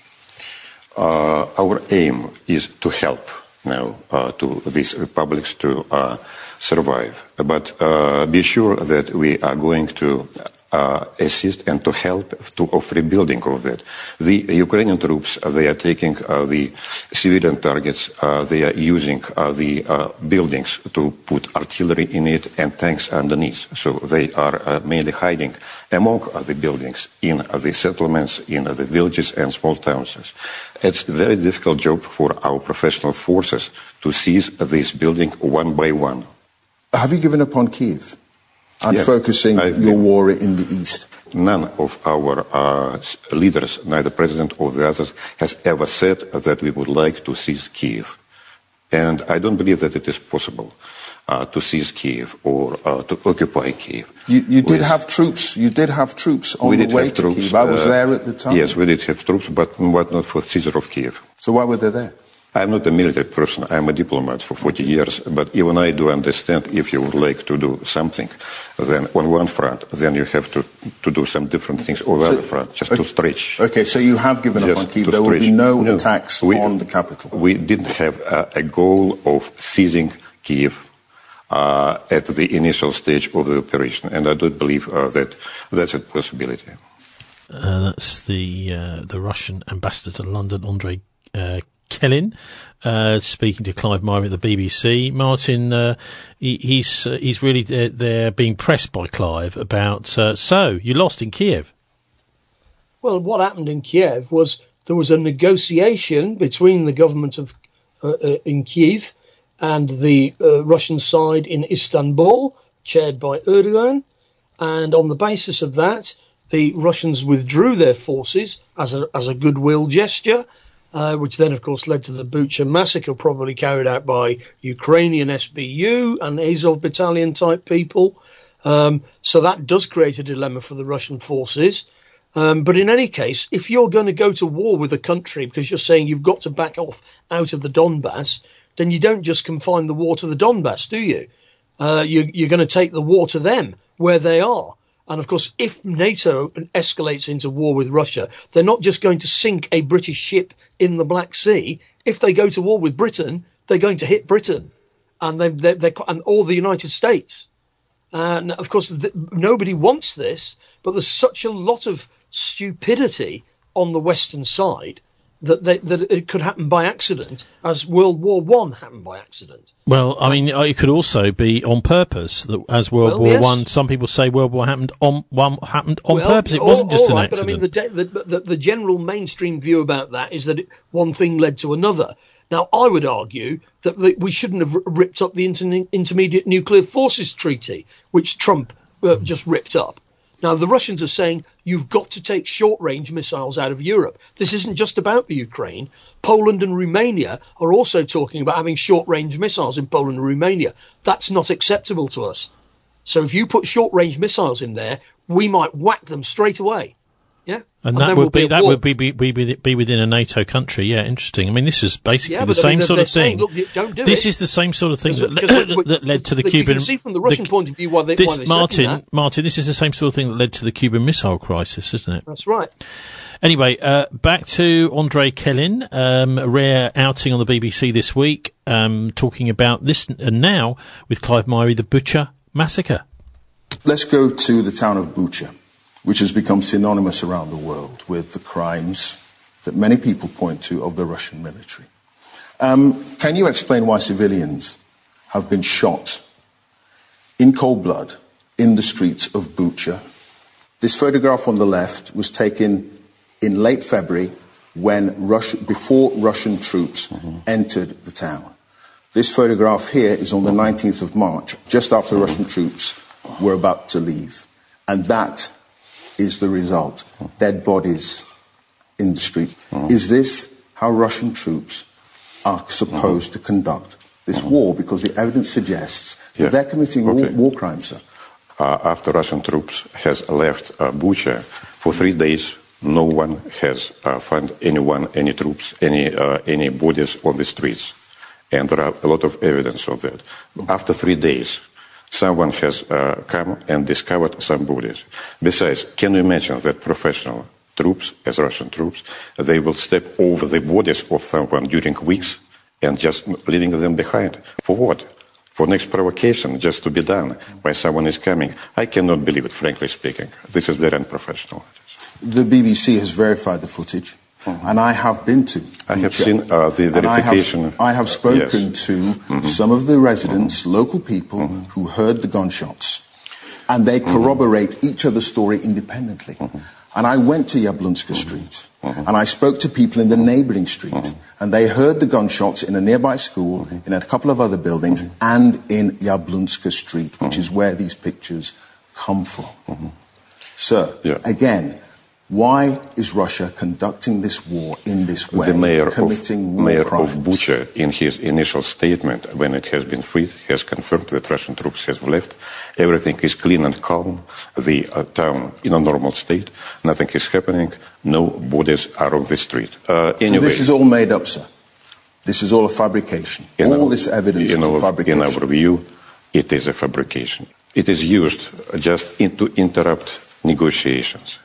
Uh, our aim is to help now uh, to these republics to uh, survive. But uh, be sure that we are going to uh, assist and to help to of rebuilding of that. The Ukrainian troops, uh, they are taking uh, the civilian targets, uh, they are using uh, the uh, buildings to put artillery in it and tanks underneath. So they are uh, mainly hiding among uh, the buildings in uh, the settlements, in uh, the villages and small towns. It's a very difficult job for our professional forces to seize this building one by one. Have you given up on Kyiv and yeah, focusing I, your war in the east? None of our uh, leaders, neither president or the others, has ever said that we would like to seize Kyiv. And I don't believe that it is possible uh, to seize Kyiv or uh, to occupy Kyiv. You, you did With, have troops. You did have troops on we the did way have to troops, Kyiv. I was uh, there at the time. Yes, we did have troops, but, but not for seizure of Kyiv. So why were they there? I'm not a military person. I'm a diplomat for forty years. But even I do understand if you would like to do something, then on one front, then you have to, to do some different things on the so, other front, just okay, to stretch. Okay, so you have given just up on Kyiv. There stretch. will be no, no attacks we, on the capital. We didn't have a, a goal of seizing Kyiv uh, at the initial stage of the operation, and I don't believe uh, that that's a possibility. Uh, that's the uh, the Russian ambassador to London, Andrei uh, Kelin, uh, speaking to Clive Murray at the B B C. Martin, uh, he, he's uh, he's really there, there being pressed by Clive about. Uh, so you lost in Kiev. Well, what happened in Kiev was there was a negotiation between the government of uh, uh, in Kiev and the uh, Russian side in Istanbul, chaired by Erdogan, and on the basis of that, the Russians withdrew their forces as a as a goodwill gesture. Uh, which then, of course, led to the Bucha massacre, probably carried out by Ukrainian S B U and Azov battalion type people. Um, so that does create a dilemma for the Russian forces. Um, but in any case, if you're going to go to war with a country because you're saying you've got to back off out of the Donbass, then you don't just confine the war to the Donbass, do you? Uh, you you're going to take the war to them where they are. And, of course, if NATO escalates into war with Russia, they're not just going to sink a British ship in the Black Sea. if they go to war with Britain, they're going to hit Britain, and they they they and or the United States. And of course, th- nobody wants this, but there's such a lot of stupidity on the Western side that they, that it could happen by accident, as World War One happened by accident. Well, I mean, it could also be on purpose, that as World Well, War yes. One. Some people say World War happened on one happened on Well, purpose. It all- wasn't just all an right, accident. But I mean, the, de- the, the the general mainstream view about that is that it, one thing led to another. Now, I would argue that the, we shouldn't have r- ripped up the Inter- Intermediate Nuclear Forces Treaty, which Trump uh, just ripped up. Now, the Russians are saying you've got to take short-range missiles out of Europe. This isn't just about the Ukraine. Poland and Romania are also talking about having short-range missiles in Poland and Romania. That's not acceptable to us. So if you put short-range missiles in there, we might whack them straight away. Yeah, And, And that then would we'll be, be at that war. would be, be be be within a NATO country. Yeah, interesting. I mean, this is basically Yeah, the but I same mean, they're- sort they're of saying, thing. look, you don't do this it. is the same sort of thing that, Because- le- that led to the you Cuban. can see from the Russian the- point of view why they, this why they Martin, that. Martin, this is the same sort of thing that led to the Cuban Missile Crisis, isn't it? That's right. Anyway, uh, back to Andre Kellin, um, a rare outing on the B B C this week, um, talking about this and now with Clive Myrie, the Bucha massacre. Let's go to the town of Bucha, which has become synonymous around the world with the crimes that many people point to of the Russian military. Um, can you explain why civilians have been shot in cold blood in the streets of Bucha? This photograph on the left was taken in late February when Russia, before Russian troops mm-hmm. entered the town. This photograph here is on the nineteenth of March, just after mm-hmm. Russian troops were about to leave. And that is the result. Dead bodies in the street. Mm-hmm. Is this how Russian troops are supposed mm-hmm. to conduct this mm-hmm. war? Because the evidence suggests yeah. that they're committing okay. war, war crimes, sir. Uh, after Russian troops has left uh, Bucha, for three days, no one has uh, found anyone, any troops, any uh, any bodies on the streets. And there are a lot of evidence of that. After three days, someone has uh, come and discovered some bodies. Besides, can you imagine that professional troops, as Russian troops, they will step over the bodies of someone during weeks and just leaving them behind? For what? For next provocation, just to be done by someone is coming. I cannot believe it, frankly speaking. This is very unprofessional. The B B C has verified the footage, mm-hmm. and I have been to. I have seen uh, the verification. I have, I have spoken yes. to mm-hmm. some of the residents, mm-hmm. local people, mm-hmm. who heard the gunshots, and they corroborate mm-hmm. each other's story independently. Mm-hmm. And I went to Yablunska mm-hmm. Street, mm-hmm. and I spoke to people in the neighboring street, mm-hmm. and they heard the gunshots in a nearby school, mm-hmm. in a couple of other buildings, mm-hmm. and in Yablunska Street, which mm-hmm. is where these pictures come from. Mm-hmm. Sir, yeah. again, why is Russia conducting this war in this way, the mayor committing of, war mayor crimes? of Bucha, in his initial statement, when it has been freed, has confirmed that Russian troops have left. Everything is clean and calm. The uh, town in a normal state. Nothing is happening. No bodies are on the street. Uh, anyway, so this is all made up, sir? This is all a fabrication? All our, this evidence is our, a fabrication? In our view, it is a fabrication. It is used just in, to interrupt negotiations.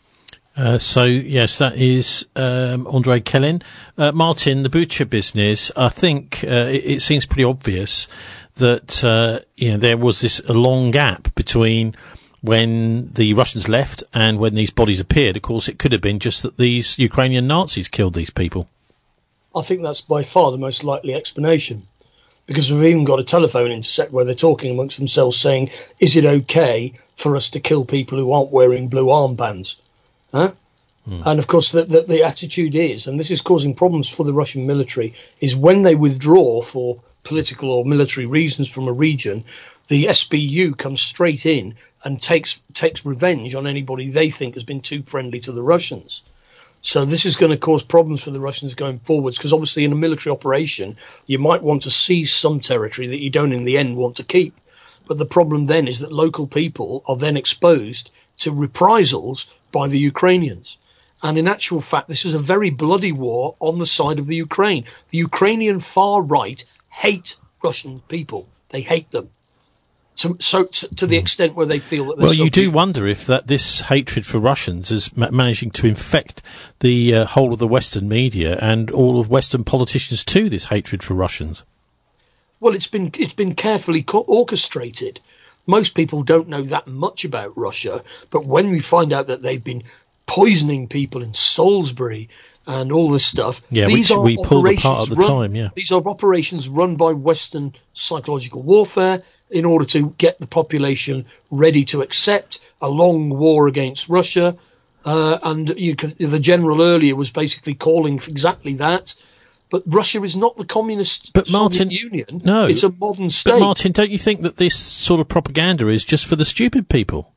Uh, so, yes, that is um, Andre Kellin. Uh, Martin, the Bucha business, I think uh, it, it seems pretty obvious that uh, you know there was this a long gap between when the Russians left and when these bodies appeared. Of course, it could have been just that these Ukrainian Nazis killed these people. I think that's by far the most likely explanation, because we've even got a telephone intercept where they're talking amongst themselves saying, is it okay for us to kill people who aren't wearing blue armbands? Huh? Mm. And of course, the, the, the attitude is, and this is causing problems for the Russian military, is when they withdraw for political or military reasons from a region, the S B U comes straight in and takes takes revenge on anybody they think has been too friendly to the Russians. So this is going to cause problems for the Russians going forwards, because obviously in a military operation, you might want to seize some territory that you don't in the end want to keep. But the problem then is that local people are then exposed to reprisals by the Ukrainians. And in actual fact, this is a very bloody war on the side of the Ukraine. The Ukrainian far right hate Russian people. They hate them. To, so to, to the extent where they feel that. Well, you do being... wonder if that this hatred for Russians is ma- managing to infect the uh, whole of the Western media and all of Western politicians too. This hatred for Russians. Well, it's been it's been carefully co- orchestrated. Most people don't know that much about Russia, but when we find out that they've been poisoning people in Salisbury and all this stuff, yeah, these which are we pulled apart at the run, time. Yeah, these are operations run by Western psychological warfare in order to get the population ready to accept a long war against Russia. Uh, and you could, the general earlier was basically calling for exactly that. But Russia is not the communist but Soviet Martin, Union. No, it's a modern state. But Martin, don't you think that this sort of propaganda is just for the stupid people?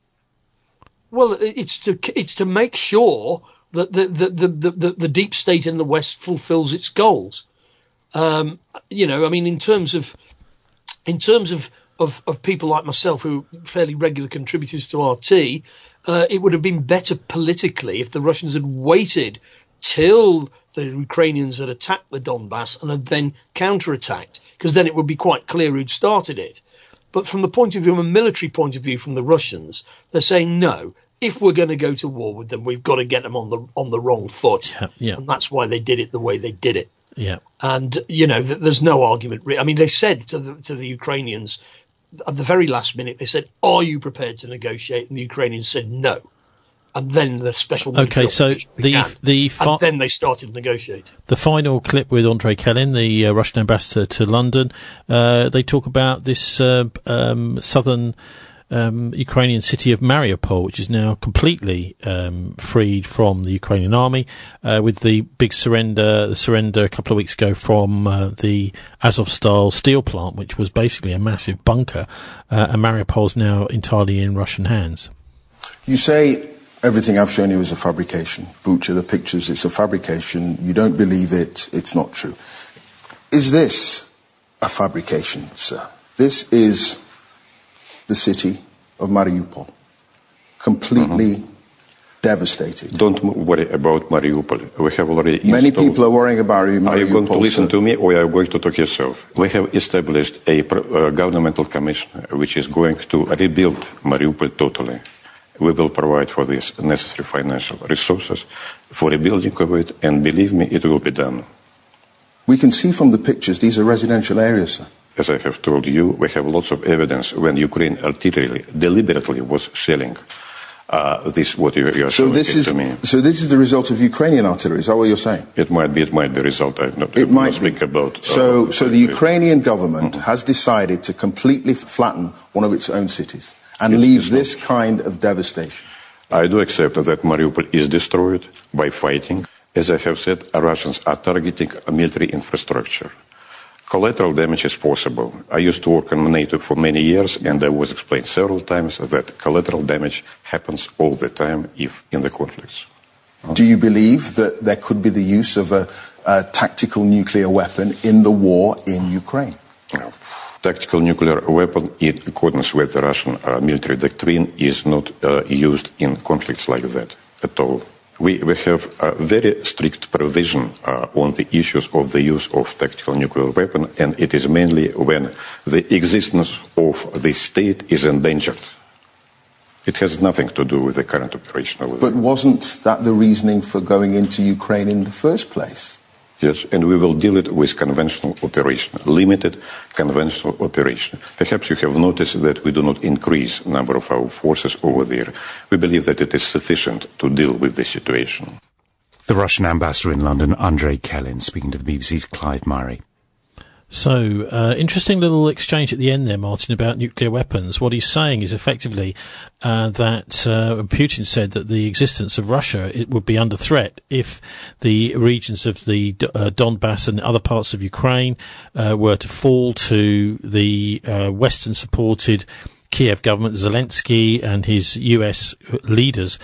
Well, it's to it's to make sure that the the, the, the, the, the deep state in the West fulfills its goals. Um, you know, I mean, in terms of in terms of, of, of people like myself who are fairly regular contributors to R T, uh, it would have been better politically if the Russians had waited till the Ukrainians had attacked the Donbass and had then counterattacked, because then it would be quite clear who'd started it. But from the point of view, from a military point of view, from the Russians, they're saying no. If we're going to go to war with them, we've got to get them on the on the wrong foot, yeah, yeah. and that's why they did it the way they did it. Yeah, and you know, th- there's no argument. Re- I mean, they said to the to the Ukrainians at the very last minute, they said, "Are you prepared to negotiate?" And the Ukrainians said no. And then the special okay, so the the fi- and then they started negotiating. The final clip with Andrei Kelin, the uh, Russian ambassador to London, uh, they talk about this uh, um, southern um, Ukrainian city of Mariupol, which is now completely um, freed from the Ukrainian army, uh, with the big surrender, the surrender a couple of weeks ago from uh, the Azovstal steel plant, which was basically a massive bunker, uh, and Mariupol's now entirely in Russian hands. You say everything I've shown you is a fabrication. Bucha, the pictures, it's a fabrication. You don't believe it, it's not true. Is this a fabrication, sir? This is the city of Mariupol, completely mm-hmm. devastated. Don't worry about Mariupol. We have already Many installed... people are worrying about Mariupol. Are you going to listen sir? to me, or are you going to talk yourself? We have established a uh, governmental commission which is going to rebuild Mariupol totally. We will provide for this necessary financial resources for rebuilding of it, and believe me, it will be done. We can see from the pictures these are residential areas, sir. As I have told you, we have lots of evidence when Ukraine artillery deliberately was shelling uh, this, what you, you are so showing this it is, to me. So this is the result of Ukrainian artillery, is that what you're saying? It might be, it might be a result. I'm not, it I'm might not speak about... So, uh, so the Ukrainian government mm-hmm. has decided to completely flatten one of its own cities and it leave this not. kind of devastation. I do accept that Mariupol is destroyed by fighting. As I have said, Russians are targeting a military infrastructure. Collateral damage is possible. I used to work on NATO for many years, and I was explained several times that collateral damage happens all the time if in the conflicts. Do you believe that there could be the use of a, a tactical nuclear weapon in the war in Ukraine? No. Tactical nuclear weapon, in accordance with the Russian uh, military doctrine, is not uh, used in conflicts like that at all. We, we have a very strict provision uh, on the issues of the use of tactical nuclear weapon, and it is mainly when the existence of the state is endangered. It has nothing to do with the current operation over there. But wasn't that the reasoning for going into Ukraine in the first place? Yes, and we will deal it with conventional operation, limited conventional operation. Perhaps you have noticed that we do not increase the number of our forces over there. We believe that it is sufficient to deal with the situation. The Russian ambassador in London, Andrei Kelin, speaking to the B B C's Clive Murray. So, uh, interesting little exchange at the end there, Martin, about nuclear weapons. What he's saying is effectively uh, that uh, Putin said that the existence of Russia it would be under threat if the regions of the uh, Donbass and other parts of Ukraine uh, were to fall to the uh, Western-supported Kiev government, Zelensky and his U S leaders,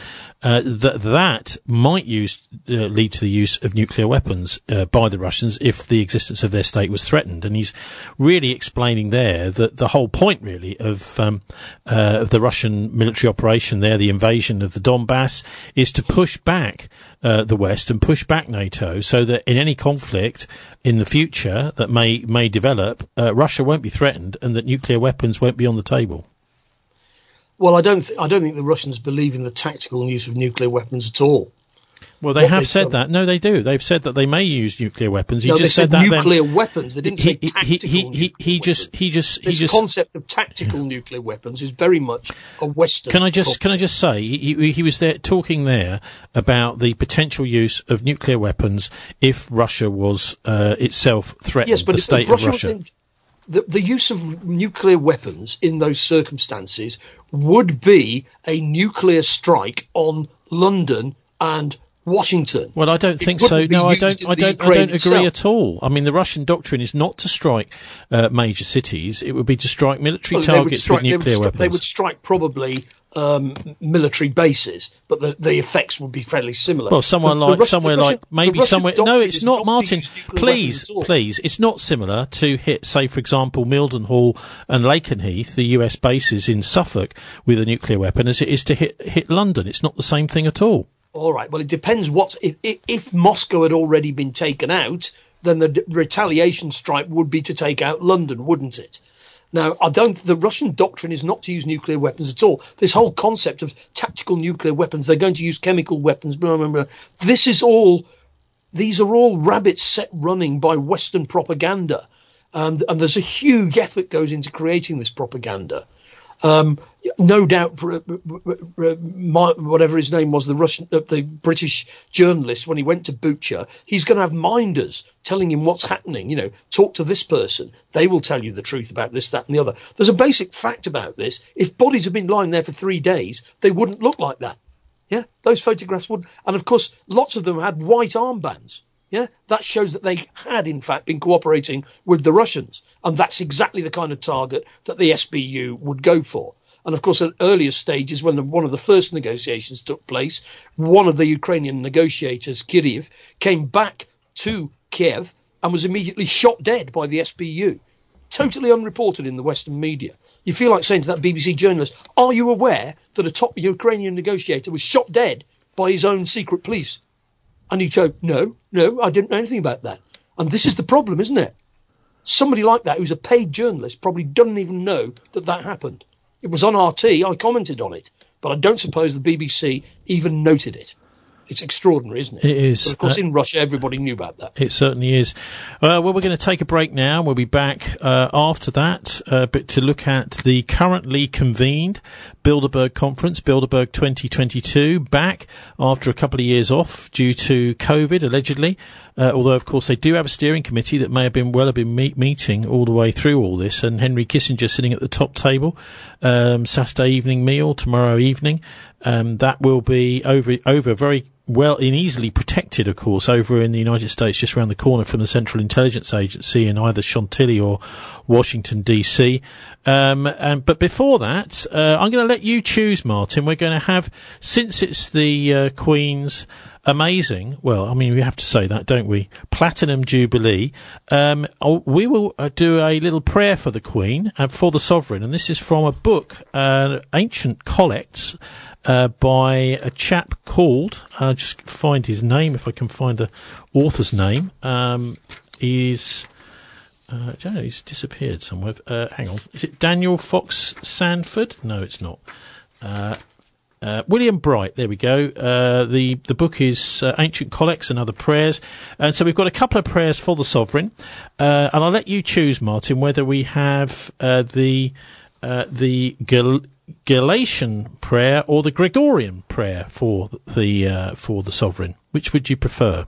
uh, that that might use uh, lead to the use of nuclear weapons uh, by the Russians if the existence of their state was threatened. And he's really explaining there that the whole point, really, of um, uh, of the Russian military operation there, the invasion of the Donbass, is to push back uh, the West and push back NATO, so that in any conflict in the future that may may develop, uh, Russia won't be threatened, and that nuclear weapons won't be on the table. Well, I don't. Th- I don't think the Russians believe in the tactical use of nuclear weapons at all. Well, they What have they said done- that. No, they do. They've said that they may use nuclear weapons. He No, just they said, said that. nuclear then. weapons. They didn't he, say he, tactical he, he, he just, he just, he This just. concept of tactical nuclear weapons is very much a Western. Can I just, concept. can I just say, he, he, he was there talking there about the potential use of nuclear weapons if Russia was uh, itself threatened. Yes, but the if- state if of Russia Russia. was in- The, the use of nuclear weapons in those circumstances would be a nuclear strike on London and Washington. Well, I don't It think so. wouldn't be No, I used don't. in I the don't. I Ukraine don't agree itself. at all. I mean, the Russian doctrine is not to strike uh, major cities. It would be to strike military Well, they would targets strike- with they would nuclear stri- weapons. They would strike probably um, military bases, but the, the effects would be fairly similar. Well, somewhere The- the like Russian- somewhere the like Russian- maybe the Russian somewhere. No, doctrine it's is not, to Martin. use nuclear Please, weapons at all. please, it's not similar to hit, say, for example, Mildenhall and Lakenheath, the U S bases in Suffolk, with a nuclear weapon, as it is to hit hit London. It's not the same thing at all. All right. Well, it depends what if, if, if Moscow had already been taken out, then the d- retaliation strike would be to take out London, wouldn't it? Now, I don't. The Russian doctrine is not to use nuclear weapons at all. This whole concept of tactical nuclear weapons, they're going to use chemical weapons. Blah, blah, blah. This is all. These are all rabbits set running by Western propaganda, and and there's a huge effort goes into creating this propaganda. Um, no doubt, br- br- br- br- my, whatever his name was, the Russian, uh, the British journalist, when he went to Bucha, he's going to have minders telling him what's happening. You know, talk to this person; they will tell you the truth about this, that, and the other. There's a basic fact about this: if bodies have been lying there for three days, they wouldn't look like that. Yeah, those photographs would, and of course, lots of them had white armbands. Yeah, that shows that they had, in fact, been cooperating with the Russians. And that's exactly the kind of target that the S B U would go for. And, of course, at earlier stages, when the, one of the first negotiations took place, one of the Ukrainian negotiators, Kiriv, came back to Kiev and was immediately shot dead by the S B U. Totally unreported in the Western media. You feel like saying to that B B C journalist, are you aware that a top Ukrainian negotiator was shot dead by his own secret police? And he'd go, no, no, I didn't know anything about that. And this is the problem, isn't it? Somebody like that, who's a paid journalist, probably doesn't even know that that happened. It was on R T, I commented on it, but I don't suppose the B B C even noted it. It's extraordinary, isn't it? It is. But of course, Uh, in Russia, everybody knew about that. It certainly is. Uh, well, we're going to take a break now. We'll be back uh, after that, uh, but to look at the currently convened Bilderberg conference, Bilderberg twenty twenty-two, back after a couple of years off due to COVID, allegedly. Uh, although, of course, they do have a steering committee that may have been well have been meet- meeting all the way through all this. And Henry Kissinger sitting at the top table, um, Saturday evening meal, tomorrow evening. Um, that will be over over very well and easily protected, of course, over in the United States, just around the corner from the Central Intelligence Agency in either Chantilly or Washington, D C. Um, and, but before that, uh, I'm going to let you choose, Martin. We're going to have, since it's the uh, Queen's amazing, well, I mean, we have to say that, don't we? Platinum Jubilee. Um, oh, we will uh, do a little prayer for the Queen and for the Sovereign. And this is from a book, uh, Ancient Collects, Uh, by a chap called, I'll just find his name if I can find the author's name. Um, he's, uh, I don't know, he's disappeared somewhere. Uh, hang on. Is it Daniel Fox Sanford? No, it's not. Uh, uh, William Bright, there we go. Uh, the, the book is uh, Ancient Collects and Other Prayers. And so we've got a couple of prayers for the Sovereign. Uh, and I'll let you choose, Martin, whether we have uh, the, uh, the Gal- Galatian prayer or the Gregorian prayer for the uh, for the Sovereign. Which would you prefer?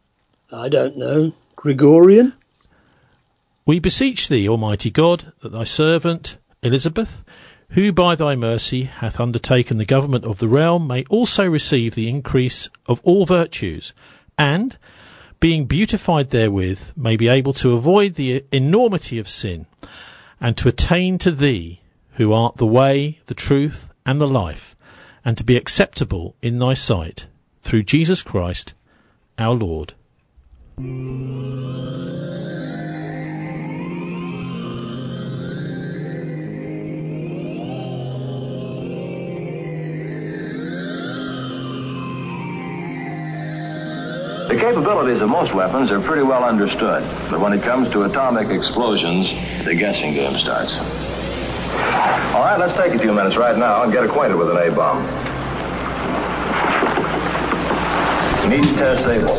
I don't know. Gregorian? We beseech thee, Almighty God, that thy servant Elizabeth, who by thy mercy hath undertaken the government of the realm, may also receive the increase of all virtues, and, being beautified therewith, may be able to avoid the enormity of sin, and to attain to thee, who art the way, the truth, and the life, and to be acceptable in thy sight, through Jesus Christ, our Lord. The capabilities of most weapons are pretty well understood, but when it comes to atomic explosions, the guessing game starts. All right, let's take a few minutes right now and get acquainted with an A-bomb. Need test able.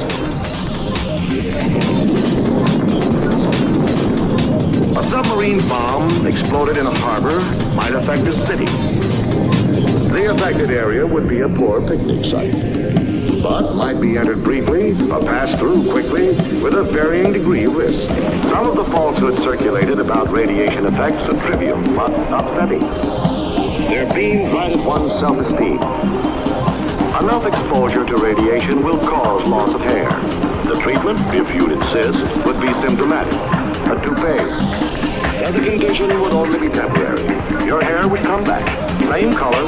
A submarine bomb exploded in a harbor might affect a city. The affected area would be a poor picnic site, but might be entered briefly or passed through quickly with a varying degree of risk. Some of the falsehoods circulated about radiation effects are trivial, but upsetting. They're beamed right at one's self-esteem. Enough exposure to radiation will cause loss of hair. The treatment, if you'd insist, would be symptomatic. A toupee. But the condition would only be temporary. Your hair would come back. Same color.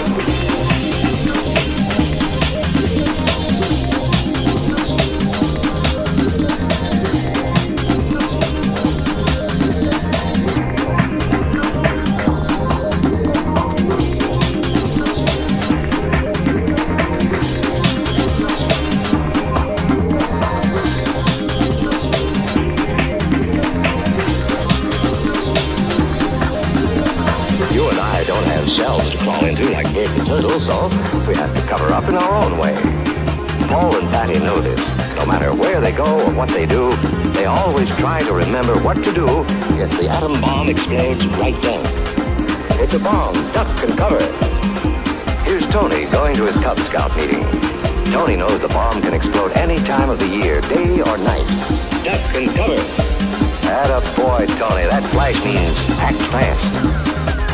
Turtle, so we have to cover up in our own way. Paul and Patty know this. No matter where they go or what they do, they always try to remember what to do if the atom bomb explodes right then. It's a bomb. Duck and cover. Here's Tony going to his Cub Scout meeting. Tony knows the bomb can explode any time of the year, day or night. Duck and cover. Atta boy, Tony. That flash means act fast.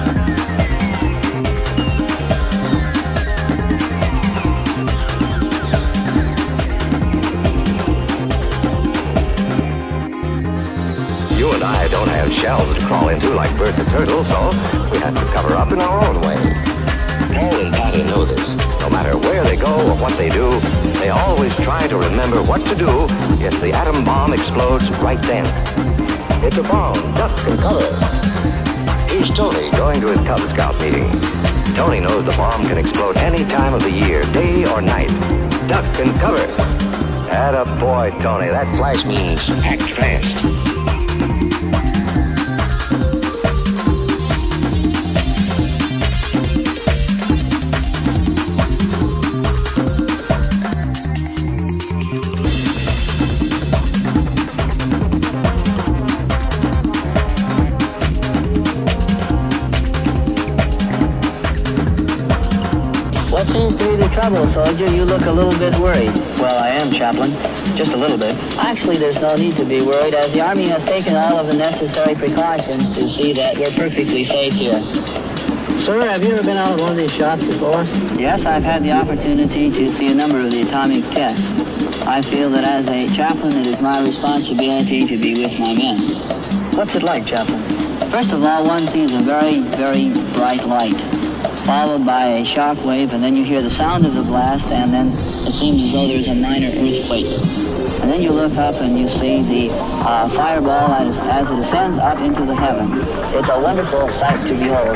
I don't have shells to crawl into like Bert the Turtle, so we have to cover up in our own way. Paul and Patty know this. No matter where they go or what they do, they always try to remember what to do if the atom bomb explodes right then. It's a bomb. Duck and cover. Here's Tony going to his Cub Scout meeting. Tony knows the bomb can explode any time of the year, day or night. Duck and cover. Atta boy, Tony. That flash means act fast. What seems to be the trouble, soldier? You look a little bit worried. Well, I am, Chaplain. Just a little bit. Actually, there's no need to be worried, as the Army has taken all of the necessary precautions to see that we're perfectly safe here. Sir, have you ever been out of one of these shops before? Yes, I've had the opportunity to see a number of the atomic tests. I feel that as a chaplain, it is my responsibility to be with my men. What's it like, Chaplain? First of all, one sees a very, very bright light, followed by a shock wave, and then you hear the sound of the blast, and then it seems as though there's a minor earthquake. And then you look up and you see the uh, fireball as, as it ascends up into the heaven. It's a wonderful sight to behold.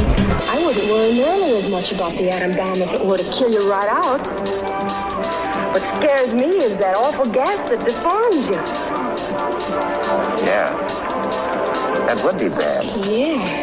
About the atom bomb if it were to kill you right out. What scares me is that awful gas that deforms you. Yeah. That would be bad. Yeah.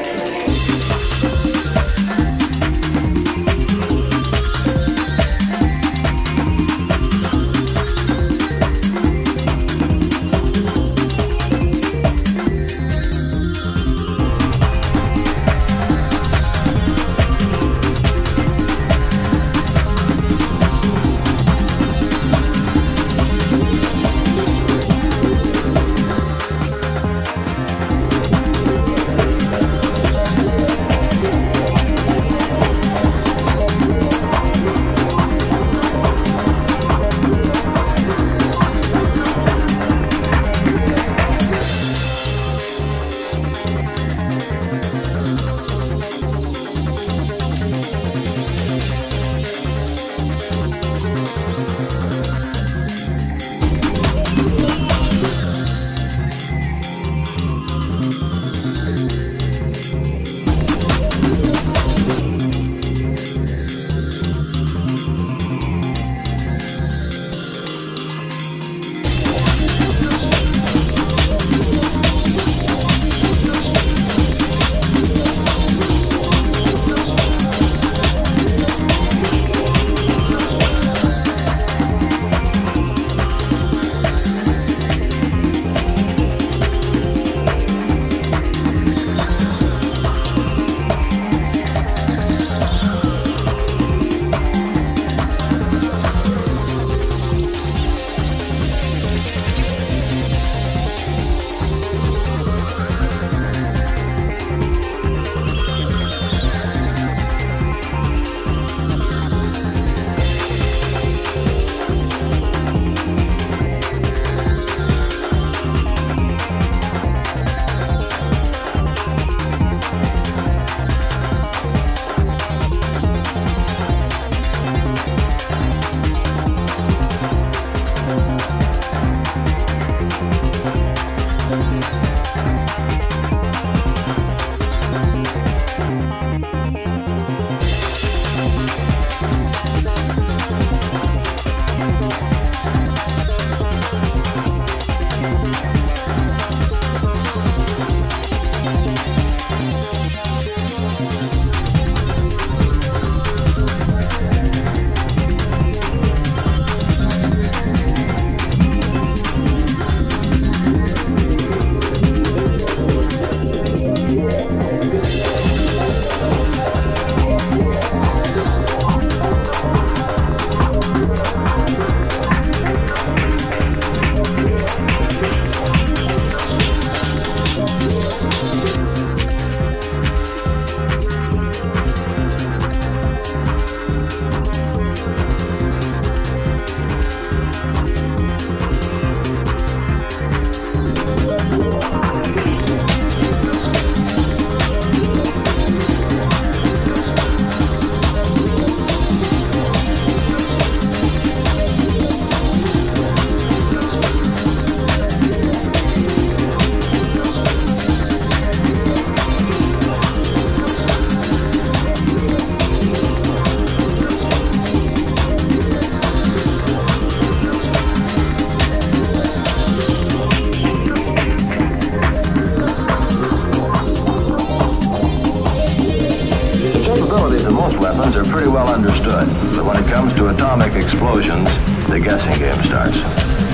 weapons are pretty well understood, but when it comes to atomic explosions, the guessing game starts.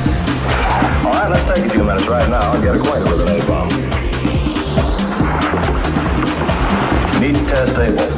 All right, let's take a few minutes right now and get acquainted with an A-bomb. Meet test able.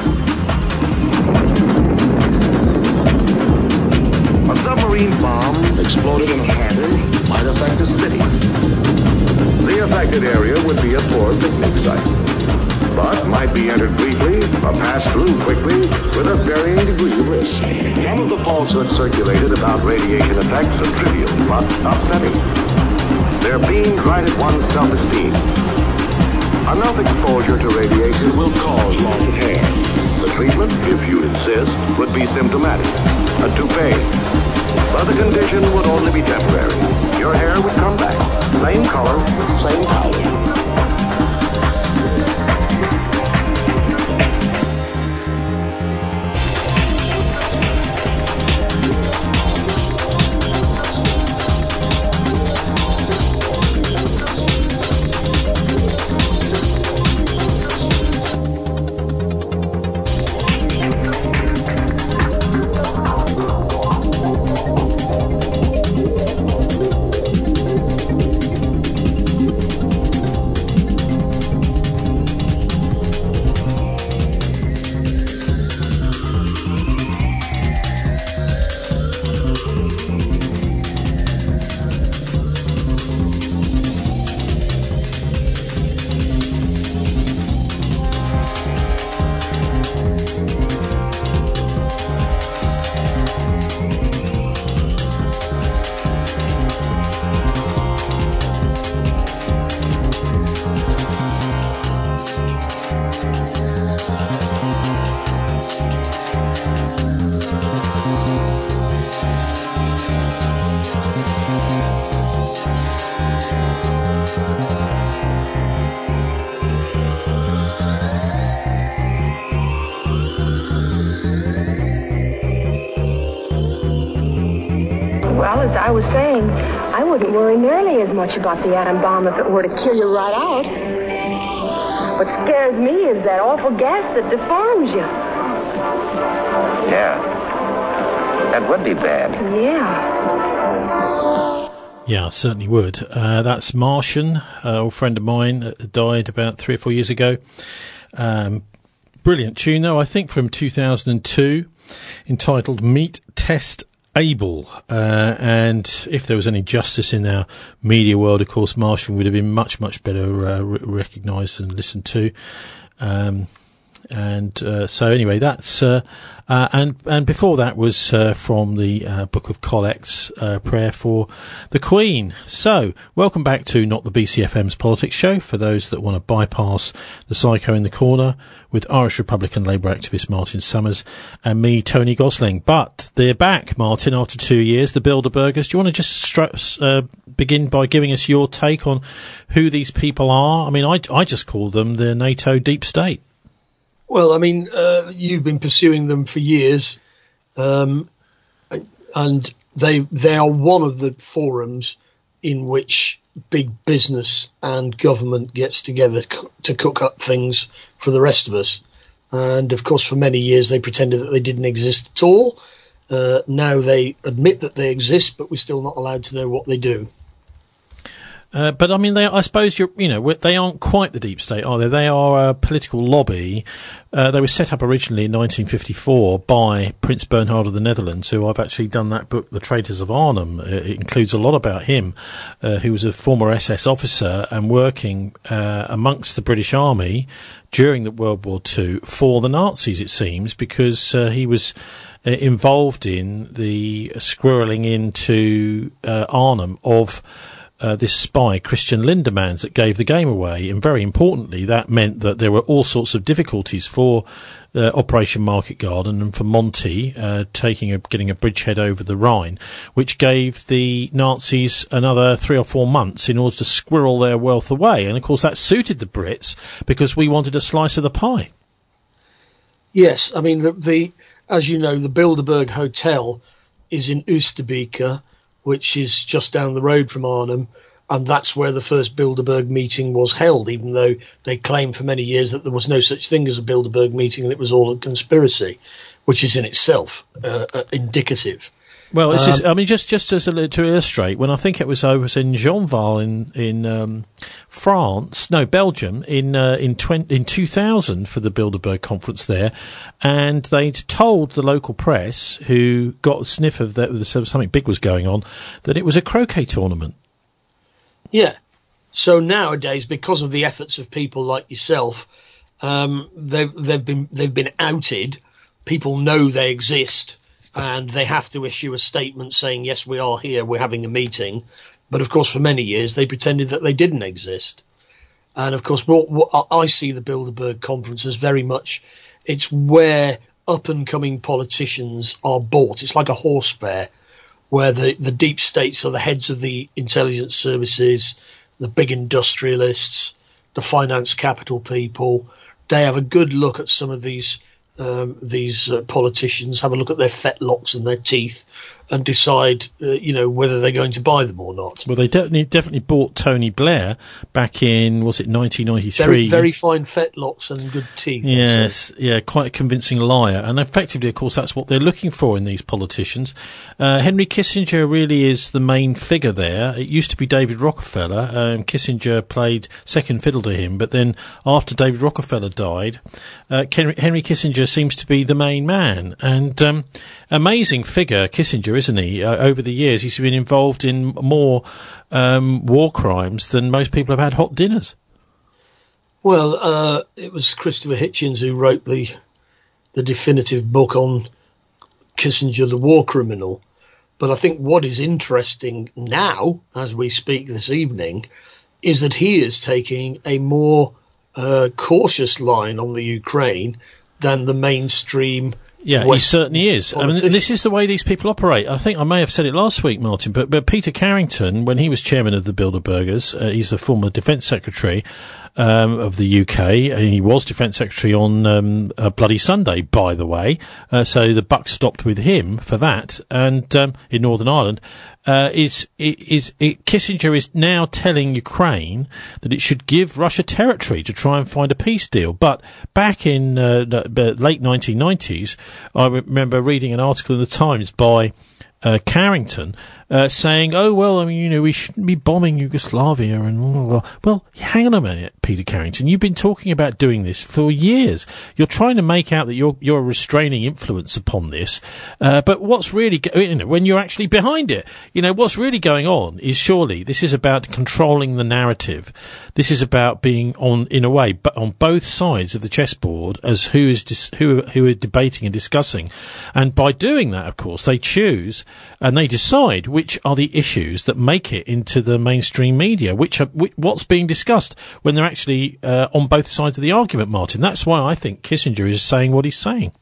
A submarine bomb exploded in a harbor might affect a city. The affected area would be a poor picnic site, but might be entered briefly or passed through quickly with a varying degree of risk. Some of the falsehoods circulated about radiation effects are trivial but upsetting. They're beamed right at one's self-esteem. Enough exposure to radiation will cause loss of hair. The treatment, if you insist, would be symptomatic, a toupee. But the condition would only be temporary. Your hair would come back, same color, same coloring. Well, as I was saying, I wouldn't worry nearly as much about the atom bomb if it were to kill you right out. What scares me is that awful gas that deforms you. Yeah. That would be bad. Yeah. Yeah, I certainly would. Uh, that's Martian, an old friend of mine that died about three or four years ago. Um, brilliant tune, though, I think, from two thousand two, entitled Meet Test Able. Uh, and if there was any justice in our media world, of course, Martian would have been much, much better uh, re- recognised and listened to. Um, and uh, so anyway, that's uh, uh, and and before that was uh, from the uh, Book of Collects, uh, Prayer for the Queen. So welcome back to Not the B C F M's Politics Show, for those that want to bypass the psycho in the corner, with Irish Republican Labour activist Martin Summers and me, Tony Gosling. But they're back, Martin, after two years, the Bilderbergers. Do you want to just stru- uh, begin by giving us your take on who these people are? I mean, I, I just call them the NATO deep state. Well, I mean, uh, you've been pursuing them for years, um, and they they are one of the forums in which big business and government gets together to cook up things for the rest of us. And, of course, for many years they pretended that they didn't exist at all. Uh, now they admit that they exist, but we're still not allowed to know what they do. Uh, but I mean, they, I suppose you're, you know, they aren't quite the deep state, are they? They are a political lobby. Uh, they were set up originally in nineteen fifty-four by Prince Bernhard of the Netherlands, who I've actually done that book, The Traitors of Arnhem. Uh, it includes a lot about him, uh, who was a former S S officer and working, uh, amongst the British Army during the World War Two for the Nazis, it seems, because, uh, he was, uh, involved in the squirreling into, uh, Arnhem of, Uh, this spy, Christian Lindemans, that gave the game away. And very importantly, that meant that there were all sorts of difficulties for uh, Operation Market Garden and for Monty uh, taking a, getting a bridgehead over the Rhine, which gave the Nazis another three or four months in order to squirrel their wealth away. And, of course, that suited the Brits because we wanted a slice of the pie. Yes, I mean, the, the as you know, the Bilderberg Hotel is in Oosterbeek, which is just down the road from Arnhem, and that's where the first Bilderberg meeting was held, even though they claimed for many years that there was no such thing as a Bilderberg meeting and it was all a conspiracy, which is in itself uh, uh, indicative. Well, this um, is, I mean, just, just as a, to illustrate, when I think it was, I was in Jeanval in, in, um, France, no, Belgium, in, uh, in twenty, in two thousand for the Bilderberg conference there, and they'd told the local press, who got a sniff of that, something big was going on, that it was a croquet tournament. Yeah. So nowadays, because of the efforts of people like yourself, um, they've, they've been, they've been outed. People know they exist. And they have to issue a statement saying, yes, we are here, we're having a meeting. But, of course, for many years, they pretended that they didn't exist. And, of course, what, what I see the Bilderberg Conference as very much, it's where up-and-coming politicians are bought. It's like a horse fair, where the, the deep states are the heads of the intelligence services, the big industrialists, the finance capital people. They have a good look at some of these Um, these uh, politicians, have a look at their fetlocks and their teeth, and decide, uh, you know, whether they're going to buy them or not. Well, they definitely definitely bought Tony Blair back in, was it nineteen ninety-three? Very, very fine fetlocks and good teeth. Yes, yeah, quite a convincing liar. And effectively, of course, that's what they're looking for in these politicians. Uh, Henry Kissinger really is the main figure there. It used to be David Rockefeller. Um, Kissinger played second fiddle to him, but then after David Rockefeller died, uh, Ken- Henry Kissinger seems to be the main man. And um, amazing figure, Kissinger, isn't he? Uh, over the years, he's been involved in more um, war crimes than most people have had hot dinners. Well, uh, it was Christopher Hitchens who wrote the the definitive book on Kissinger, the war criminal. But I think what is interesting now, as we speak this evening, is that he is taking a more uh, cautious line on the Ukraine than the mainstream. Yeah, he certainly is. I mean, this is the way these people operate. I think I may have said it last week, Martin, but, but Peter Carrington, when he was chairman of the Bilderbergers, uh, he's the former defence secretary, um, of the U K. And he was Defence Secretary on um, a Bloody Sunday, by the way. Uh, so the buck stopped with him for that. And um, in Northern Ireland, uh, is is it, Kissinger is now telling Ukraine that it should give Russia territory to try and find a peace deal. But back in uh, the late nineteen nineties, I remember reading an article in the Times by Uh, Carrington, uh, saying, oh, well, I mean, you know, we shouldn't be bombing Yugoslavia and, well, well, hang on a minute, Peter Carrington, you've been talking about doing this for years. You're trying to make out that you're, you're a restraining influence upon this, uh, but what's really, go- you know, when you're actually behind it, you know, what's really going on is surely this is about controlling the narrative. This is about being on, in a way, but on both sides of the chessboard as who is, dis- who, who are debating and discussing. And by doing that, of course, they choose and they decide which are the issues that make it into the mainstream media, which are which, what's being discussed when they're actually uh, on both sides of the argument, Martin. That's why I think Kissinger is saying what he's saying.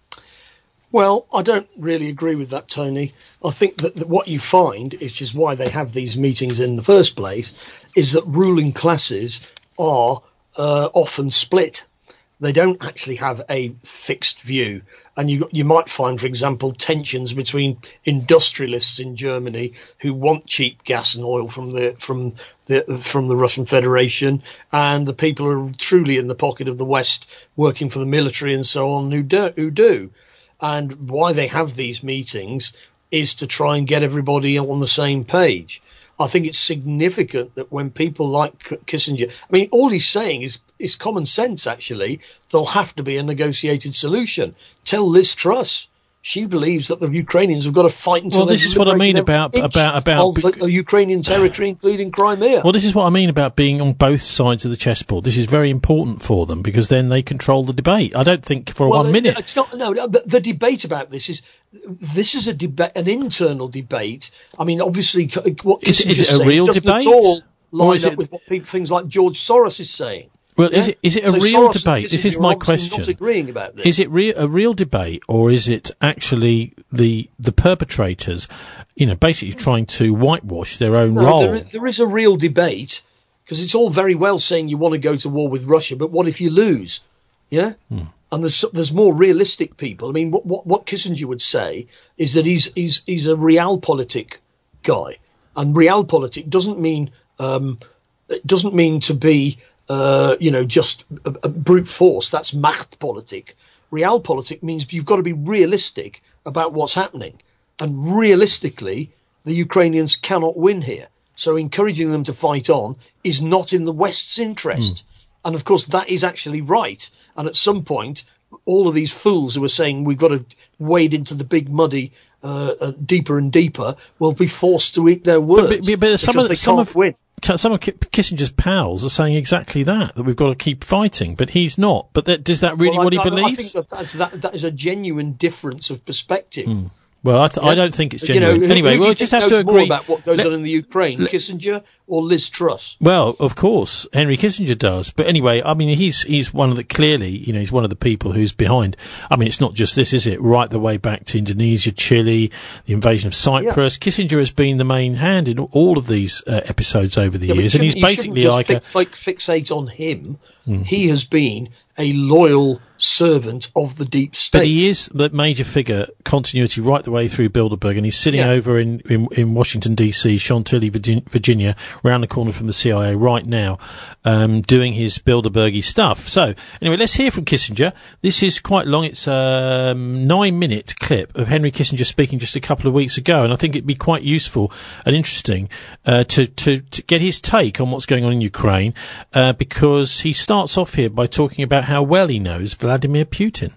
Well, I don't really agree with that, Tony. I think that, that what you find, which is why they have these meetings in the first place, is that ruling classes are uh, often split. They don't actually have a fixed view. And you you might find, for example, tensions between industrialists in Germany who want cheap gas and oil from the from the from the Russian Federation, and the people who are truly in the pocket of the West working for the military and so on who do, who do. And why they have these meetings is to try and get everybody on the same page. I think it's significant that when people like Kissinger, I mean, all he's saying is, is common sense, actually. There'll have to be a negotiated solution. Tell Liz Truss. She believes that the Ukrainians have got to fight until. Well, this is what I mean about about about of the Ukrainian territory, including Crimea. Well, this is what I mean about being on both sides of the chessboard. This is very important for them because then they control the debate. I don't think for well, one minute. It's not. No, the, the debate about this is this is a debate, an internal debate. I mean, obviously, what is, is it a real debate? At all line is up it with what people, things like George Soros is saying. Well, yeah? is it is it a so real Soros debate? This is my question. Not agreeing about this. Is it re- a real debate, or is it actually the the perpetrators, you know, basically trying to whitewash their own no, role? There is, there is a real debate because it's all very well saying you want to go to war with Russia, but what if you lose? Yeah. Hmm. And there's there's more realistic people. I mean, what, what what Kissinger would say is that he's he's he's a realpolitik guy, and realpolitik doesn't mean um, it doesn't mean to be uh, you know just a, a brute force. That's Machtpolitik. Realpolitik means you've got to be realistic about what's happening, and realistically, the Ukrainians cannot win here. So encouraging them to fight on is not in the West's interest. Mm. And of course, that is actually right. And at some point, all of these fools who are saying we've got to wade into the big muddy uh, uh, deeper and deeper will be forced to eat their words. But, but, but some of they some can't of win. Some of Kissinger's pals are saying exactly that, that we've got to keep fighting, but he's not. But that, is that really well, what I, he I, believes? I think that, that, that is a genuine difference of perspective. Mm. Well, I, th- yeah. I don't think it's genuine. You know, anyway, who we'll do you just think have to knows agree more about what goes Let, on in the Ukraine, let, Kissinger or Liz Truss? Well, of course, Henry Kissinger does. But anyway, I mean, he's he's one of the clearly, you know, he's one of the people who's behind. I mean, it's not just this, is it? Right the way back to Indonesia, Chile, the invasion of Cyprus. Yeah. Kissinger has been the main hand in all of these uh, episodes over the yeah, years, and he's basically just like fix, a like fixate on him. Mm. He has been a loyal servant of the deep state. But he is the major figure, continuity right the way through Bilderberg, and he's sitting yeah. over in, in, in Washington, D C, Chantilly, Virginia, around the corner from the C I A right now, um, doing his Bilderbergy stuff. So, anyway, let's hear from Kissinger. This is quite long. It's a um, nine-minute clip of Henry Kissinger speaking just a couple of weeks ago, and I think it'd be quite useful and interesting uh, to, to, to get his take on what's going on in Ukraine, uh, because he starts off here by talking about how well he knows Vladimir Putin.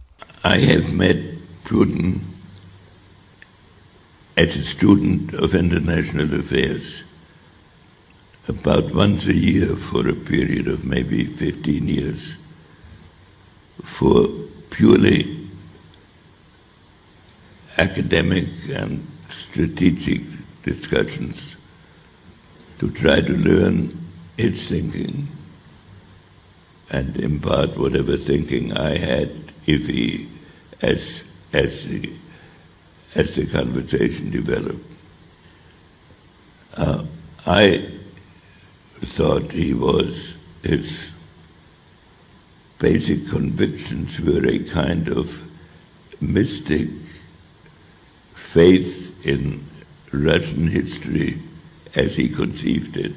I have met Putin as a student of international affairs about once a year for a period of maybe fifteen years for purely academic and strategic discussions to try to learn his thinking and impart whatever thinking I had, if he, as as the as the conversation developed. Uh, I thought he was his basic convictions were a kind of mystic faith in Russian history as he conceived it,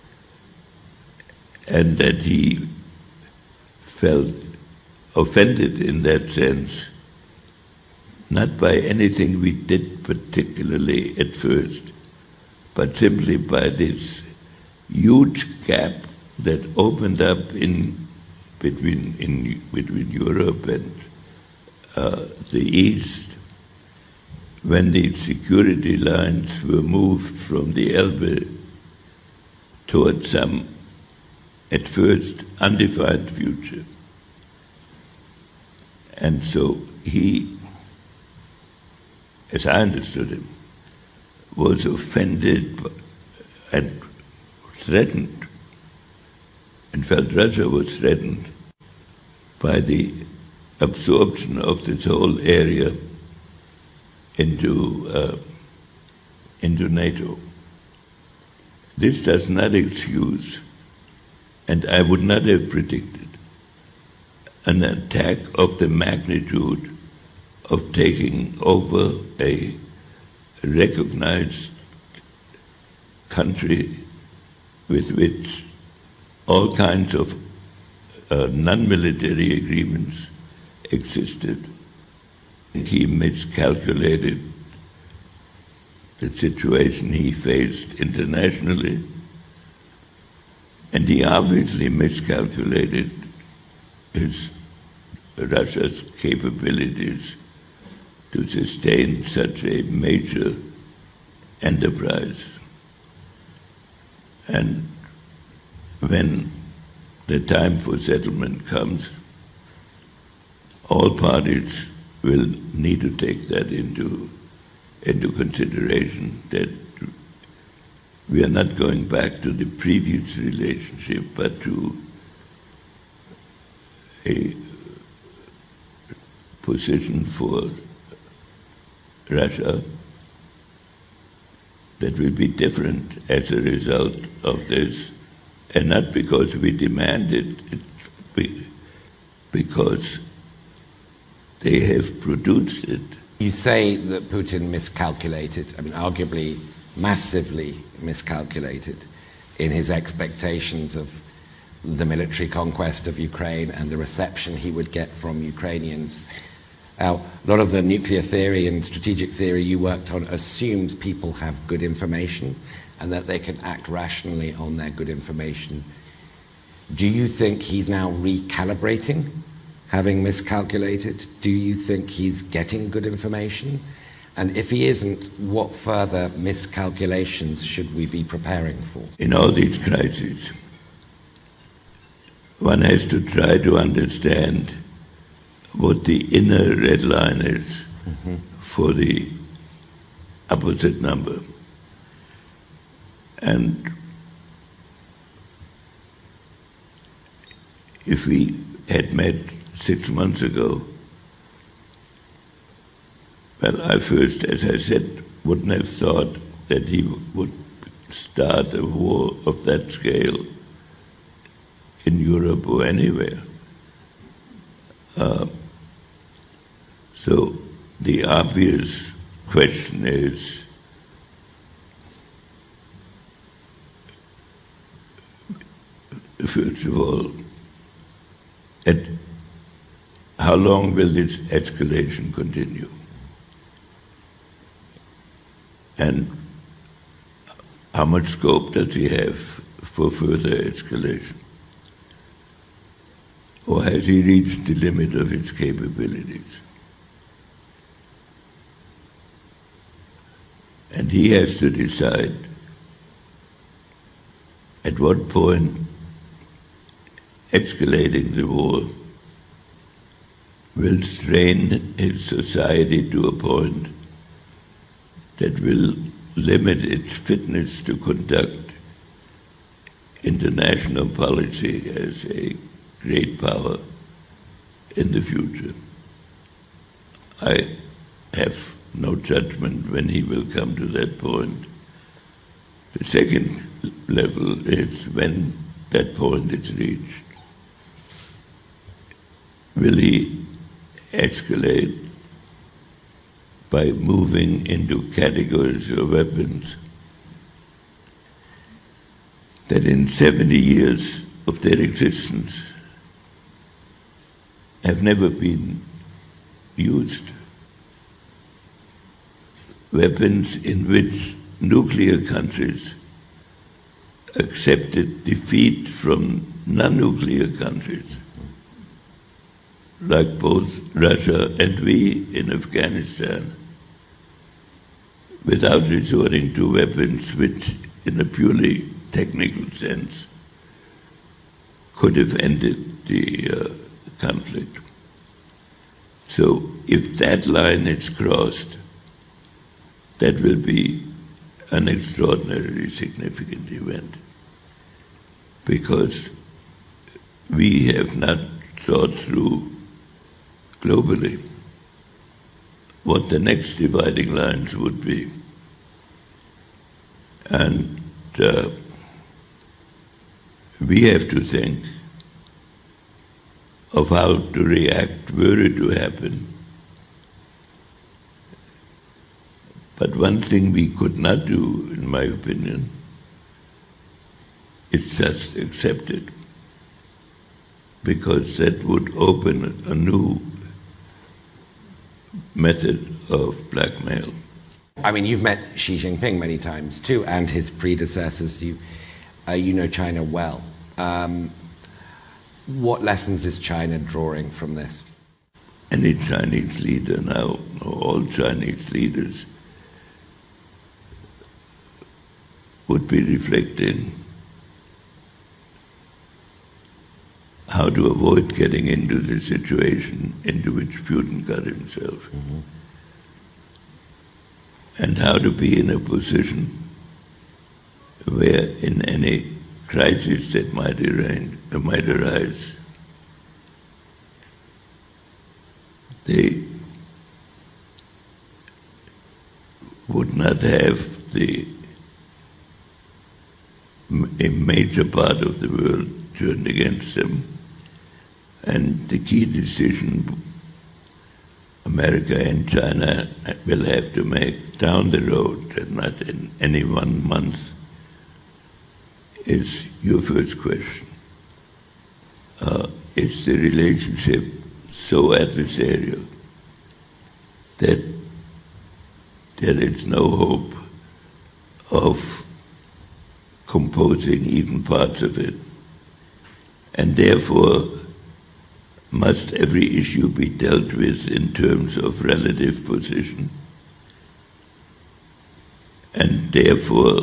and that he felt offended in that sense, not by anything we did particularly at first, but simply by this huge gap that opened up in between in between Europe and uh, the East, when the security lines were moved from the Elbe towards some, at first, undefined future. And so he, as I understood him, was offended and threatened, and felt Russia was threatened by the absorption of this whole area into uh, into NATO. This does not excuse, and I would not have predicted, an attack of the magnitude of taking over a recognized country with which all kinds of uh, non-military agreements existed. He miscalculated the situation he faced internationally, and he obviously miscalculated his Russia's capabilities to sustain such a major enterprise. And when the time for settlement comes, all parties will need to take that into into consideration, that we are not going back to the previous relationship, but to a position for Russia that will be different as a result of this, and not because we demand it, it because they have produced it. You say that Putin miscalculated, I mean, arguably massively miscalculated in his expectations of the military conquest of Ukraine and the reception he would get from Ukrainians. Now, a lot of the nuclear theory and strategic theory you worked on assumes people have good information and that they can act rationally on their good information. Do you think he's now recalibrating, having miscalculated? Do you think he's getting good information? And if he isn't, what further miscalculations should we be preparing for? In all these crises, one has to try to understand what the inner red line is mm-hmm. for the opposite number. And if we had met six months ago, well, I first, as I said, wouldn't have thought that he would start a war of that scale in Europe or anywhere. Uh, so the obvious question is, first of all, at how long will this escalation continue? And how much scope does he have for further escalation? Or has he reached the limit of his capabilities? And he has to decide at what point escalating the war will strain his society to a point that will limit its fitness to conduct international policy as a great power in the future. I have no judgment when he will come to that point. The second level is when that point is reached, will he escalate by moving into categories of weapons that in seventy years of their existence have never been used? Weapons in which nuclear countries accepted defeat from non-nuclear countries, like both Russia and we in Afghanistan, without resorting to weapons which, in a purely technical sense, could have ended the uh, conflict. So if that line is crossed, that will be an extraordinarily significant event, because we have not thought through globally what the next dividing lines would be. And uh, we have to think of how to react were it to happen. But one thing we could not do, in my opinion, is just accept it, because that would open a new method of blackmail. I mean, you've met Xi Jinping many times too, and his predecessors. You, uh, you know China well. Um, what lessons is China drawing from this? Any Chinese leader now, all Chinese leaders, would be reflecting how to avoid getting into the situation into which Putin got himself, mm-hmm. and how to be in a position where in any crisis that might arise, that might arise, they would not have the a major part of the world turned against them, and the key decision America and China will have to make down the road, and not in any one month, is your first question. Uh, is the relationship so adversarial that there is no hope of composing even parts of it, and therefore must every issue be dealt with in terms of relative position, and therefore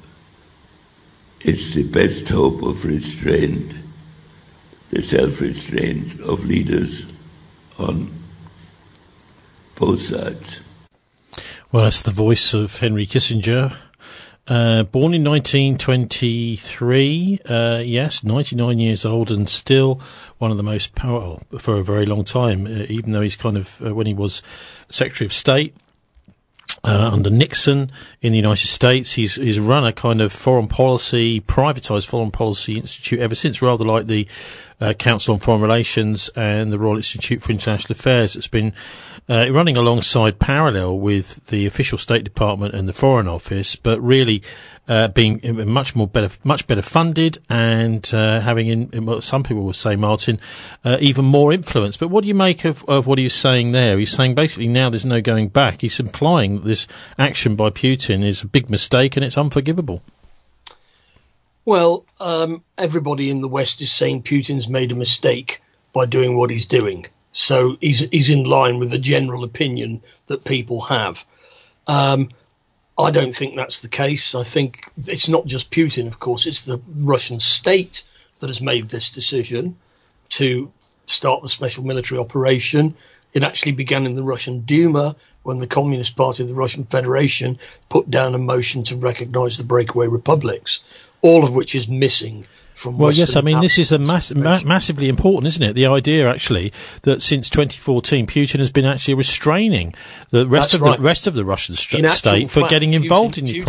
it's the best hope of restraint, the self-restraint of leaders on both sides. Well, that's the voice of Henry Kissinger. Uh, born in nineteen twenty-three, uh, yes, ninety-nine years old, and still one of the most powerful for a very long time, uh, even though he's kind of, uh, when he was Secretary of State, Uh, under Nixon in the United States, he's, he's run a kind of foreign policy, privatized foreign policy institute ever since, rather like the uh, Council on Foreign Relations and the Royal Institute for International Affairs. It's been uh, running alongside, parallel with the official State Department and the Foreign Office, but really uh, being much more better, much better funded, and uh, having, in, in what some people will say, Martin, uh, even more influence. But what do you make of, of what he's saying there? He's saying basically now there's no going back. He's implying that this action by Putin is a big mistake and it's unforgivable. Well, um, everybody in the West is saying Putin's made a mistake by doing what he's doing. So he's, he's in line with the general opinion that people have. Um, I don't think that's the case. I think it's not just Putin, of course. It's the Russian state that has made this decision to start the special military operation. It actually began in the Russian Duma when the Communist Party of the Russian Federation put down a motion to recognize the breakaway republics, all of which is missing from Well, Western yes, I mean, this is a mass- ma- massively important, isn't it? The idea, actually, that since twenty fourteen, Putin has been actually restraining the rest That's of right. the rest of the Russian st- In actual state for fact, getting involved Putin, in Ukraine. Putin,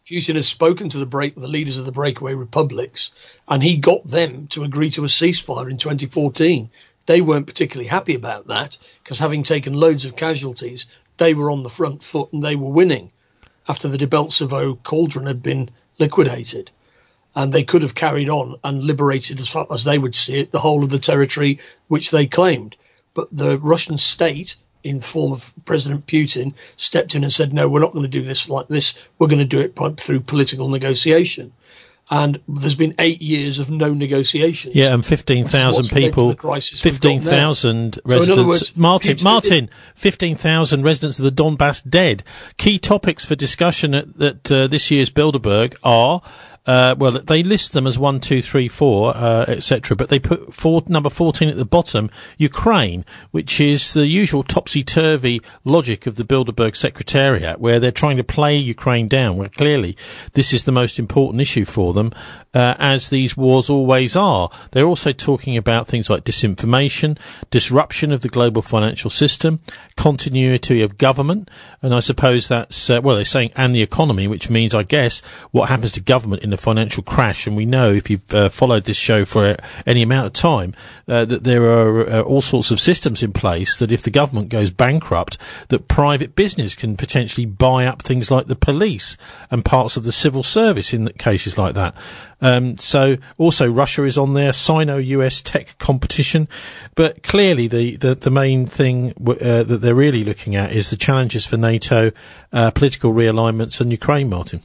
Putin has spoken to the break, the leaders of the breakaway republics, and he got them to agree to a ceasefire in twenty fourteen. They weren't particularly happy about that because, having taken loads of casualties, they were on the front foot and they were winning after the Debaltsevo cauldron had been liquidated. And they could have carried on and liberated, as far as they would see it, the whole of the territory which they claimed. But the Russian state, in the form of President Putin, stepped in and said, no, we're not going to do this like this. We're going to do it by, through political negotiation. And there's been eight years of no negotiations. Yeah, and fifteen thousand people, fifteen thousand residents. So words, Martin, Martin, fifteen thousand residents of the Donbass dead. Key topics for discussion at, at uh, this year's Bilderberg are, uh, well, they list them as one, two, three, four, uh, et cetera, but they put four, number fourteen at the bottom, Ukraine, which is the usual topsy-turvy logic of the Bilderberg Secretariat, where they're trying to play Ukraine down, where clearly this is the most important issue for them. Uh, as these wars always are. They're also talking about things like disinformation, disruption of the global financial system, continuity of government, and I suppose that's, uh, well, they're saying, and the economy, which means, I guess, what happens to government in a financial crash. And we know, if you've uh, followed this show for uh, any amount of time, uh, that there are uh, all sorts of systems in place that if the government goes bankrupt, that private business can potentially buy up things like the police and parts of the civil service in cases like that. Um, so also Russia is on there, Sino-U S tech competition, but clearly the, the, the main thing w- uh, that they're really looking at is the challenges for NATO, uh, political realignments and Ukraine, Martin.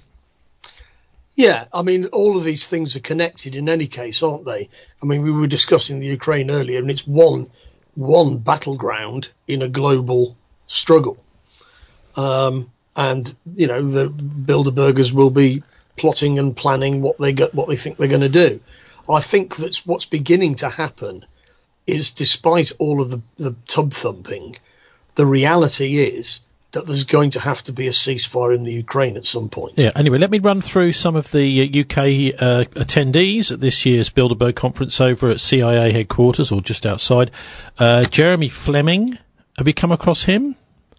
Yeah, I mean, all of these things are connected in any case, aren't they? I mean, we were discussing the Ukraine earlier, and it's one, one battleground in a global struggle. Um, and, you know, the Bilderbergers will be plotting and planning what they get, what they think they're going to do. I think that's what's beginning to happen is, despite all of the, the tub thumping, the reality is that there's going to have to be a ceasefire in the Ukraine at some point. Yeah. Anyway, let me run through some of the uh, U K uh, attendees at this year's Bilderberg conference over at C I A headquarters, or just outside. Uh, Jeremy Fleming. Have you come across him?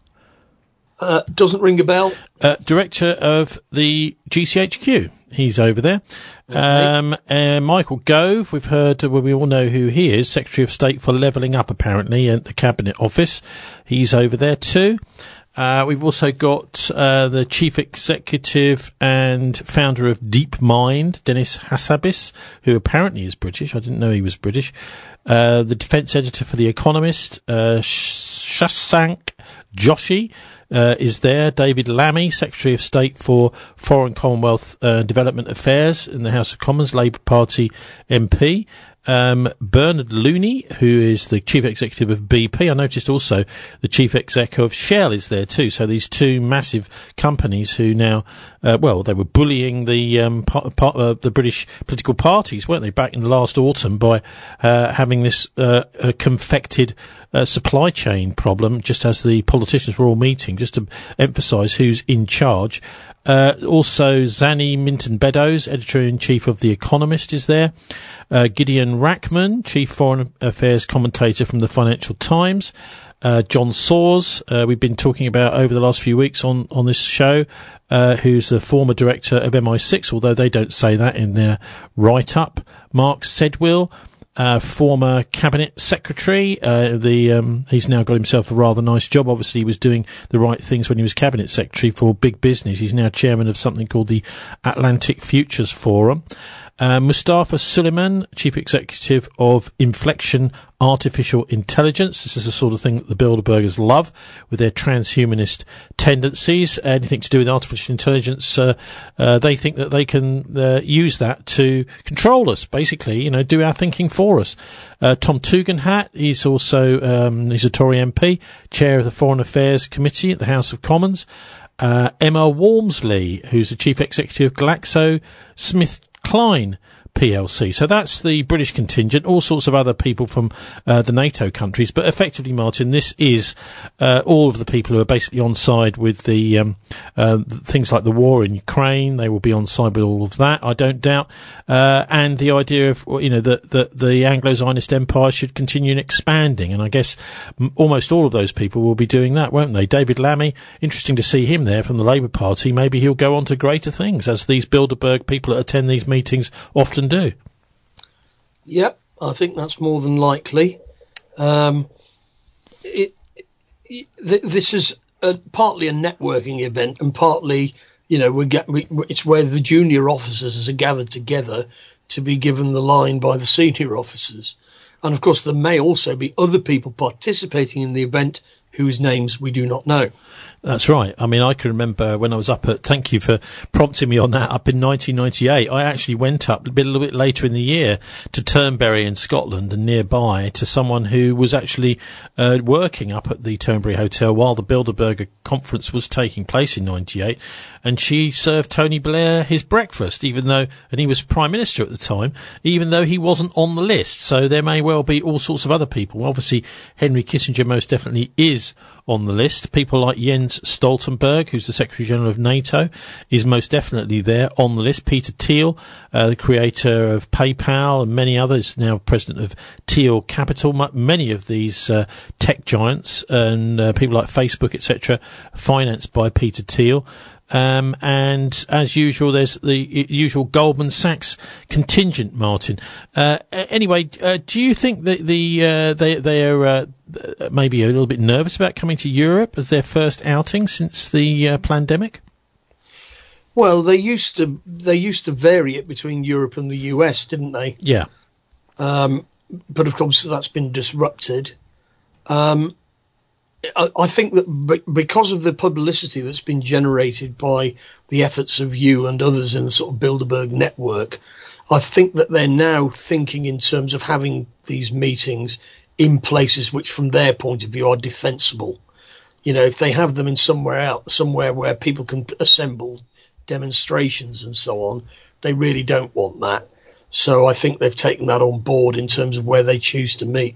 Uh, doesn't ring a bell. Uh, director of the G C H Q. He's over there. Okay. Um, uh, Michael Gove, we've heard, well, we all know who he is, Secretary of State for Levelling Up, apparently, at the Cabinet Office. He's over there too. Uh, we've also got uh, the Chief Executive and founder of DeepMind, Dennis Hassabis, who apparently is British. I didn't know he was British. Uh, the Defence Editor for The Economist, uh, Shashank Joshi, Uh, is there. David Lammy, Secretary of State for Foreign, Commonwealth and uh, Development Affairs in the House of Commons, Labour Party M P. Um, Bernard Looney, who is the Chief Executive of B P. I noticed also the Chief Exec of Shell is there too. So these two massive companies who now, uh, well, they were bullying the um, part, part, uh, the British political parties, weren't they, back in the last autumn by uh, having this uh, uh, confected uh, supply chain problem, just as the politicians were all meeting, just to emphasise who's in charge. Uh, also, Zanny Minton-Beddoes, Editor-in-Chief of The Economist, is there. Uh, Gideon Rackman, Chief Foreign Affairs Commentator from the Financial Times. Uh, John Soares, uh, we've been talking about over the last few weeks on, on this show, uh, who's the former director of M I six, although they don't say that in their write-up. Mark Sedwill, Uh, former cabinet secretary, uh, the, um, he's now got himself a rather nice job. Obviously he was doing the right things when he was cabinet secretary for big business. He's now chairman of something called the Atlantic Futures Forum. Uh, Mustafa Suleiman, Chief Executive of Inflection Artificial Intelligence. This is the sort of thing that the Bilderbergers love with their transhumanist tendencies. Anything to do with artificial intelligence, uh, uh, they think that they can uh, use that to control us, basically, you know, do our thinking for us. Uh, Tom Tugendhat, he's also, um, he's a Tory M P, chair of the Foreign Affairs Committee at the House of Commons. Uh, Emma Walmsley, who's the Chief Executive of GlaxoSmithKline. P L C. So that's the British contingent, all sorts of other people from uh, the NATO countries. But effectively, Martin, this is uh, all of the people who are basically on side with the um, uh, things like the war in Ukraine. They will be on side with all of that, I don't doubt. Uh, and the idea of, you know, that the, the Anglo-Zionist empire should continue expanding. And I guess m- almost all of those people will be doing that, won't they? David Lammy, interesting to see him there from the Labour Party. Maybe he'll go on to greater things, as these Bilderberg people that attend these meetings often do. Yep, I think that's more than likely. Um, it, it, this is a, partly a networking event, and partly, you know, we get we, it's where the junior officers are gathered together to be given the line by the senior officers. And of course, there may also be other people participating in the event whose names we do not know. That's right. I mean, I can remember when I was up at, thank you for prompting me on that, up in nineteen ninety-eight, I actually went up a, bit, a little bit later in the year to Turnberry in Scotland and nearby to someone who was actually uh, working up at the Turnberry Hotel while the Bilderberg conference was taking place in ninety-eight, and she served Tony Blair his breakfast, even though, and he was Prime Minister at the time, even though he wasn't on the list. So there may well be all sorts of other people. Obviously, Henry Kissinger most definitely is on the list. People like Jens Stoltenberg, who's the Secretary General of NATO, is most definitely there on the list. Peter Thiel, uh, the creator of PayPal, and many others, now president of Thiel Capital. M- many of these uh, tech giants and uh, people like Facebook, et cetera, financed by Peter Thiel. Um, and as usual, there's the usual Goldman Sachs contingent, Martin. Uh, anyway, uh, do you think that the uh, they they are uh, maybe a little bit nervous about coming to Europe as their first outing since the uh, pandemic? Well, they used to they used to vary it between Europe and the U S, didn't they? Yeah. Um, but of course, that's been disrupted. Um, I, I think that b- because of the publicity that's been generated by the efforts of you and others in the sort of Bilderberg network, I think that they're now thinking in terms of having these meetings in places which, from their point of view, are defensible. You know, if they have them in somewhere else, somewhere where people can assemble demonstrations and so on, they really don't want that. So I think they've taken that on board in terms of where they choose to meet.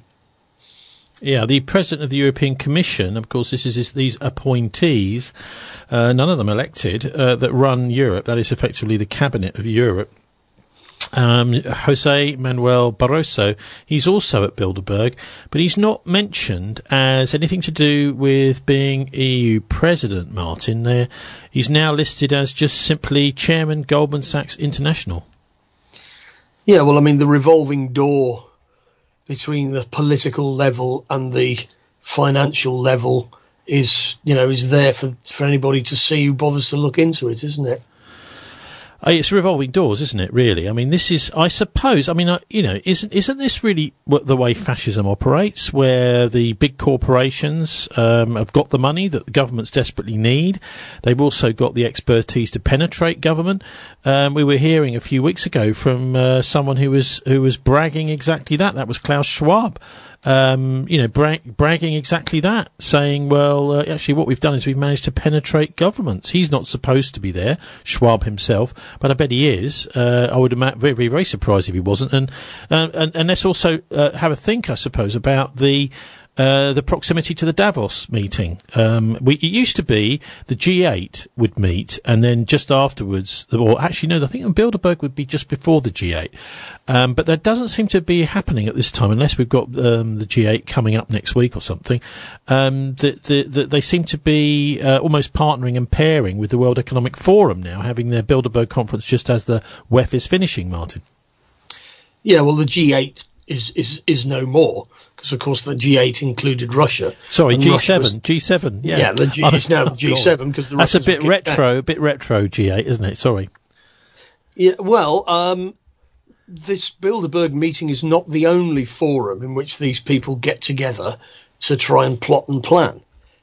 Yeah, the President of the European Commission, of course, this is, is these appointees, uh, none of them elected, uh, that run Europe. That is effectively the Cabinet of Europe. Um, Jose Manuel Barroso, he's also at Bilderberg, but he's not mentioned as anything to do with being E U President, Martin. There, he's now listed as just simply Chairman Goldman Sachs International. Yeah, well, I mean, the revolving door between the political level and the financial level is, you know, is there for, for anybody to see who bothers to look into it, isn't it? Uh, it's revolving doors, isn't it, really? I mean, this is, I suppose, I mean, uh, you know, isn't isn't this really what the way fascism operates, where the big corporations um, have got the money that the governments desperately need? They've also got the expertise to penetrate government. Um, we were hearing a few weeks ago from uh, someone who was who was bragging exactly that. That was Klaus Schwab. Um, you know, bra- bragging exactly that, saying, well, uh, actually what we've done is we've managed to penetrate governments. He's not supposed to be there, Schwab himself, but I bet he is. Uh, I would imagine, very, very, very surprised if he wasn't. And, uh, and, and let's also, uh, have a think, I suppose, about the, Uh, the proximity to the Davos meeting. Um, we, it used to be the G eight would meet, and then just afterwards, or actually no, I think Bilderberg would be just before the G eight. Um, but that doesn't seem to be happening at this time, unless we've got um, the G eight coming up next week or something. Um, that the, the, they seem to be uh, almost partnering and pairing with the World Economic Forum now, having their Bilderberg conference just as the W E F is finishing, Martin. Yeah, well, the G eight is is is no more. Because, of course, the G eight included Russia. Sorry, G seven. Was, G seven, yeah. Yeah, the G, it's now the G seven. because the That's Russians a bit retro, down. a bit retro G eight, isn't it? Sorry. Yeah, well, um, this Bilderberg meeting is not the only forum in which these people get together to try and plot and plan.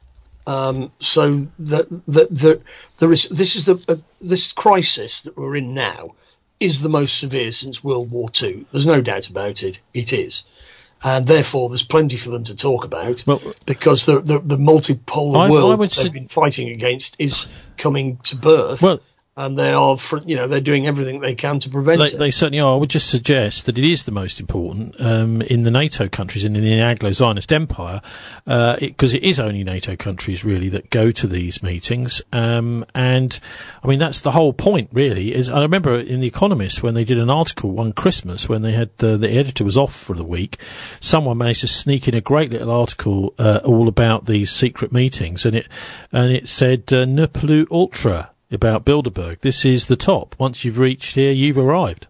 Um, so the, the, the, there is this is the uh, this crisis that we're in now is the most severe since World War Two. There's no doubt about it. It is. And therefore, there's plenty for them to talk about well, because the, the, the multipolar I, world I they've su- been fighting against is coming to birth. Well, and they are, for, you know, they're doing everything they can to prevent they, it. They certainly are. I would just suggest that it is the most important um, in the NATO countries and in the Anglo-Zionist Empire, because uh, it, it is only NATO countries really that go to these meetings. Um, and I mean, that's the whole point, really. Is I remember in The Economist when they did an article one Christmas when they had the, the editor was off for the week, someone managed to sneak in a great little article uh, all about these secret meetings, and it and it said uh, "Ne plus ultra." About Bilderberg. This is the top. Once you've reached here, you've arrived.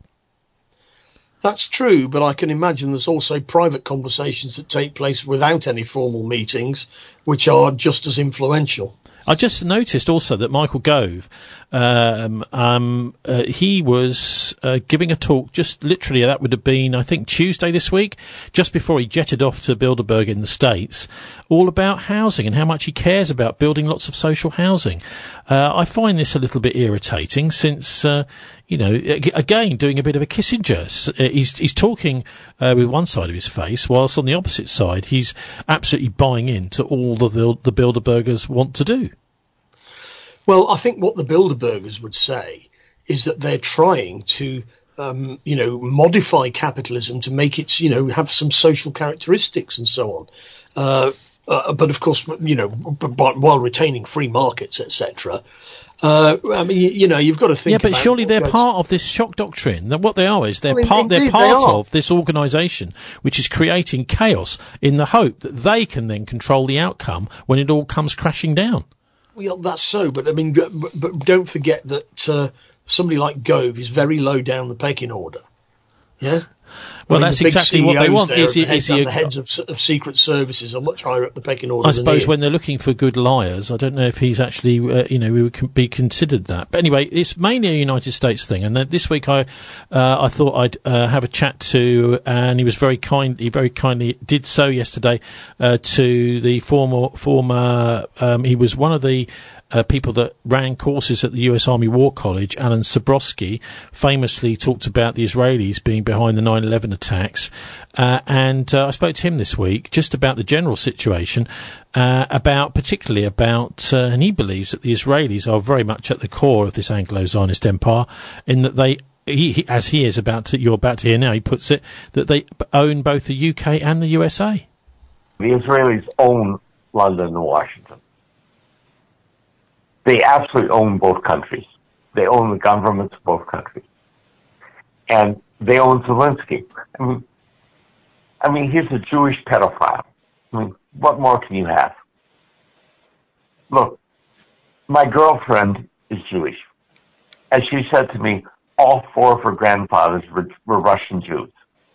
That's true, but I can imagine there's also private conversations that take place without any formal meetings, which are just as influential. I just noticed also that Michael Gove, um, um, uh, he was uh, giving a talk just literally, that would have been, I think, Tuesday this week, just before he jetted off to Bilderberg in the States, all about housing and how much he cares about building lots of social housing. Uh, I find this a little bit irritating since, uh, you know, again, doing a bit of a Kissinger. Uh, he's, he's talking uh, with one side of his face, whilst on the opposite side, he's absolutely buying into all the, the Bilderbergers want to do. Well, I think what the Bilderbergers would say is that they're trying to, um, you know, modify capitalism to make it, you know, have some social characteristics and so on. Uh, uh, but of course, you know, b- b- while retaining free markets, et cetera. Uh, I mean, you, you know, you've got to think. Yeah, but about surely they're goes- part of this shock doctrine. That what they are is they're Well, part. They're indeed part they are. of this organisation, which is creating chaos in the hope that they can then control the outcome when it all comes crashing down. Well, that's so, but I mean, but, but don't forget that uh, somebody like Gove is very low down the pecking order. Yeah. Well, I mean, that's the big exactly what they C E Os want. there, Is he- the heads, is he a- the heads of, of secret services are much higher up the pecking order. I than suppose he. when they're looking for good liars, I don't know if he's actually, uh, you know, we would con- be considered that. But anyway, it's mainly a United States thing. And then this week, I, uh, I thought I'd uh, have a chat to, and he was very kind. He very kindly did so yesterday uh, to the former, former. Um, he was one of the. Uh, people that ran courses at the U S Army War College, Alan Sabrowski, famously talked about the Israelis being behind the nine eleven attacks. Uh, and uh, I spoke to him this week just about the general situation, uh, about particularly about, uh, and he believes that the Israelis are very much at the core of this Anglo-Zionist empire, in that they, he, he, as he is about to, you're about to hear now, he puts it, that they own both the U K and the U S A. The Israelis own London and Washington. They absolutely own both countries. They own the governments of both countries. And they own Zelensky. I mean, I mean, he's a Jewish pedophile. I mean, what more can you have? Look, my girlfriend is Jewish. As she said to me, all four of her grandfathers were, were Russian Jews.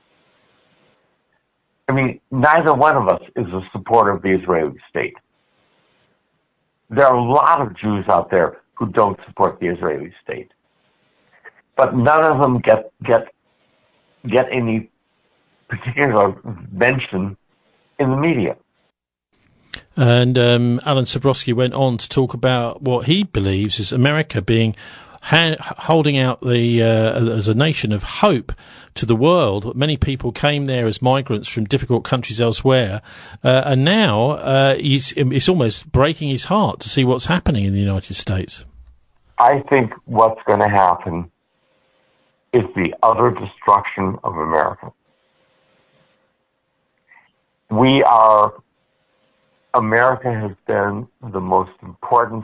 I mean, neither one of us is a supporter of the Israeli state. There are a lot of Jews out there who don't support the Israeli state, but none of them get get get any particular mention in the media. And um, Alan Sabrowski went on to talk about what he believes is America being ha- holding out the uh, as a nation of hope to the world. Many people came there as migrants from difficult countries elsewhere, uh, and now uh, he's, it's almost breaking his heart to see what's happening in the United States. I think what's going to happen is the utter destruction of America. We are, America has been the most important,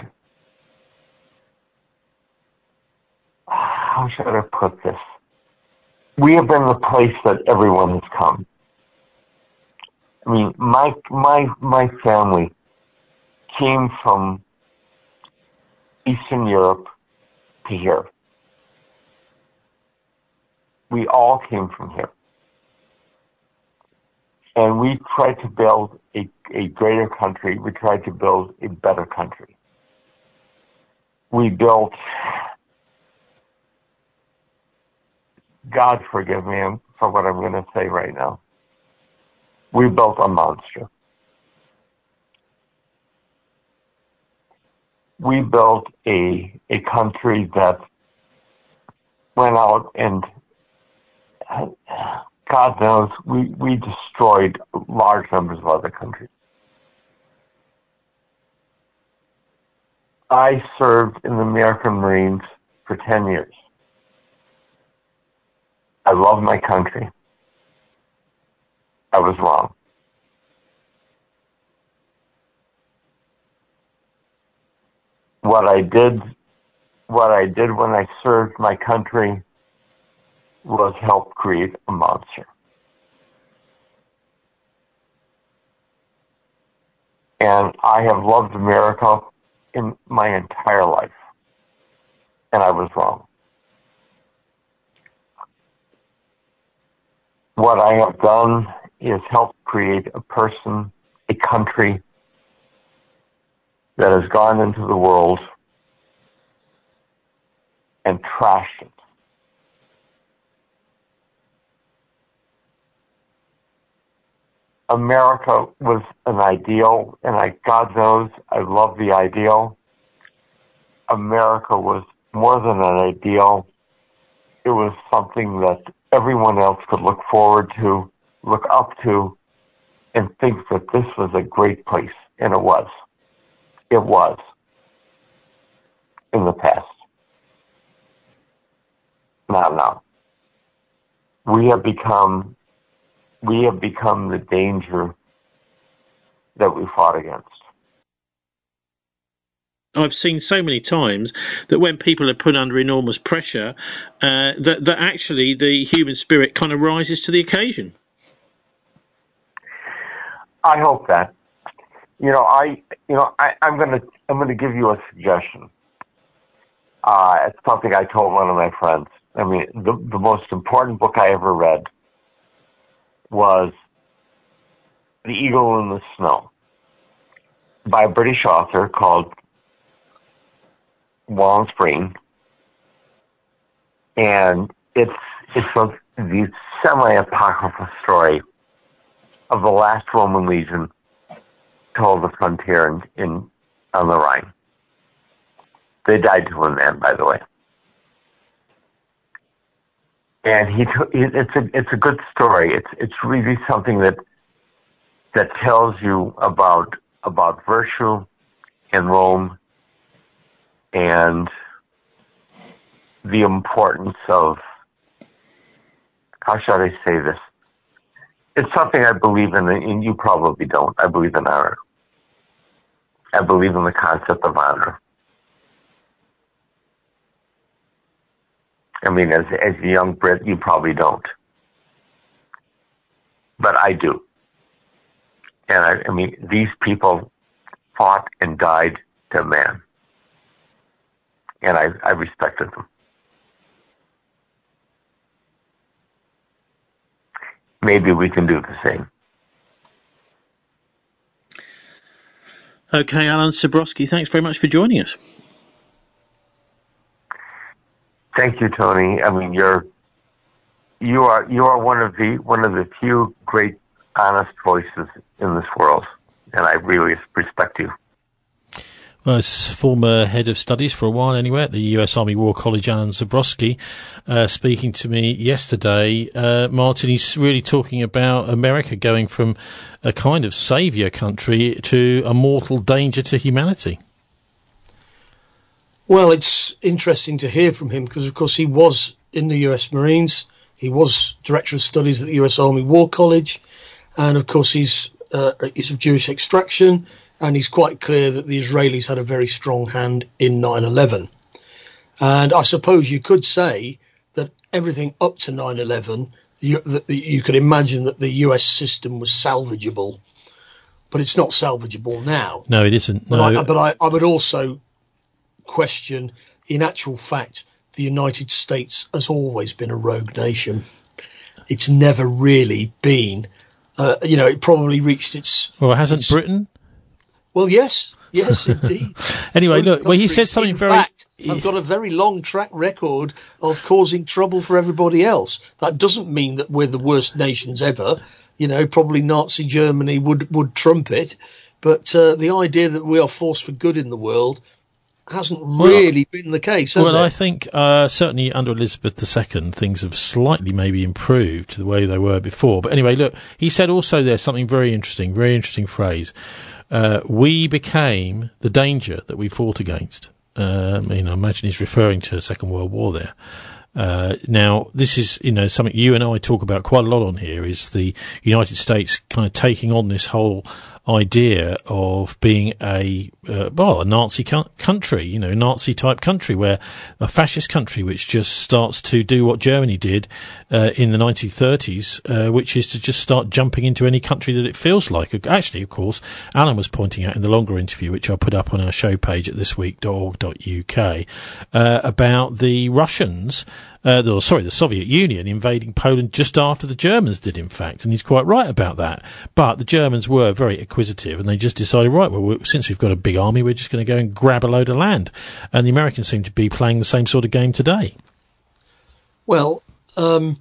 how should I put this? We have been the place that everyone has come. I mean, my my my family came from Eastern Europe to here. We all came from here. And we tried to build a, a greater country. We tried to build a better country. We built, God forgive me for what I'm going to say right now. We built a monster. We built a a country that went out and, God knows, we, we destroyed large numbers of other countries. I served in the American Marines for ten years. I love my country. I was wrong. What I did, what I did when I served my country was help create a monster. And I have loved America in my entire life. And I was wrong. What I have done is help create a person, a country that has gone into the world and trashed it. America was an ideal, and I, God knows, I love the ideal. America was more than an ideal. It was something that everyone else could look forward to, look up to, and think that this was a great place. And it was. It was. In the past. Not now. We have become, we have become the danger that we fought against. I've seen so many times that when people are put under enormous pressure, uh, that, that actually the human spirit kind of rises to the occasion. I hope that. You know, I, you know, I, I'm gonna, I'm gonna give you a suggestion. Uh, it's something I told one of my friends. I mean, the, the most important book I ever read was The Eagle in the Snow by a British author called Wallace Breen, and it's it's a, the semi-apocryphal story of the last Roman legion told the frontier in, in on the Rhine. They died to an end, by the way. And he t- it's a it's a good story. It's it's really something that that tells you about about virtue in Rome and the importance of, how should I say this? It's something I believe in, and you probably don't. I believe in honor. I believe in the concept of honor. I mean, as as a young Brit, you probably don't. But I do. And I, I mean, these people fought and died to man. And I, I respected them. Maybe we can do the same. Okay, Alan Sabrowski, thanks very much for joining us. Thank you, Tony. I mean, you're you are you are one of the one of the few great honest voices in this world, and I really respect you. Well, as former head of studies for a while anyway at the U S Army War College, Alan Zabrowski, uh, speaking to me yesterday, uh, Martin, he's really talking about America going from a kind of saviour country to a mortal danger to humanity. Well, it's interesting to hear from him because, of course, he was in the U S Marines. He was Director of Studies at the U S Army War College. And, of course, he's, uh, he's of Jewish extraction. And he's quite clear that the Israelis had a very strong hand in nine eleven. And I suppose you could say that everything up to nine eleven, you, that you could imagine that the U S system was salvageable. But it's not salvageable now. No, it isn't. No. But, I, but I, I would also question, in actual fact, the United States has always been a rogue nation. It's never really been, uh, you know, it probably reached its... Well, hasn't its, Britain? Well, yes, yes, indeed. Anyway, look, well, he said something in very... fact, I've got a very long track record of causing trouble for everybody else. That doesn't mean that we're the worst nations ever. You know, probably Nazi Germany would, would trump it. But uh, the idea that we are force for good in the world hasn't really well, been the case, has well, it? I think uh, certainly under Elizabeth the Second, things have slightly maybe improved to the way they were before. But anyway, look, he said also there something very interesting, very interesting phrase. Uh, we became the danger that we fought against. Um, you know, I imagine he's referring to the Second World War there. Uh, now, this is, you know, something you and I talk about quite a lot on here, is the United States kind of taking on this whole idea of being a, uh, well, a Nazi co- country, you know, Nazi-type country, where a fascist country which just starts to do what Germany did uh, in the nineteen thirties, uh, which is to just start jumping into any country that it feels like. Actually, of course, Alan was pointing out in the longer interview, which I'll put up on our show page at this week dot org dot U K, uh, about the Russians, Uh, the, sorry, the Soviet Union invading Poland just after the Germans did, in fact, and he's quite right about that. But the Germans were very acquisitive, and they just decided, right, well, we, since we've got a big army, we're just going to go and grab a load of land. And the Americans seem to be playing the same sort of game today. Well, um,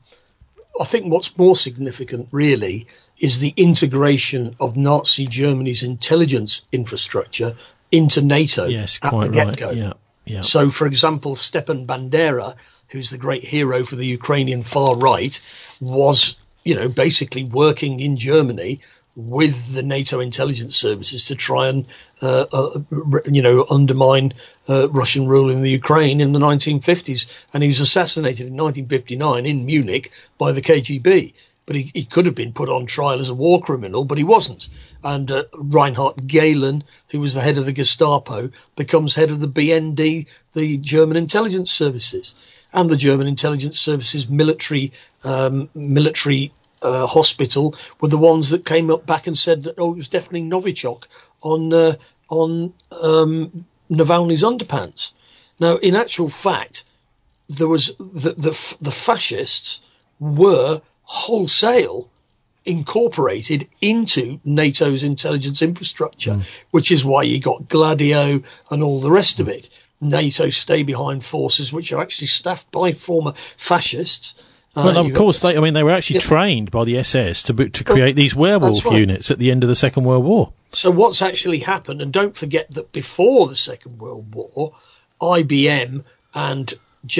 I think what's more significant, really, is the integration of Nazi Germany's intelligence infrastructure into NATO yes, at quite the get-go. Right. Yeah, yeah. So, for example, Stepan Bandera, who's the great hero for the Ukrainian far right, was, you know, basically working in Germany with the NATO intelligence services to try and, uh, uh, you know, undermine uh, Russian rule in the Ukraine in the nineteen fifties. And he was assassinated in nineteen fifty-nine in Munich by the K G B. But he, he could have been put on trial as a war criminal, but he wasn't. And uh, Reinhard Gehlen, who was the head of the Gestapo, becomes head of the B N D, the German intelligence services. And the German intelligence services military um, military uh, hospital were the ones that came up back and said that, oh, it was definitely Novichok on uh, on um, Navalny's underpants. Now, in actual fact, there was the the, the fascists were wholesale incorporated into NATO's intelligence infrastructure, mm. which is why you got Gladio and all the rest mm. of it. NATO stay-behind forces, which are actually staffed by former fascists. Uh, well, of course, they, I mean, they were actually yeah. trained by the S S to to create well, these werewolf right. units at the end of the Second World War. So what's actually happened, and don't forget that before the Second World War, I B M and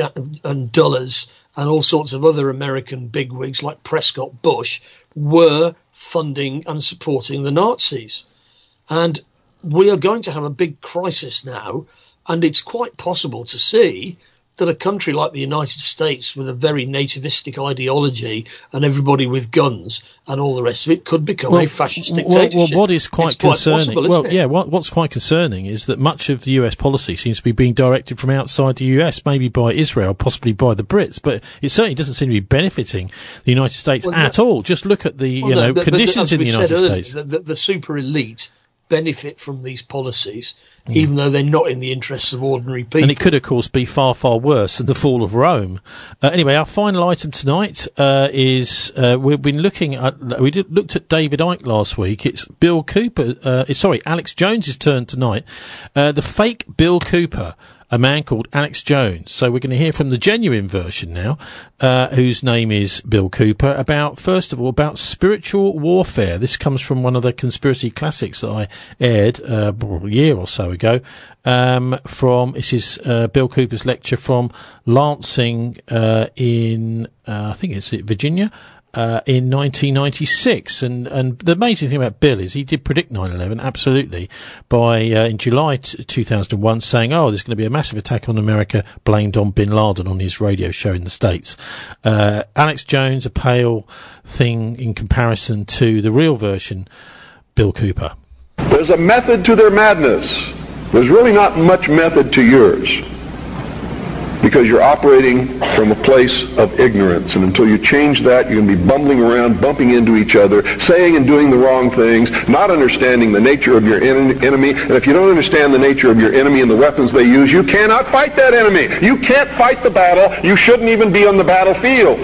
and Dulles and all sorts of other American bigwigs like Prescott Bush were funding and supporting the Nazis. And we are going to have a big crisis now. And it's quite possible to see that a country like the United States, with a very nativistic ideology and everybody with guns and all the rest of it, could become well, a fascist dictatorship. Well, well what is quite it's concerning? Quite possible, well, it? yeah, what, what's quite concerning is that much of the U S policy seems to be being directed from outside the U S, maybe by Israel, possibly by the Brits, but it certainly doesn't seem to be benefiting the United States well, at no, all. Just look at the well, you know no, but, conditions but in the United earlier, States. The, the, the super elite benefit from these policies, mm. even though they're not in the interests of ordinary people. And it could, of course, be far, far worse than the fall of Rome. Uh, anyway, our final item tonight uh, is uh, we've been looking at we did, looked at David Icke last week. It's Bill Cooper. Uh, sorry, Alex Jones's turn tonight. Uh, the fake Bill Cooper. A man called Alex Jones. So we're going to hear from the genuine version now, uh, whose name is Bill Cooper, about, first of all, about spiritual warfare. This comes from one of the conspiracy classics that I aired uh, a year or so ago. Um, from, this is uh, Bill Cooper's lecture from Lansing uh, in, uh, I think it's Virginia. Uh, in nineteen ninety-six, and and the amazing thing about Bill is he did predict nine eleven absolutely by uh, in July t- two thousand one, saying, "Oh, there's going to be a massive attack on America, blamed on Bin Laden," on his radio show in the States. Uh, Alex Jones, a pale thing in comparison to the real version, Bill Cooper. There's a method to their madness. There's really not much method to yours, because you're operating from a place of ignorance. And until you change that, you're going to be bumbling around, bumping into each other, saying and doing the wrong things, not understanding the nature of your en- enemy. And if you don't understand the nature of your enemy and the weapons they use, you cannot fight that enemy. You can't fight the battle. You shouldn't even be on the battlefield.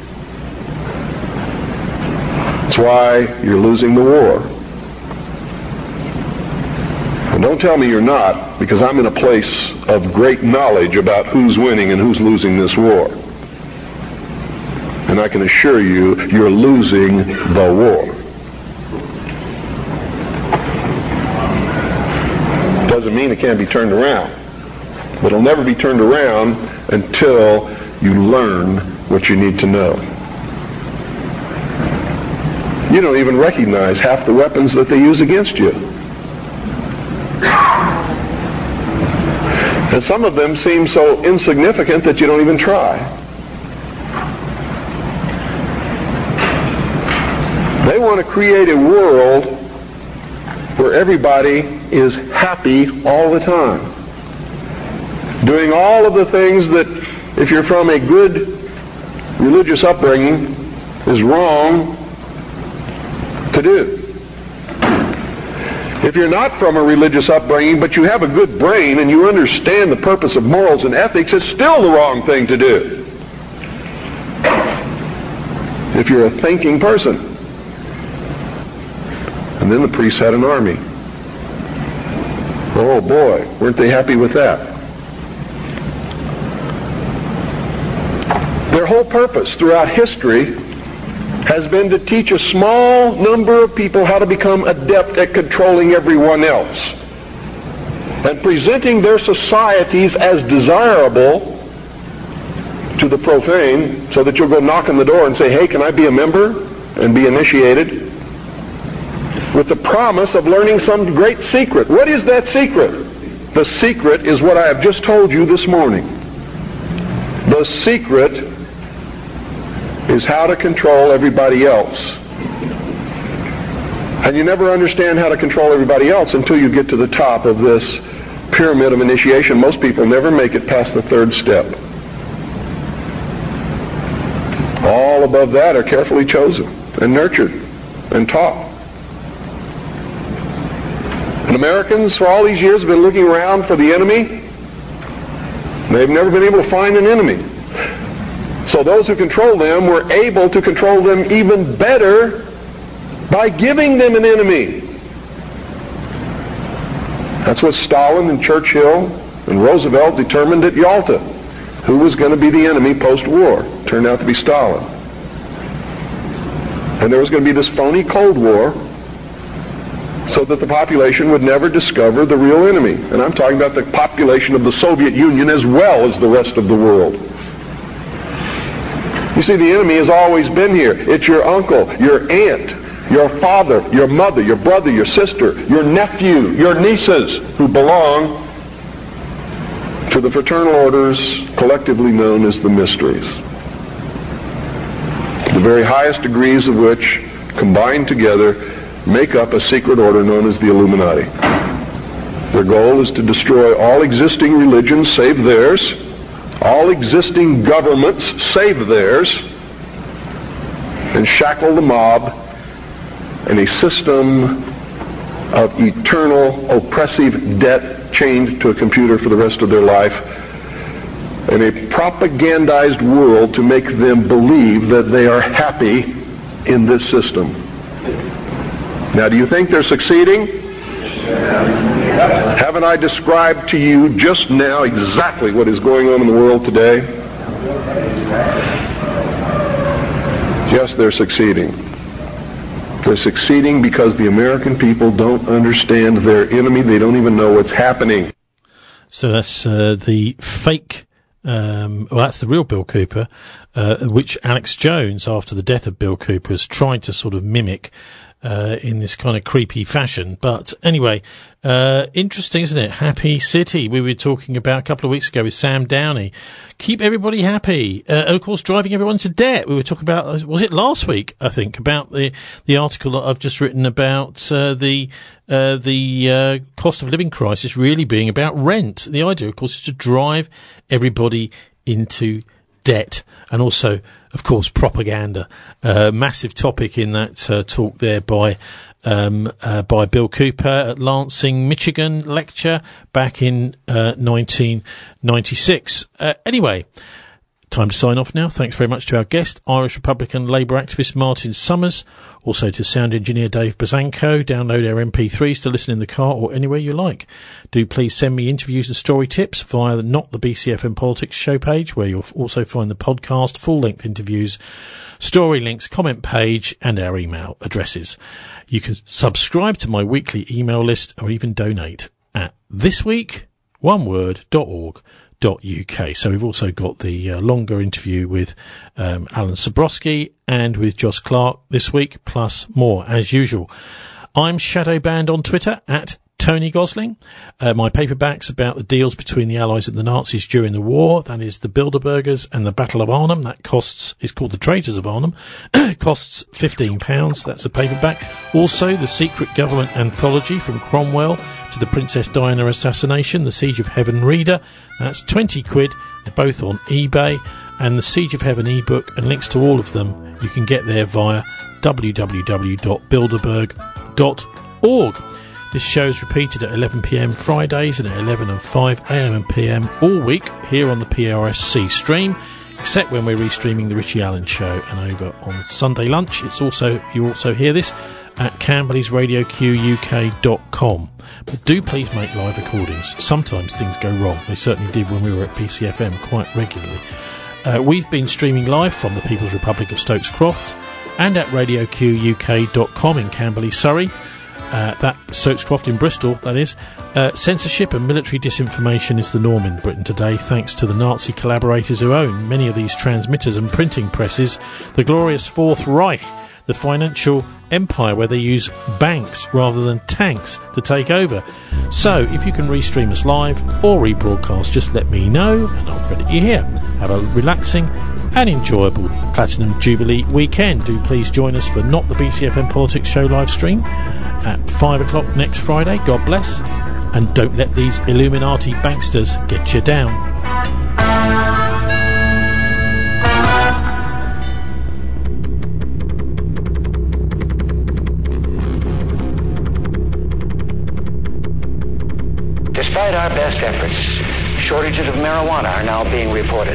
That's why you're losing the war. And don't tell me you're not, because I'm in a place of great knowledge about who's winning and who's losing this war. And I can assure you, you're losing the war. Doesn't mean it can't be turned around. But it'll never be turned around until you learn what you need to know. You don't even recognize half the weapons that they use against you. And some of them seem so insignificant that you don't even try. They want to create a world where everybody is happy all the time, doing all of the things that, if you're from a good religious upbringing, is wrong to do. If you're not from a religious upbringing, but you have a good brain and you understand the purpose of morals and ethics, it's still the wrong thing to do. If you're a thinking person. And then the priests had an army. Oh boy, weren't they happy with that? Their whole purpose throughout history has been to teach a small number of people how to become adept at controlling everyone else and presenting their societies as desirable to the profane, so that you'll go knock on the door and say, hey, can I be a member and be initiated, with the promise of learning some great secret. What is that secret? The secret is what I have just told you this morning. The secret is how to control everybody else. And you never understand how to control everybody else until you get to the top of this pyramid of initiation. Most people never make it past the third step. All above that are carefully chosen and nurtured and taught. And Americans for all these years have been looking around for the enemy. They've never been able to find an enemy. So those who control them were able to control them even better by giving them an enemy. That's what Stalin and Churchill and Roosevelt determined at Yalta. Who was going to be the enemy post-war? Turned out to be Stalin. And there was going to be this phony Cold War so that the population would never discover the real enemy. And I'm talking about the population of the Soviet Union as well as the rest of the world. You see, the enemy has always been here. It's your uncle, your aunt, your father, your mother, your brother, your sister, your nephew, your nieces, who belong to the fraternal orders collectively known as the mysteries. The very highest degrees of which, combined together, make up a secret order known as the Illuminati. Their goal is to destroy all existing religions save theirs, all existing governments save theirs, and shackle the mob in a system of eternal oppressive debt chained to a computer for the rest of their life, in a propagandized world to make them believe that they are happy in this system. Now, do you think they're succeeding? Haven't I described to you just now exactly what is going on in the world today? Yes, they're succeeding. They're succeeding because the American people don't understand their enemy. They don't even know what's happening. So that's uh, the fake, um, well, that's the real Bill Cooper, uh, which Alex Jones, after the death of Bill Cooper, has tried to sort of mimic Uh, in this kind of creepy fashion. But anyway, uh, interesting, isn't it? Happy City, we were talking about a couple of weeks ago with Sam Downey. Keep everybody happy. Uh, and of course, driving everyone to debt. We were talking about, was it last week, I think, about the, the article that I've just written about, uh, the, uh, the, uh, cost of living crisis really being about rent. The idea, of course, is to drive everybody into debt, and also, of course, propaganda. Uh, massive topic in that uh, talk there by um, uh, by Bill Cooper at Lansing, Michigan lecture back in uh, nineteen ninety-six. Uh, anyway, time to sign off now. Thanks very much to our guest, Irish Republican Labour activist Martin Summers, also to sound engineer Dave Bazanko. Download our M P threes to listen in the car or anywhere you like. Do please send me interviews and story tips via the Not the B C F M Politics show page, where you'll also find the podcast, full-length interviews, story links, comment page, and our email addresses. You can subscribe to my weekly email list or even donate at thisweek one word dot org. .uk. So we've also got the uh, longer interview with um, Alan Sabrowski and with Josh Clark this week, plus more as usual. I'm Shadow Band on Twitter at Tony Gosling. Uh, my paperbacks about the deals between the Allies and the Nazis during the war. That is the Bilderbergers and the Battle of Arnhem. That costs, it's called The Traitors of Arnhem. It costs fifteen pounds. That's a paperback. Also, the Secret Government Anthology from Cromwell to the Princess Diana assassination, The Siege of Heaven Reader. That's twenty quid. They're both on eBay. And the Siege of Heaven ebook and links to all of them, you can get there via w w w dot bilderberg dot org. This show is repeated at eleven p m Fridays and at eleven and five a m and p m all week here on the P R S C stream, except when we're restreaming the Richie Allen show, and over on Sunday lunch. It's also you also hear this at Camberley's Radio Q U K dot com. But do please make live recordings. Sometimes things go wrong. They certainly did when we were at P C F M quite regularly. Uh, we've been streaming live from the People's Republic of Stokes Croft and at radio q u k dot com in Camberley, Surrey. Uh, that Stokes Croft in Bristol, that is. Uh, censorship and military disinformation is the norm in Britain today, thanks to the Nazi collaborators who own many of these transmitters and printing presses, the glorious Fourth Reich, the financial empire where they use banks rather than tanks to take over. So, if you can restream us live or rebroadcast, just let me know and I'll credit you here. Have a relaxing and enjoyable Platinum Jubilee weekend. Do please join us for Not the B C F M Politics Show live stream at five o'clock next Friday. God bless. And don't let these Illuminati banksters get you down. Despite our best efforts, shortages of marijuana are now being reported.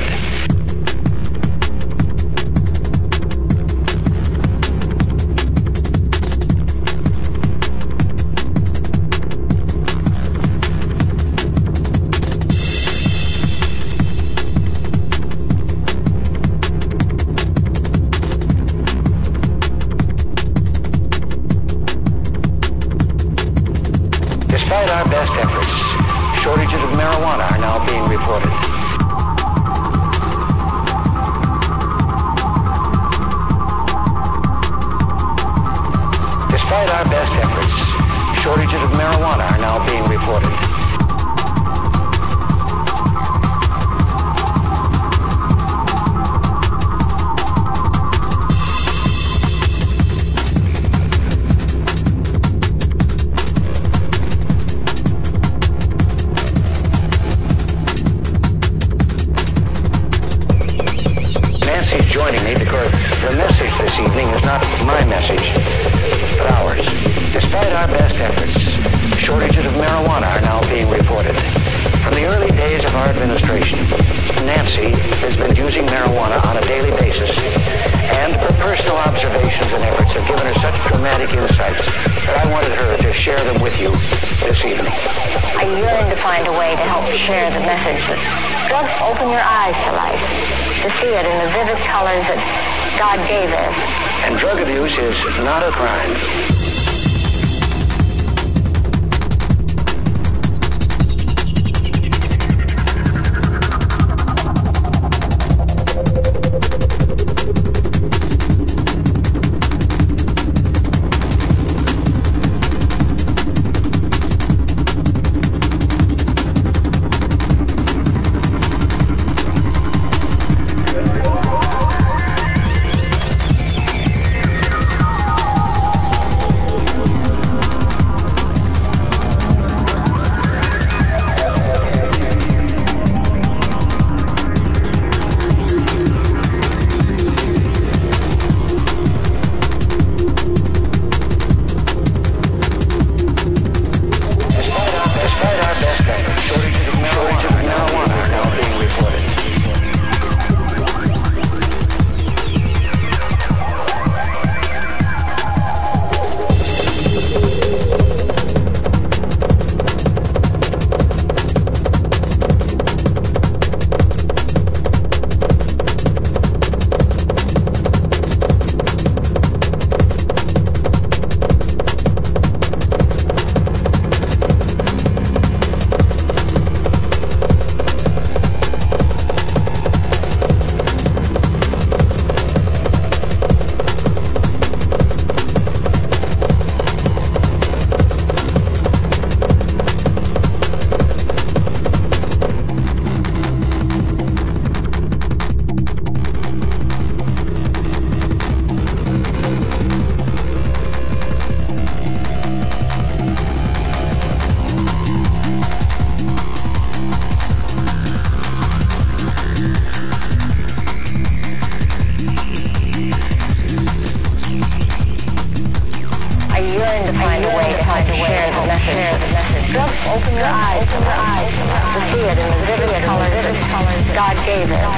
Despite our best efforts, shortages of marijuana are now being reported. Despite our best efforts, shortages of marijuana are now being reported. Joining me because the message this evening is not my message, but ours. Despite our best efforts, shortages of marijuana are now being reported. From the early days of our administration, Nancy has been using marijuana on a daily basis, and her personal observations and efforts have given her such dramatic insights that I wanted her to share them with you this evening. I yearn to find a way to help share the message that drugs open your eyes to life, to see it in the vivid colors that God gave us. And drug abuse is not a crime. open your eyes, open your eyes to see it in the vivid colors that God gave it.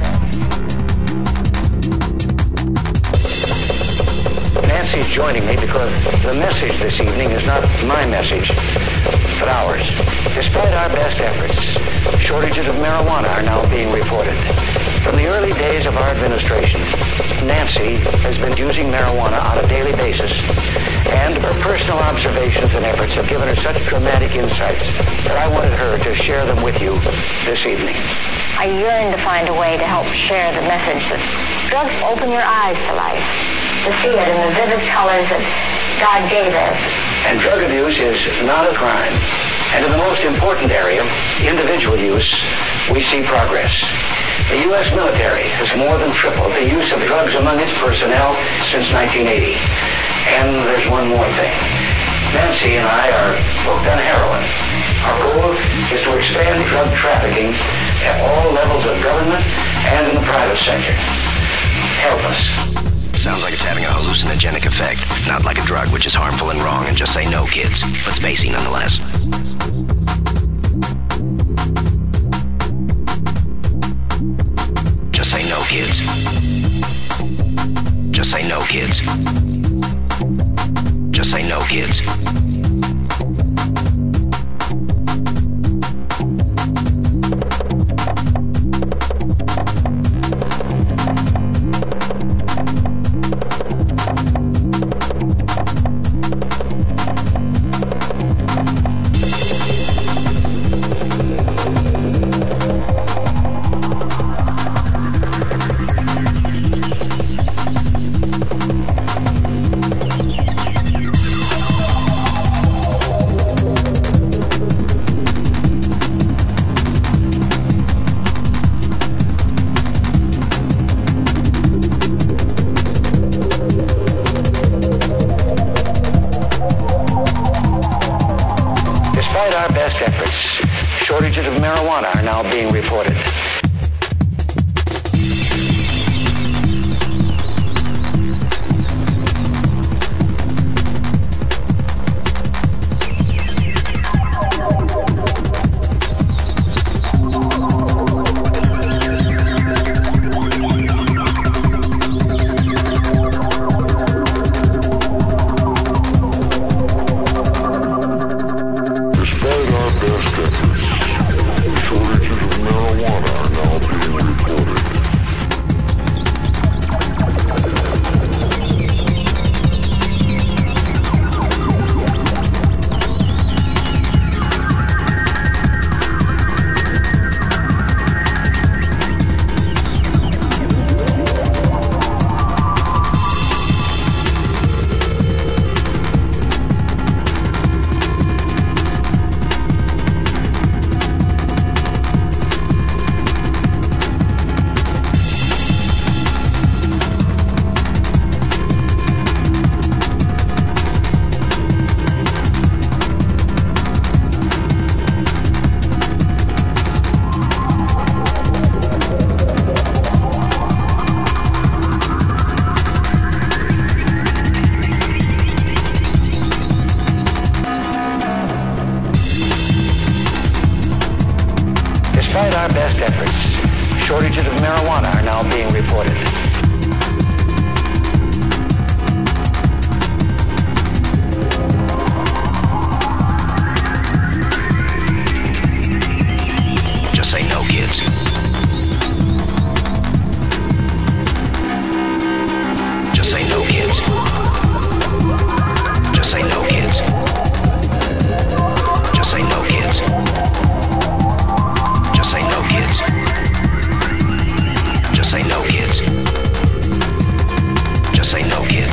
Nancy's joining me because the message this evening is not my message, but ours. Despite our best efforts, shortages of marijuana are now being reported. From the early days of our administration, Nancy has been using marijuana on a daily basis, and her personal observations and efforts have given her such dramatic insights that I wanted her to share them with you this evening. I yearn to find a way to help share the message that drugs open your eyes to life, to see it in the vivid colors that God gave us. And drug abuse is not a crime. And in the most important area, individual use, we see progress. The U S military has more than tripled the use of drugs among its personnel since nineteen eighty. And there's one more thing. Nancy and I are hooked on heroin. Our goal is to expand drug trafficking at all levels of government and in the private sector. Help us. Sounds like it's having a hallucinogenic effect. Not like a drug, which is harmful and wrong, and just say no, kids. But spacey nonetheless. Just say no, kids. Just say no, kids. Just say no, kids. Are now being reported. Despite our best efforts, shortages of marijuana are now being reported. Just say no, kids. Just say no, kids. Just say no, kids. Just say no, kids. Just say no, kids. Just say no, kids. Just say no, kids.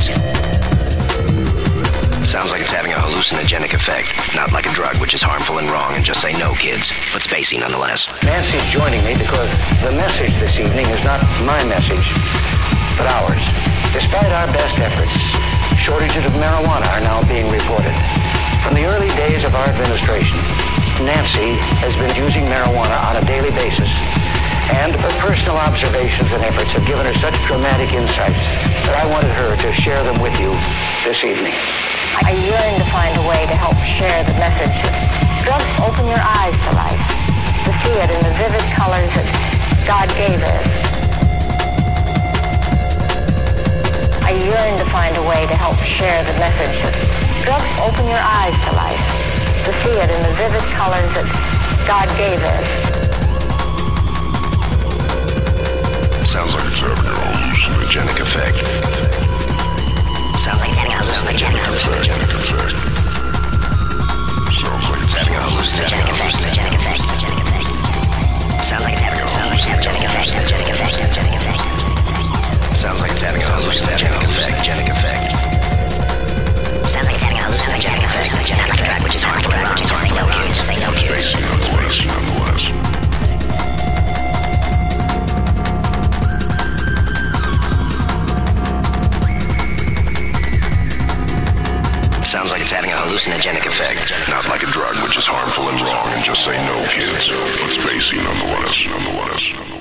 Sounds like it's having a hallucinogenic effect. Not like a drug, which is harmful and wrong, and just say no, kids. But spacey nonetheless. Nancy's joining me because the message this evening is not my message, but ours. Despite our best efforts, shortages of marijuana are now being reported. From the early days of our administration, Nancy has been using marijuana on a daily basis, and her personal observations and efforts have given her such dramatic insights that I wanted her to share them with you this evening. I yearn to find a way to help share the message that Drugs open your eyes to life, to see it in the vivid colors that God gave us. I yearn to find a way to help share the message that drugs open your eyes to life, to see it in the vivid colors that God gave us. Sounds like it's having a hallucinogenic effect. Sounds like it's having a hallucinogenic effect. Sounds like it's having a hallucinogenic effect. Sounds like it's having a hallucinogenic effect. Sounds like it's having a hallucinogenic effect. Sounds like it's having a hallucinogenic effect. Not like a drug which is harmful and wrong. Just say no cure. Just say no cure. Basic nonetheless, nonetheless. Sounds like it's having a hallucinogenic effect. Not like a drug which is harmful and wrong, and just say no, kids. It's basic nonetheless, nonetheless, nonetheless.